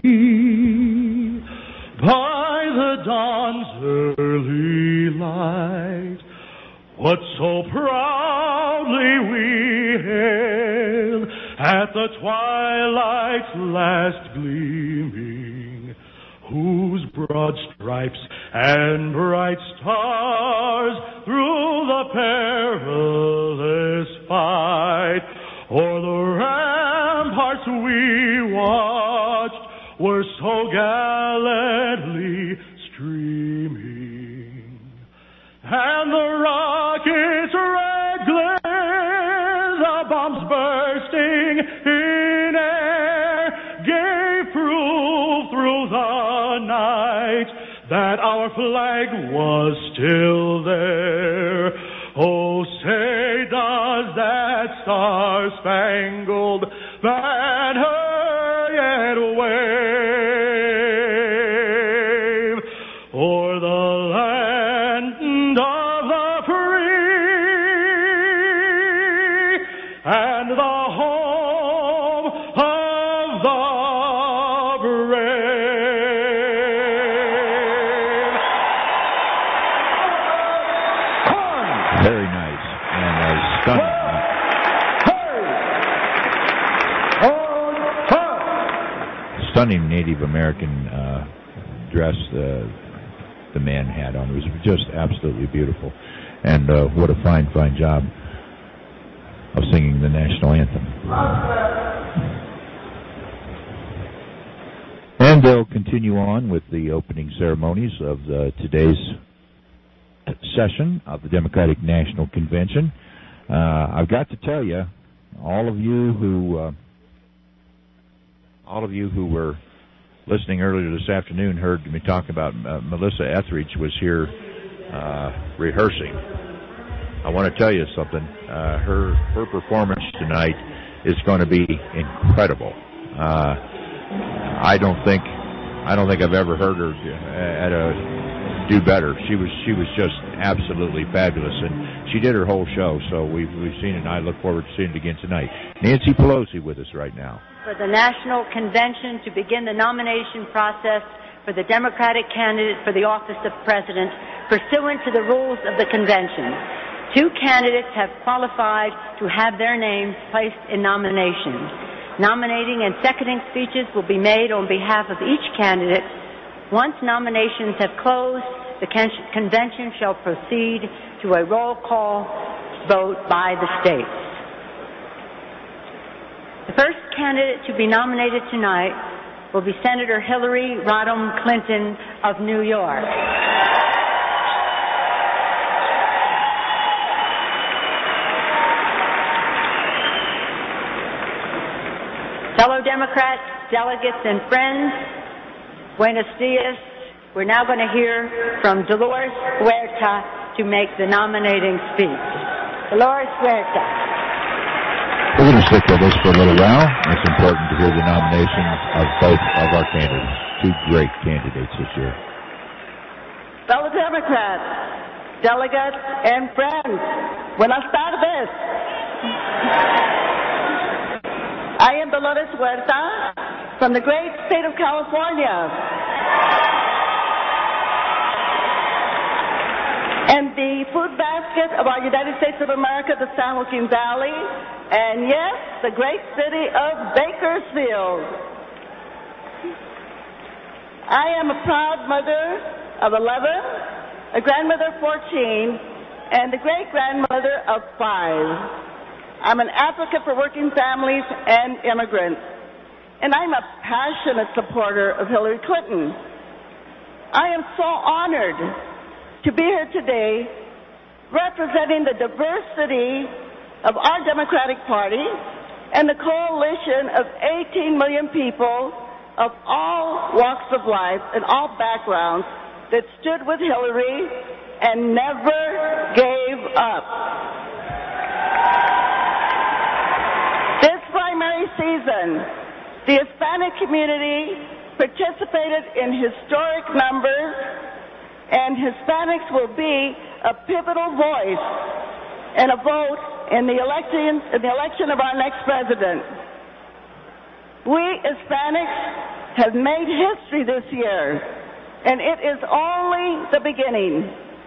by the dawn's early light what so proudly we hailed at the twilight's last gleaming, whose broad stripes and bright stars through the perilous fight o'er the ramparts we watched were so gallantly streaming, and the rockets' red glare, the bombs bursting in air, gave proof through the night that our flag was still there. Oh, say, does that star-spangled banner yet wave o'er the land of the free and the home of the brave? Very nice. And stunning. Stunning Native American dress. the man had on. It was just absolutely beautiful. And what a fine, fine job of singing the national anthem. And they'll continue on with the opening ceremonies of today's session of the Democratic National Convention. I've got to tell you, all of you who were listening earlier this afternoon heard me talk about Melissa Etheridge was here rehearsing. I want to tell you something. Her performance tonight is going to be incredible. I don't think I've ever heard her do better. She was just absolutely fabulous, and she did her whole show. So we've seen it, and I look forward to seeing it again tonight. Nancy Pelosi with us right now. For the National Convention to begin the nomination process for the Democratic candidate for the office of President pursuant to the rules of the Convention. 2 candidates have qualified to have their names placed in nomination. Nominating and seconding speeches will be made on behalf of each candidate. Once nominations have closed, the convention shall proceed to a roll call vote by the states. The first candidate to be nominated tonight will be Senator Hillary Rodham Clinton of New York. Fellow Democrats, delegates, and friends, buenos dias. We're now going to hear from Dolores Huerta to make the nominating speech. Dolores Huerta. We're going to stick with us for a little while. It's important to hear the nominations of both of our candidates. 2 great candidates this year. Fellow Democrats, delegates, and friends, buenas tardes. I am Dolores Huerta from the great state of California. And the food basket of our United States of America, the San Joaquin Valley, and yes, the great city of Bakersfield. I am a proud mother of 11, a grandmother of 14, and the great-grandmother of 5. I'm an advocate for working families and immigrants, and I'm a passionate supporter of Hillary Clinton. I am so honored to be here today representing the diversity of our Democratic Party and the coalition of 18 million people of all walks of life and all backgrounds that stood with Hillary and never gave up. This primary season, the Hispanic community participated in historic numbers, and Hispanics will be a pivotal voice and a vote in the election of our next president. We Hispanics have made history this year, and it is only the beginning.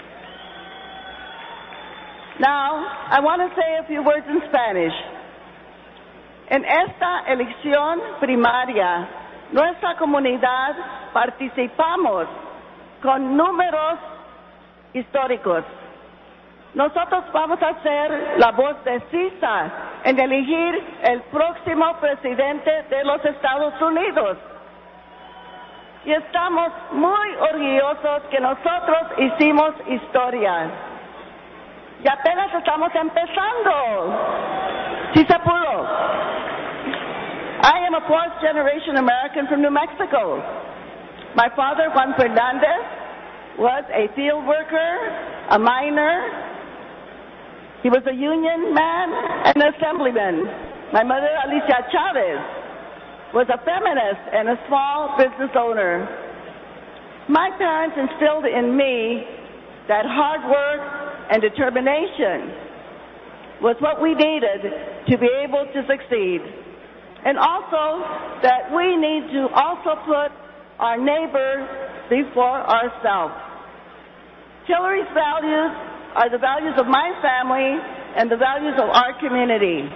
Now, I want to say a few words in Spanish. En esta elección primaria, nuestra comunidad participamos con números históricos. Nosotros vamos a ser la voz decisa en elegir el próximo presidente de los Estados Unidos. Y estamos muy orgullosos que nosotros hicimos historia. Y apenas estamos empezando. Si se pudo. I am a 4th-generation American from New Mexico. My father, Juan Fernandez, was a field worker, a miner. He was a union man and an assemblyman. My mother, Alicia Chavez, was a feminist and a small business owner. My parents instilled in me that hard work and determination was what we needed to be able to succeed. And also that we need to also put our neighbor before ourselves. Hillary's values are the values of my family and the values of our community.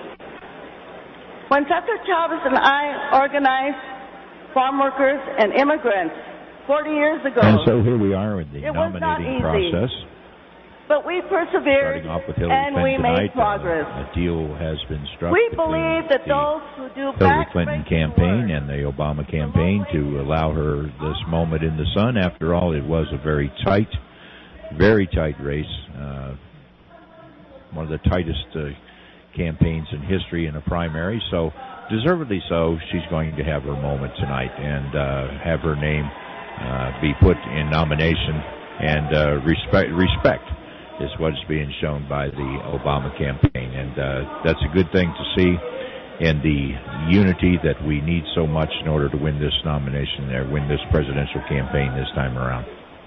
When Senator Chavez and I organized farm workers and immigrants 40 years ago. And so here we are in the It was not nominating easy. process. But we persevered, Starting off with Hillary and we Clinton made tonight, progress. a deal has been struck We between believe that the those who do Hillary Clinton backbreaking campaign and the Obama campaign to allow her this moment in the sun. After all, it was a very tight race, one of the tightest campaigns in history in a primary. So, deservedly so, she's going to have her moment tonight and have her name be put in nomination. And respect is what's being shown by the Obama campaign. And that's a good thing to see in the unity that we need so much in order to win this nomination there, win this presidential campaign this time around.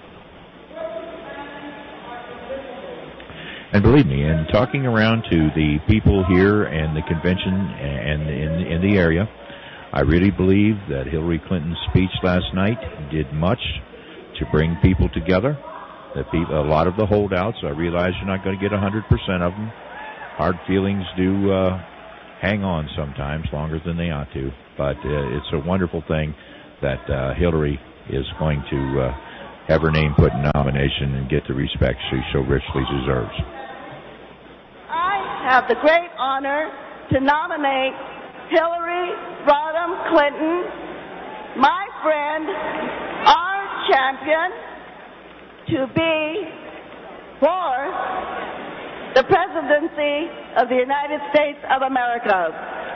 And believe me, in talking around to the people here and the convention and in the area, I really believe that Hillary Clinton's speech last night did much to bring people together. A lot of the holdouts, I realize you're not going to get 100% of them. Hard feelings do hang on sometimes, longer than they ought to. But it's a wonderful thing that Hillary is going to have her name put in nomination and get the respect she so richly deserves. I have the great honor to nominate Hillary Rodham Clinton, my friend, our champion, to be for the presidency of the United States of America.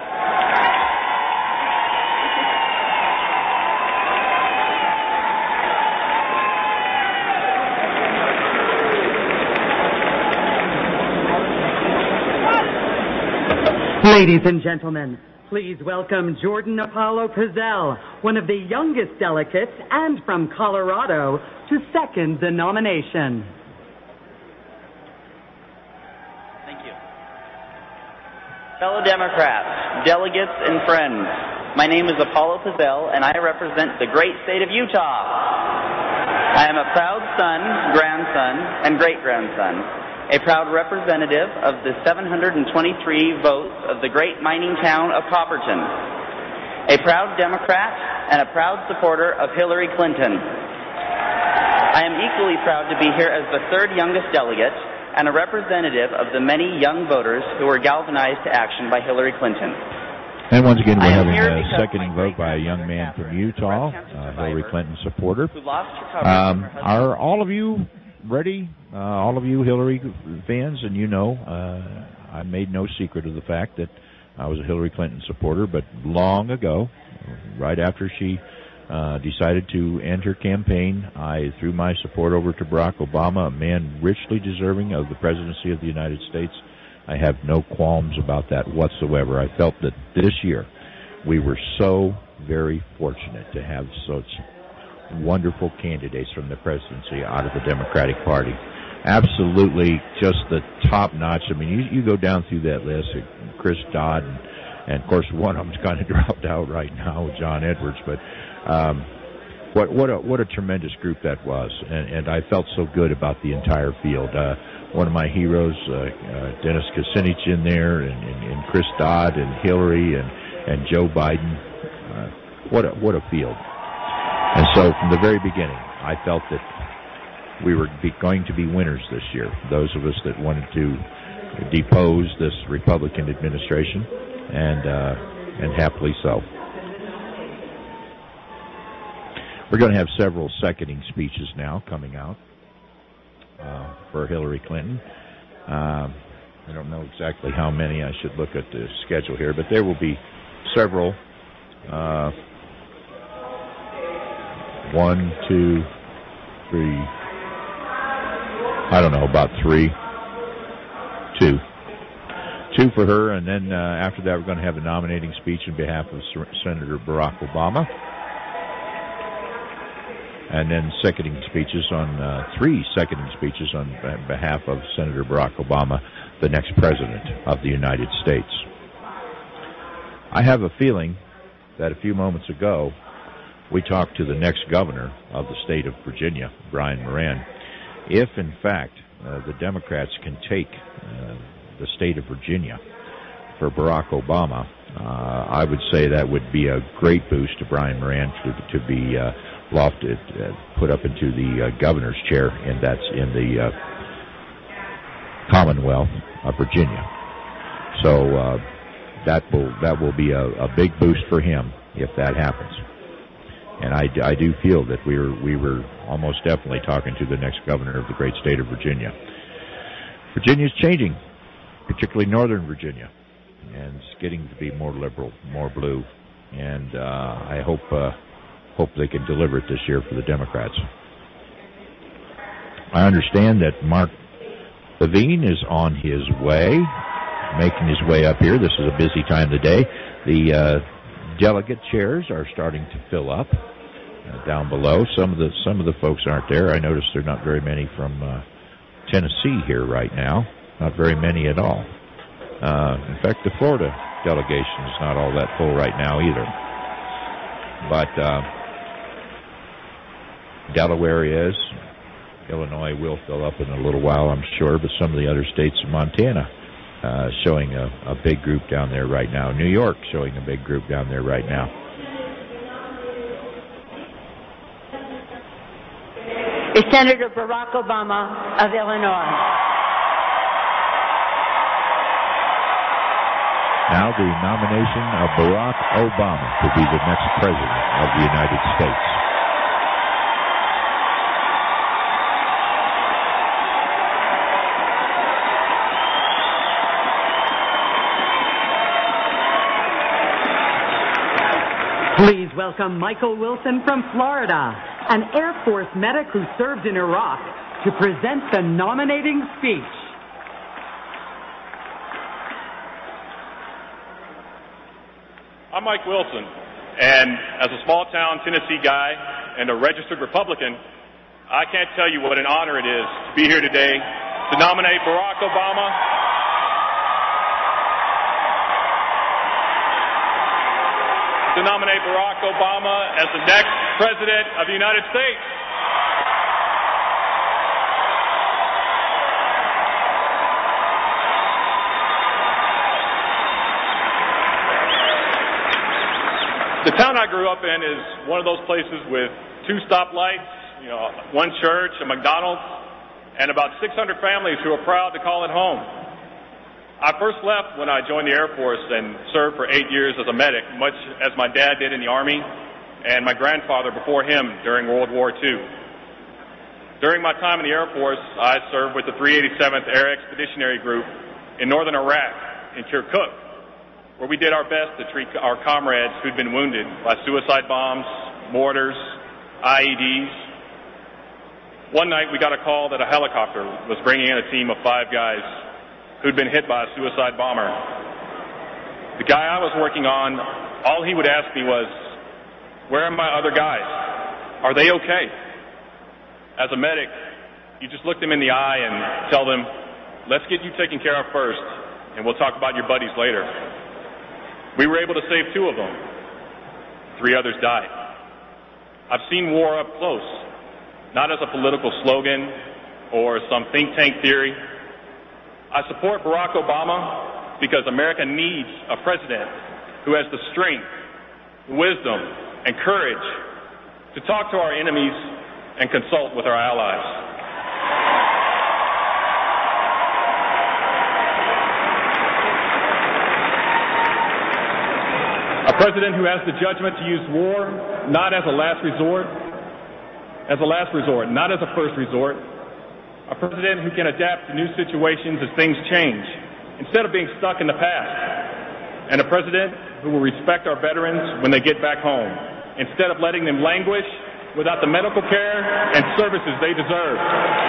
Ladies and gentlemen, please welcome Jordan Apollo Pizzell, one of the youngest delegates and from Colorado, to second the nomination. Thank you. Fellow Democrats, delegates, and friends, my name is Apollo Pizzell, and I represent the great state of Utah. I am a proud son, grandson, and great-grandson, a proud representative of the 723 votes of the great mining town of Copperton, a proud Democrat, and a proud supporter of Hillary Clinton. I am equally proud to be here as the third youngest delegate and a representative of the many young voters who were galvanized to action by Hillary Clinton. And once again, we're having a seconding vote by a young man from Utah, Hillary Clinton supporter. Are all of you ready? All of you Hillary fans, and you know, I made no secret of the fact that I was a Hillary Clinton supporter, but long ago, right after she decided to end her campaign, I threw my support over to Barack Obama, a man richly deserving of the presidency of the United States. I have no qualms about that whatsoever. I felt that this year we were so very fortunate to have such wonderful candidates from the presidency out of the Democratic Party. Absolutely just the top notch. I mean, you go down through that list, Chris Dodd, and of course one of them's kind of dropped out right now, John Edwards, but what a tremendous group that was, and I felt so good about the entire field. One of my heroes, Dennis Kucinich in there, and Chris Dodd, and Hillary, and Joe Biden. What a field. And so from the very beginning, I felt that we were going to be winners this year, those of us that wanted to depose this Republican administration, and happily so. We're going to have several seconding speeches now coming out for Hillary Clinton. I don't know exactly how many. I should look at the schedule here, but there will be several. 1, 2, 3. I don't know, about 3. 2. 2 for her, and then after that we're going to have a nominating speech on behalf of Senator Barack Obama. And then seconding speeches on 3 seconding speeches on behalf of Senator Barack Obama, the next president of the United States. I have a feeling that a few moments ago we talked to the next governor of the state of Virginia, Brian Moran. If, in fact, the Democrats can take the state of Virginia for Barack Obama, I would say that would be a great boost to Brian Moran to be loft put up into the governor's chair, and that's in the Commonwealth of Virginia. So that will be a big boost for him if that happens. And I do feel that we were almost definitely talking to the next governor of the great state of Virginia. Virginia's changing, particularly Northern Virginia, and it's getting to be more liberal, more blue, and I hope they can deliver it this year for the Democrats. I understand that Mark Levine is on his way, making his way up here. This is a busy time of the day. The delegate chairs are starting to fill up down below. Some of the folks aren't there. I noticed there are not very many from Tennessee here right now. Not very many at all. In fact, the Florida delegation is not all that full right now either. But Delaware is. Illinois will fill up in a little while, I'm sure, but some of the other states, Montana, showing a big group down there right now. New York showing a big group down there right now. Is Senator Barack Obama of Illinois. Now the nomination of Barack Obama to be the next president of the United States. Please welcome Michael Wilson from Florida, an Air Force medic who served in Iraq, to present the nominating speech. I'm Mike Wilson, and as a small-town Tennessee guy and a registered Republican, I can't tell you what an honor it is to be here today to nominate Barack Obama as the next President of the United States. The town I grew up in is one of those places with 2 stoplights, 1 church, a McDonald's, and about 600 families who are proud to call it home. I first left when I joined the Air Force and served for 8 years as a medic, much as my dad did in the Army and my grandfather before him during World War II. During my time in the Air Force, I served with the 387th Air Expeditionary Group in northern Iraq, in Kirkuk, where we did our best to treat our comrades who'd been wounded by suicide bombs, mortars, IEDs. One night we got a call that a helicopter was bringing in a team of 5 guys who'd been hit by a suicide bomber. The guy I was working on, all he would ask me was, "Where are my other guys? Are they okay?" As a medic, you just look them in the eye and tell them, "Let's get you taken care of first, and we'll talk about your buddies later." We were able to save 2 of them. 3 others died. I've seen war up close, not as a political slogan or some think tank theory. I support Barack Obama because America needs a president who has the strength, wisdom, and courage to talk to our enemies and consult with our allies. A president who has the judgment to use war not as a last resort, not as a first resort. A president who can adapt to new situations as things change, instead of being stuck in the past. And a president who will respect our veterans when they get back home, instead of letting them languish without the medical care and services they deserve.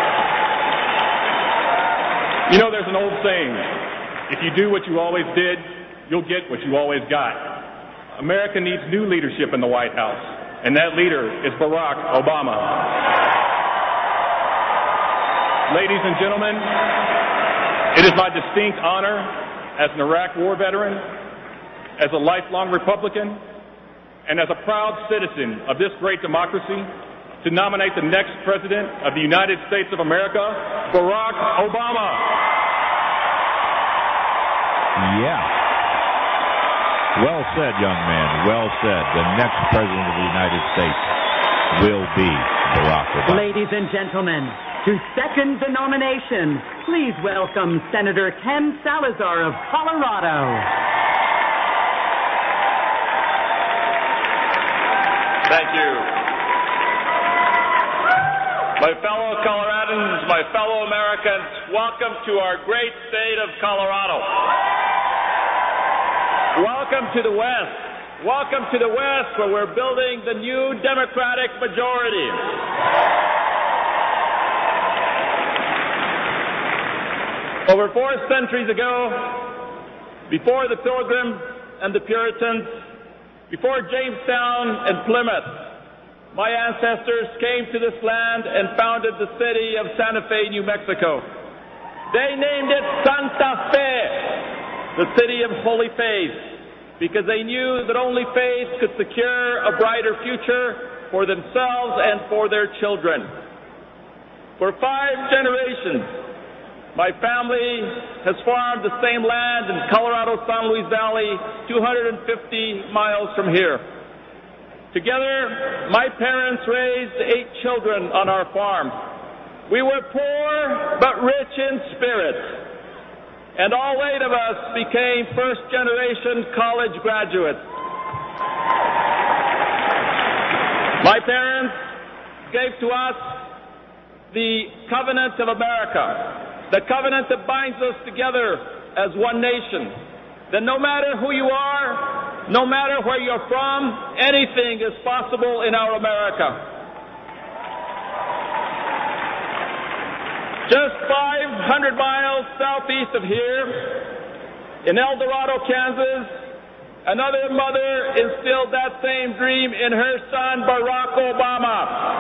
There's an old saying, if you do what you always did, you'll get what you always got. America needs new leadership in the White House, and that leader is Barack Obama. Ladies and gentlemen, it is my distinct honor as an Iraq War veteran, as a lifelong Republican, and as a proud citizen of this great democracy to nominate the next President of the United States of America, Barack Obama. Yeah. Well said, young man. Well said. The next President of the United States. will be Barack Obama. Ladies and gentlemen, to second the nomination, please welcome Senator Ken Salazar of Colorado. Thank you. My fellow Coloradans, my fellow Americans, welcome to our great state of Colorado. Welcome to the West. Welcome to the West, where we're building the new Democratic majority. Over 4 centuries ago, before the Pilgrims and the Puritans, before Jamestown and Plymouth, my ancestors came to this land and founded the city of Santa Fe, New Mexico. They named it Santa Fe, the city of holy faith, because they knew that only faith could secure a brighter future for themselves and for their children. For 5 generations, my family has farmed the same land in Colorado San Luis Valley, 250 miles from here. Together, my parents raised 8 children on our farm. We were poor but rich in spirit, and all 8 of us became first-generation college graduates. My parents gave to us the covenant of America, the covenant that binds us together as one nation, that no matter who you are, no matter where you're from, anything is possible in our America. Just 500 miles southeast of here, in El Dorado, Kansas, another mother instilled that same dream in her son, Barack Obama.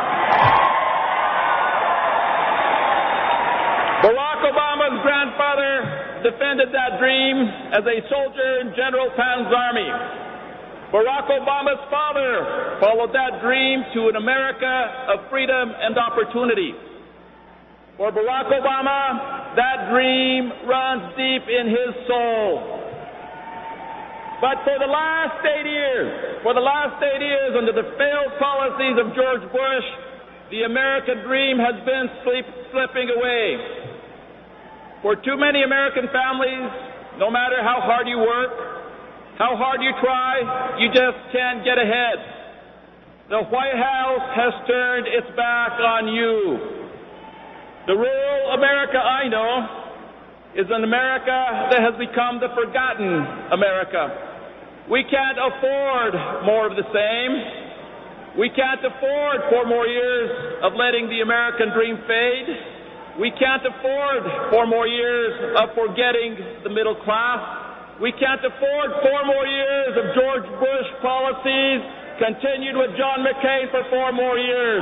Barack Obama's grandfather defended that dream as a soldier in General Patton's army. Barack Obama's father followed that dream to an America of freedom and opportunity. For Barack Obama, that dream runs deep in his soul. But for the last 8 years, under the failed policies of George Bush, the American dream has been slipping away. For too many American families, no matter how hard you work, how hard you try, you just can't get ahead. The White House has turned its back on you. The rural America I know is an America that has become the forgotten America. We can't afford more of the same. We can't afford 4 more years of letting the American dream fade. We can't afford 4 more years of forgetting the middle class. We can't afford 4 more years of George Bush policies continued with John McCain for 4 more years.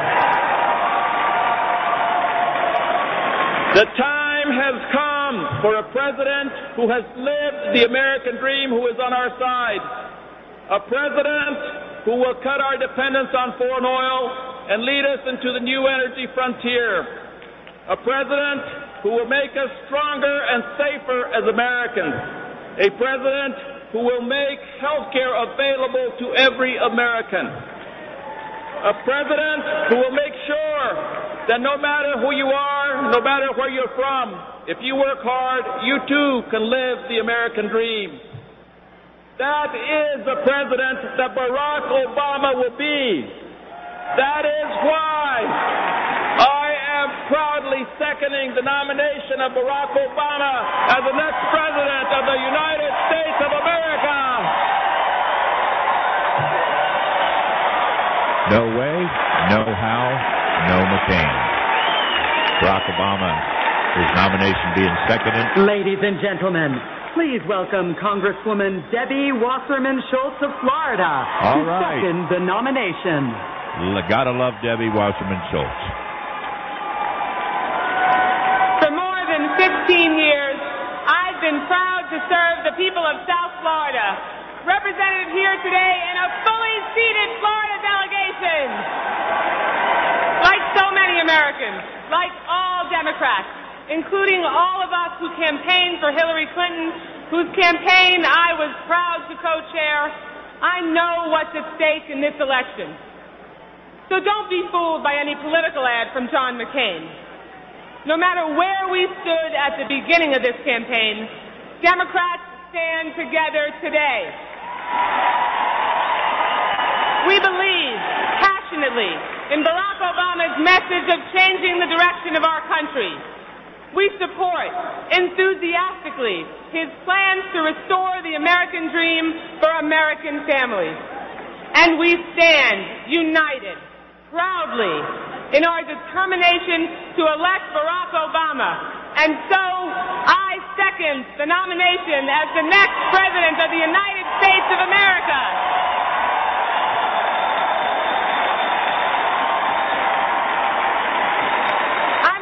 The time has come for a president who has lived the American dream, who is on our side. A president who will cut our dependence on foreign oil and lead us into the new energy frontier. A president who will make us stronger and safer as Americans. A president who will make health care available to every American. A president who will make sure that no matter who you are, no matter where you're from, if you work hard, you too can live the American dream. That is the president that Barack Obama will be. That is why I am proudly seconding the nomination of Barack Obama as the next president of the United States of America. No way, no how, no McCain. Barack Obama, his nomination being seconded. Ladies and gentlemen, please welcome Congresswoman Debbie Wasserman Schultz of Florida All to right. second the nomination. Gotta love Debbie Wasserman Schultz. For more than 15 years, I've been proud to serve the people of South Florida, represented here today in a fully seated Florida delegation. Like so many Americans, like all Democrats, including all of us who campaigned for Hillary Clinton, whose campaign I was proud to co-chair, I know what's at stake in this election. So don't be fooled by any political ad from John McCain. No matter where we stood at the beginning of this campaign, Democrats stand together today. We believe passionately in Barack Obama's message of changing the direction of our country. We support enthusiastically his plans to restore the American dream for American families. And we stand united, proudly, in our determination to elect Barack Obama. And so I second the nomination as the next President of the United States of America. I'm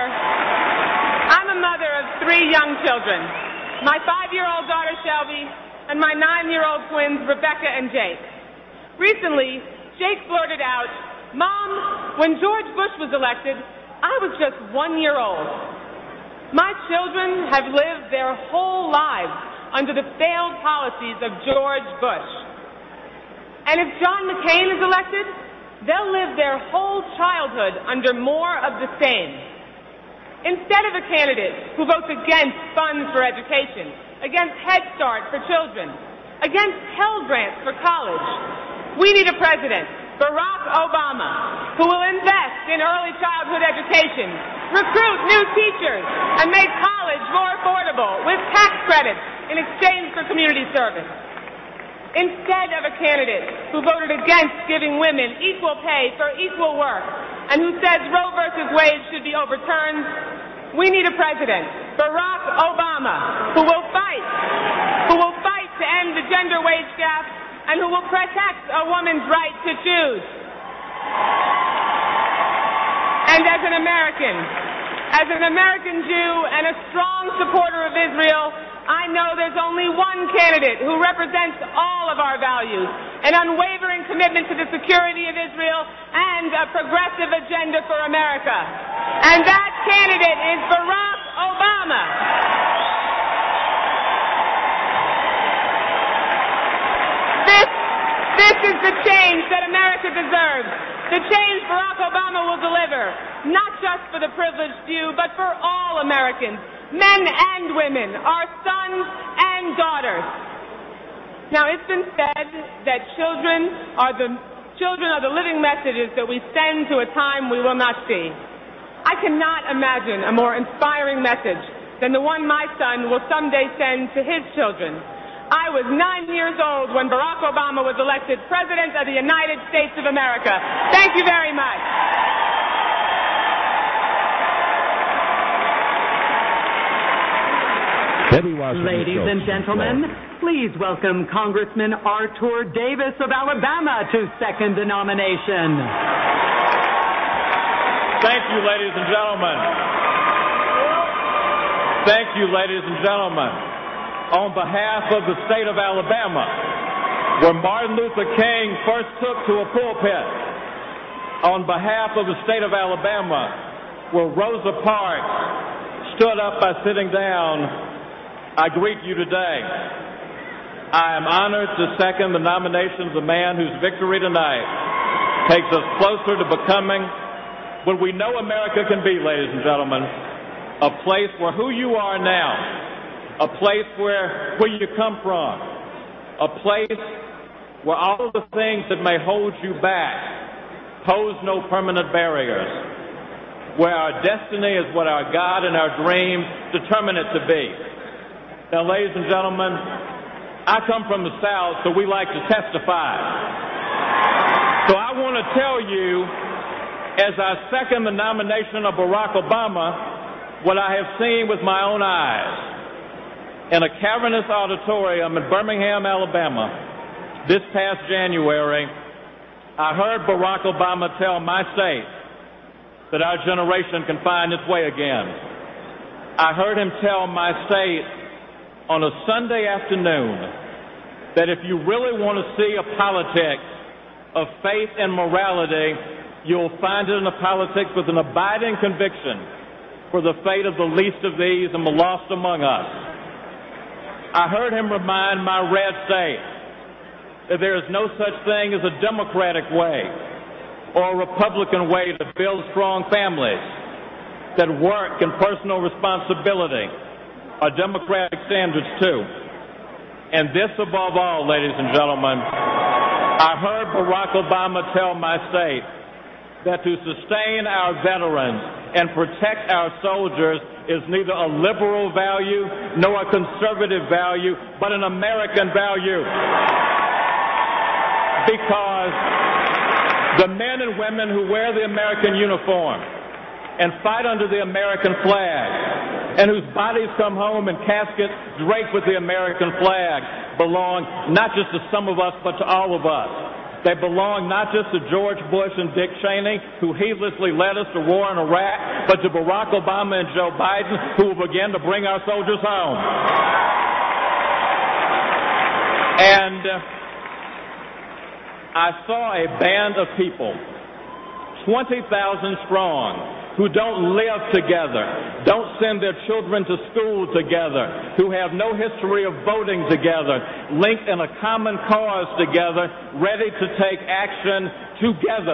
a mother of 3 young children, my 5-year-old daughter Shelby and my 9-year-old twins Rebecca and Jake. Recently, Jake blurted out, "Mom, when George Bush was elected, I was just 1 year old." My children have lived their whole lives under the failed policies of George Bush. And if John McCain is elected, they'll live their whole childhood under more of the same. Instead of a candidate who votes against funds for education, against Head Start for children, against Pell Grants for college, we need a president, Barack Obama, who will invest in early childhood education, recruit new teachers, and make college more affordable with tax credits in exchange for community service. Instead of a candidate who voted against giving women equal pay for equal work and who says Roe versus Wade should be overturned, we need a president, Barack Obama, who will fight to end the gender wage gap and who will protect a woman's right to choose. And as an American Jew and a strong supporter of Israel, I know there's only one candidate who represents all of our values, an unwavering commitment to the security of Israel and a progressive agenda for America. And that candidate is Barack Obama. This is the change that America deserves. The change Barack Obama will deliver, not just for the privileged few, but for all Americans, men and women, our sons and daughters. Now, it's been said that children are the living messages that we send to a time we will not see. I cannot imagine a more inspiring message than the one my son will someday send to his children. I was 9 years old when Barack Obama was elected President of the United States of America. Thank you very much. Ladies and gentlemen, please welcome Congressman Arthur Davis of Alabama to second the nomination. Thank you, ladies and gentlemen. Thank you, ladies and gentlemen. On behalf of the state of Alabama, where Martin Luther King first took to a pulpit, on behalf of the state of Alabama, where Rosa Parks stood up by sitting down, I greet you today. I am honored to second the nomination of the man whose victory tonight takes us closer to becoming what we know America can be, ladies and gentlemen, a place where who you are now, a place where you come from, a place where all of the things that may hold you back pose no permanent barriers, where our destiny is what our God and our dreams determine it to be. Now, ladies and gentlemen, I come from the South, so we like to testify. So I want to tell you, as I second the nomination of Barack Obama, what I have seen with my own eyes. In a cavernous auditorium in Birmingham, Alabama, this past January, I heard Barack Obama tell my state that our generation can find its way again. I heard him tell my state on a Sunday afternoon that if you really want to see a politics of faith and morality, you'll find it in a politics with an abiding conviction for the fate of the least of these and the lost among us. I heard him remind my red state that there is no such thing as a democratic way, or a Republican way to build strong families that work in personal responsibility are Democratic standards too. And this above all, ladies and gentlemen, I heard Barack Obama tell my state that to sustain our veterans and protect our soldiers is neither a liberal value nor a conservative value, but an American value. Because the men and women who wear the American uniform and fight under the American flag and whose bodies come home in caskets draped with the American flag belong not just to some of us, but to all of us. They belong not just to George Bush and Dick Cheney, who heedlessly led us to war in Iraq, but to Barack Obama and Joe Biden, who will begin to bring our soldiers home. And I saw a band of people, 20,000 strong, who don't live together, don't send their children to school together, who have no history of voting together, linked in a common cause together, ready to take action together.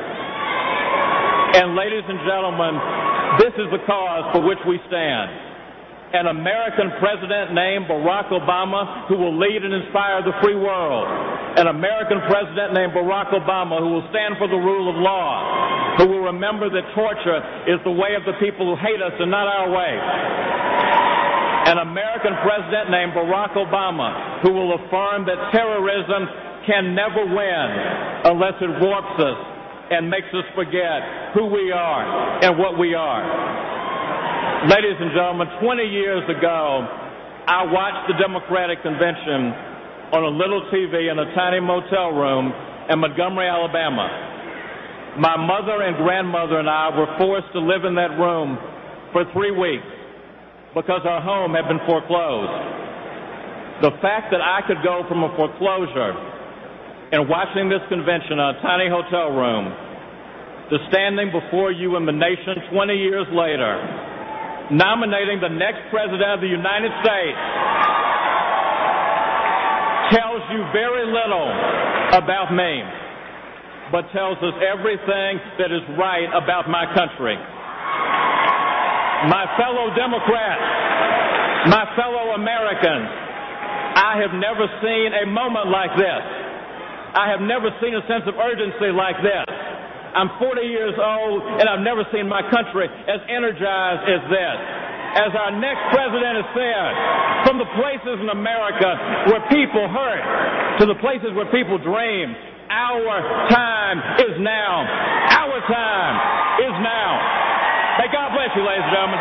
And ladies and gentlemen, this is the cause for which we stand. An American president named Barack Obama who will lead and inspire the free world. An American president named Barack Obama who will stand for the rule of law, who will remember that torture is the way of the people who hate us and not our way. An American president named Barack Obama who will affirm that terrorism can never win unless it warps us and makes us forget who we are and what we are. Ladies and gentlemen, 20 years ago, I watched the Democratic Convention on a little TV in a tiny motel room in Montgomery, Alabama. My mother and grandmother and I were forced to live in that room for 3 weeks because our home had been foreclosed. The fact that I could go from a foreclosure and watching this convention in a tiny hotel room to standing before you and the nation 20 years later, nominating the next president of the United States, tells you very little about me, but tells us everything that is right about my country. My fellow Democrats, my fellow Americans, I have never seen a moment like this. I have never seen a sense of urgency like this. I'm 40 years old, and I've never seen my country as energized as this. As our next president has said, from the places in America where people hurt to the places where people dream, our time is now. Our time is now. May God bless you, ladies and gentlemen.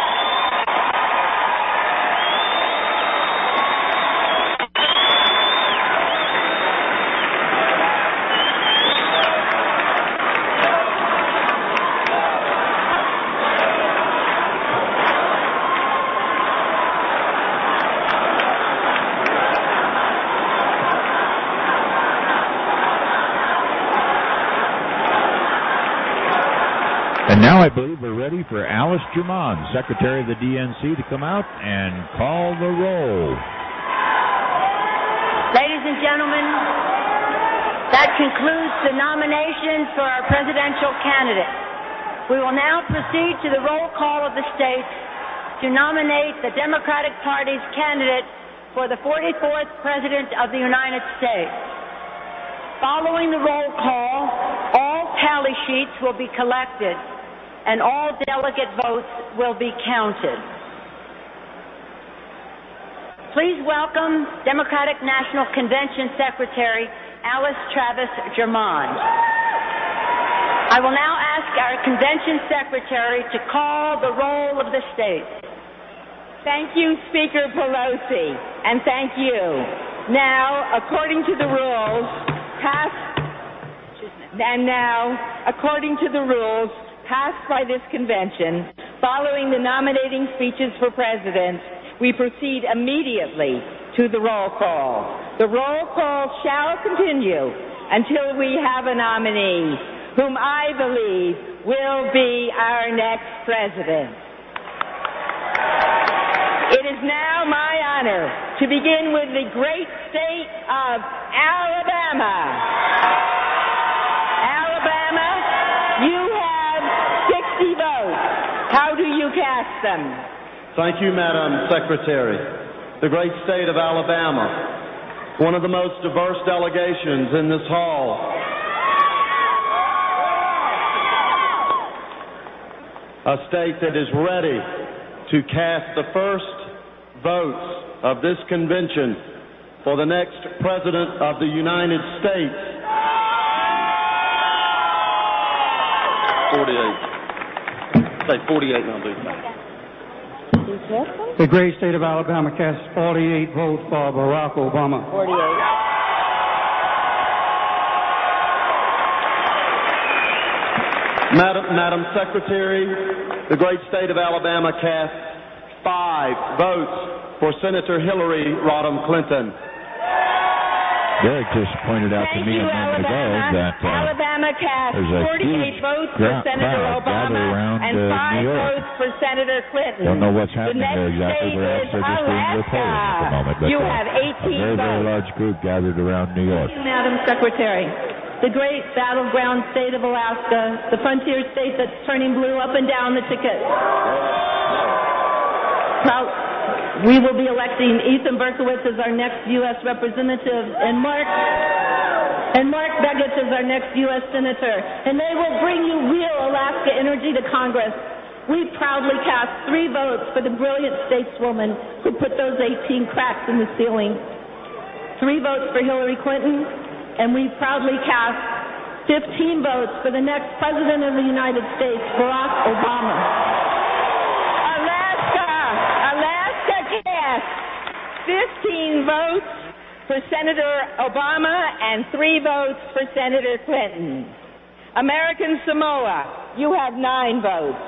And now I believe we're ready for Alice Germond, Secretary of the DNC, to come out and call the roll. Ladies and gentlemen, that concludes the nominations for our presidential candidates. We will now proceed to the roll call of the states to nominate the Democratic Party's candidate for the 44th President of the United States. Following the roll call, all tally sheets will be collected and all delegate votes will be counted. Please welcome Democratic National Convention Secretary Alice Travis Germond. I will now ask our Convention Secretary to call the roll of the state. Thank you, Speaker Pelosi, and thank you. Now, according to the rules passed by this convention, following the nominating speeches for president, we proceed immediately to the roll call. The roll call shall continue until we have a nominee whom I believe will be our next president. It is now my honor to begin with the great state of Alabama. Alabama cast them? Thank you, Madam Secretary. The great state of Alabama, one of the most diverse delegations in this hall. A state that is ready to cast the first votes of this convention for the next President of the United States. 48. Say 48 now, please. The great state of Alabama cast 48 votes for Barack Obama. 48. Madam Secretary, the great state of Alabama cast 5 votes for Senator Hillary Rodham Clinton. Derek just pointed out to me a moment ago that Alabama cast there's a 48 votes for Senator Obama and 5 votes for Senator Clinton. Don't know what's The happening next there exactly. state We're is actually just doing reporting at the moment. But You have 18 a very, very votes. large group gathered around New York. Madam Secretary, the great battleground state of Alaska, the frontier state that's turning blue up and down the ticket. We will be electing Ethan Berkowitz as our next U.S. representative and Mark Begich as our next U.S. senator. And they will bring you real Alaska energy to Congress. We proudly cast 3 votes for the brilliant stateswoman who put those 18 cracks in the ceiling. 3 votes for Hillary Clinton, and we proudly cast 15 votes for the next President of the United States, Barack Obama. Alaska cast 15 votes for Senator Obama and 3 votes for Senator Clinton. American Samoa, you have 9 votes.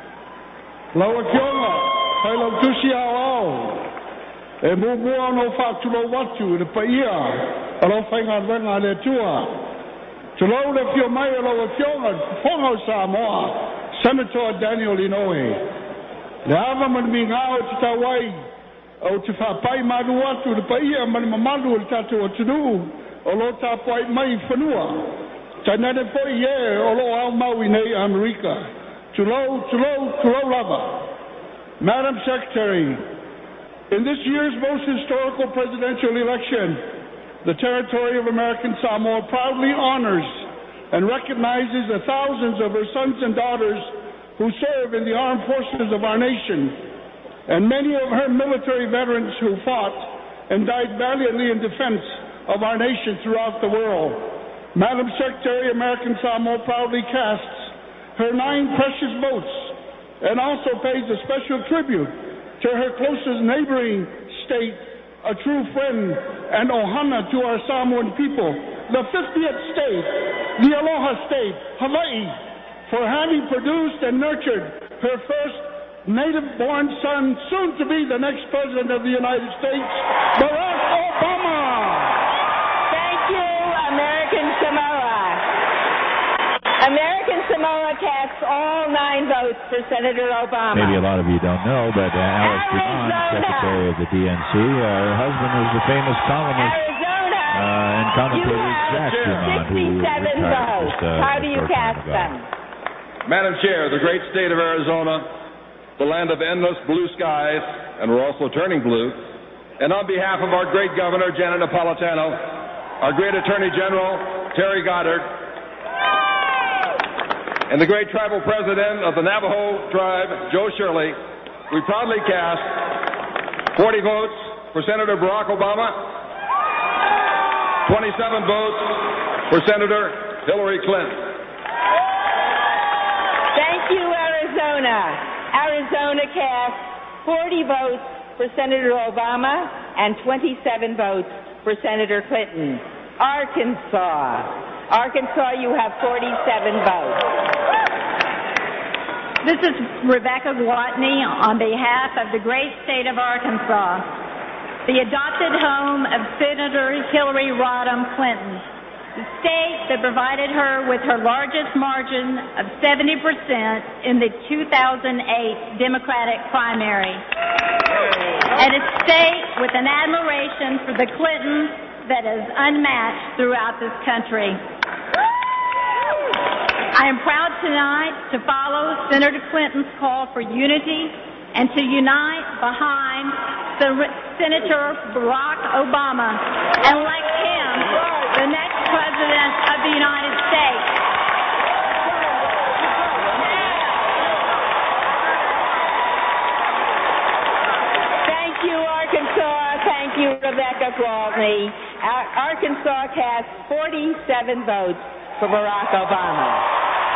Lawa kionga, hai lau tusi ao. E mua no whātulo watu, ne paia, alo whainga wenga le tua. Tulau le fio mai lawa kionga, whongau Samoa, Senator Daniel Inouye. Le ava man mi ngao te tawai, o te whapai manu atu, le paia man mamalu le tatu o tunu, o lo tapai mai whanua. Ta nane poi o lo au maui nei Amerika. Tulau lava. Madam Secretary, in this year's most historical presidential election, the territory of American Samoa proudly honors and recognizes the thousands of her sons and daughters who serve in the armed forces of our nation, and many of her military veterans who fought and died valiantly in defense of our nation throughout the world. Madam Secretary, American Samoa proudly casts her 9 precious votes and also pays a special tribute to her closest neighboring state, a true friend and ohana to our Samoan people, the 50th state, the Aloha state, Hawaii, for having produced and nurtured her first native-born son, soon to be the next President of the United States, Barack Obama. Thank you, American Samoa. American Samoa casts all 9 votes for Senator Obama. Maybe a lot of you don't know, but Alice Drummond, Secretary of the DNC, her husband was the famous columnist and commentator Jack Drummond, who retired votes. How do you cast them? Madam Chair, the great state of Arizona, the land of endless blue skies, and we're also turning blue. And on behalf of our great Governor, Janet Napolitano, our great Attorney General, Terry Goddard, and the great tribal president of the Navajo tribe, Joe Shirley, we proudly cast 40 votes for Senator Barack Obama, 27 votes for Senator Hillary Clinton. Thank you, Arizona. Arizona cast 40 votes for Senator Obama and 27 votes for Senator Clinton. Arkansas, you have 47 votes. This is Rebecca Gwatney on behalf of the great state of Arkansas, the adopted home of Senator Hillary Rodham Clinton, the state that provided her with her largest margin of 70% in the 2008 Democratic primary, and a state with an admiration for the Clintons that is unmatched throughout this country. I am proud tonight to follow Senator Clinton's call for unity and to unite behind Senator Barack Obama and elect him the next President of the United States. Thank you, Arkansas. Thank you, Rebecca Gwaltney. Arkansas cast 47 votes for Barack Obama.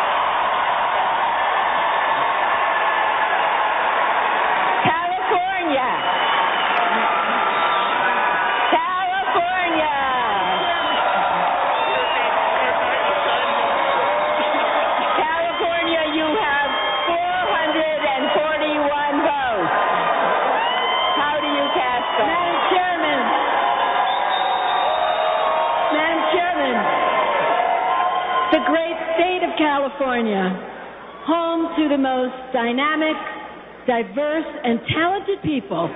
The great state of California, home to the most dynamic, diverse, and talented people.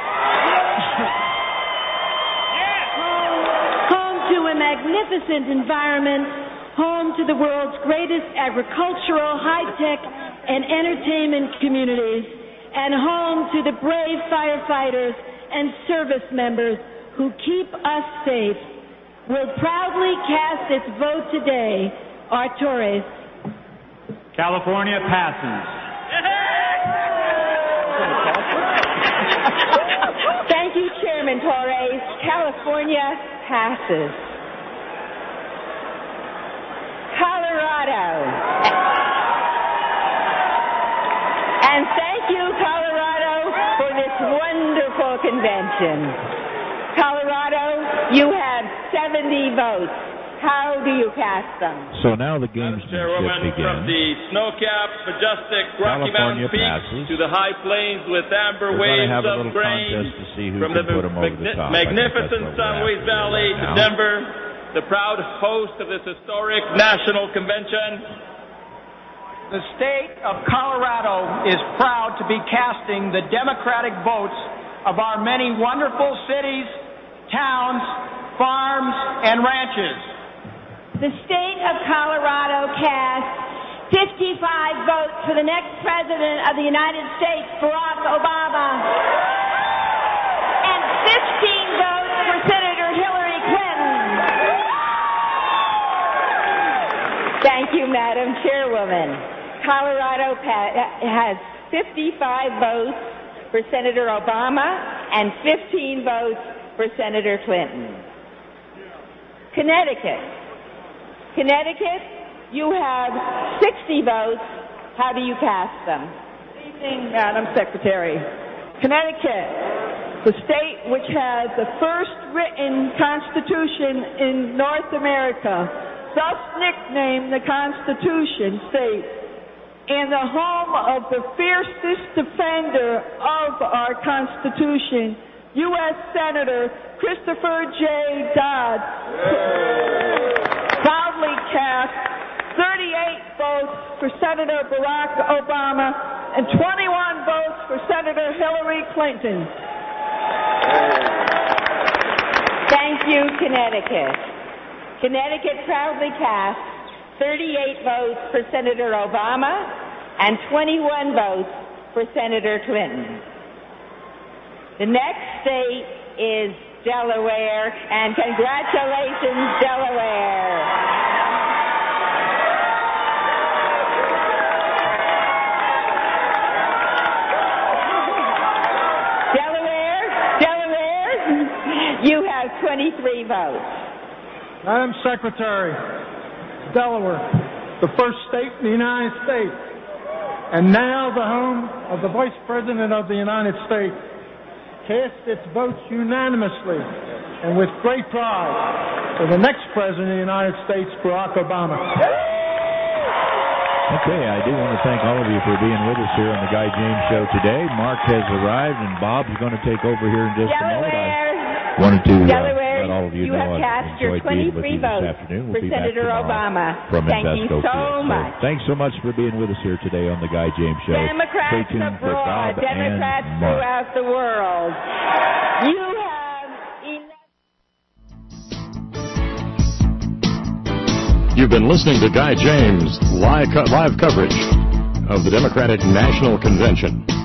Home to a magnificent environment, home to the world's greatest agricultural, high-tech, and entertainment communities, and home to the brave firefighters and service members who keep us safe, will proudly cast its vote today. Our Torres. California passes. Thank you, Chairman Torres. California passes. Colorado. And thank you, Colorado, for this wonderful convention. Colorado, you have 70 votes. How do you cast them? So now the gamesmanship Chairwoman, begins. from the snow-capped, majestic Rocky California Mountain peaks passes. to the high plains with amber We're going waves to have a of little grain, contest to see who from can the put them over the top. magnificent San Luis Valley to Denver, the proud host of this historic national convention. The state of Colorado is proud to be casting the Democratic votes of our many wonderful cities, towns, farms, and ranches. The state of Colorado cast 55 votes for the next President of the United States, Barack Obama, and 15 votes for Senator Hillary Clinton. Thank you, Madam Chairwoman. Colorado has 55 votes for Senator Obama and 15 votes for Senator Clinton. Connecticut, you have 60 votes. How do you cast them? Good evening, Madam Secretary. Connecticut, the state which has the first written constitution in North America, thus nicknamed the Constitution State, and the home of the fiercest defender of our Constitution, U.S. Senator Christopher J. Dodd, proudly cast 38 votes for Senator Barack Obama and 21 votes for Senator Hillary Clinton. Thank you, Connecticut. Connecticut proudly cast 38 votes for Senator Obama and 21 votes for Senator Clinton. The next state is Delaware, and congratulations, Delaware. Delaware, you have 23 votes. Madam Secretary, Delaware, the first state in the United States, and now the home of the Vice President of the United States, cast its votes unanimously and with great pride for the next President of the United States, Barack Obama. Okay, I do want to thank all of you for being with us here on the Guy James Show today. Mark has arrived, and Bob's going to take over here in just a moment. I wanted to let all of you know have cast your 23 votes for Senator Obama. From Thank Invesco you so Field. much. So thanks so much for being with us here today on the Guy James Show. Democrats Stay tuned for abroad, Bob Democrats and Mark. throughout the world. You have You've been listening to Guy James' live coverage of the Democratic National Convention.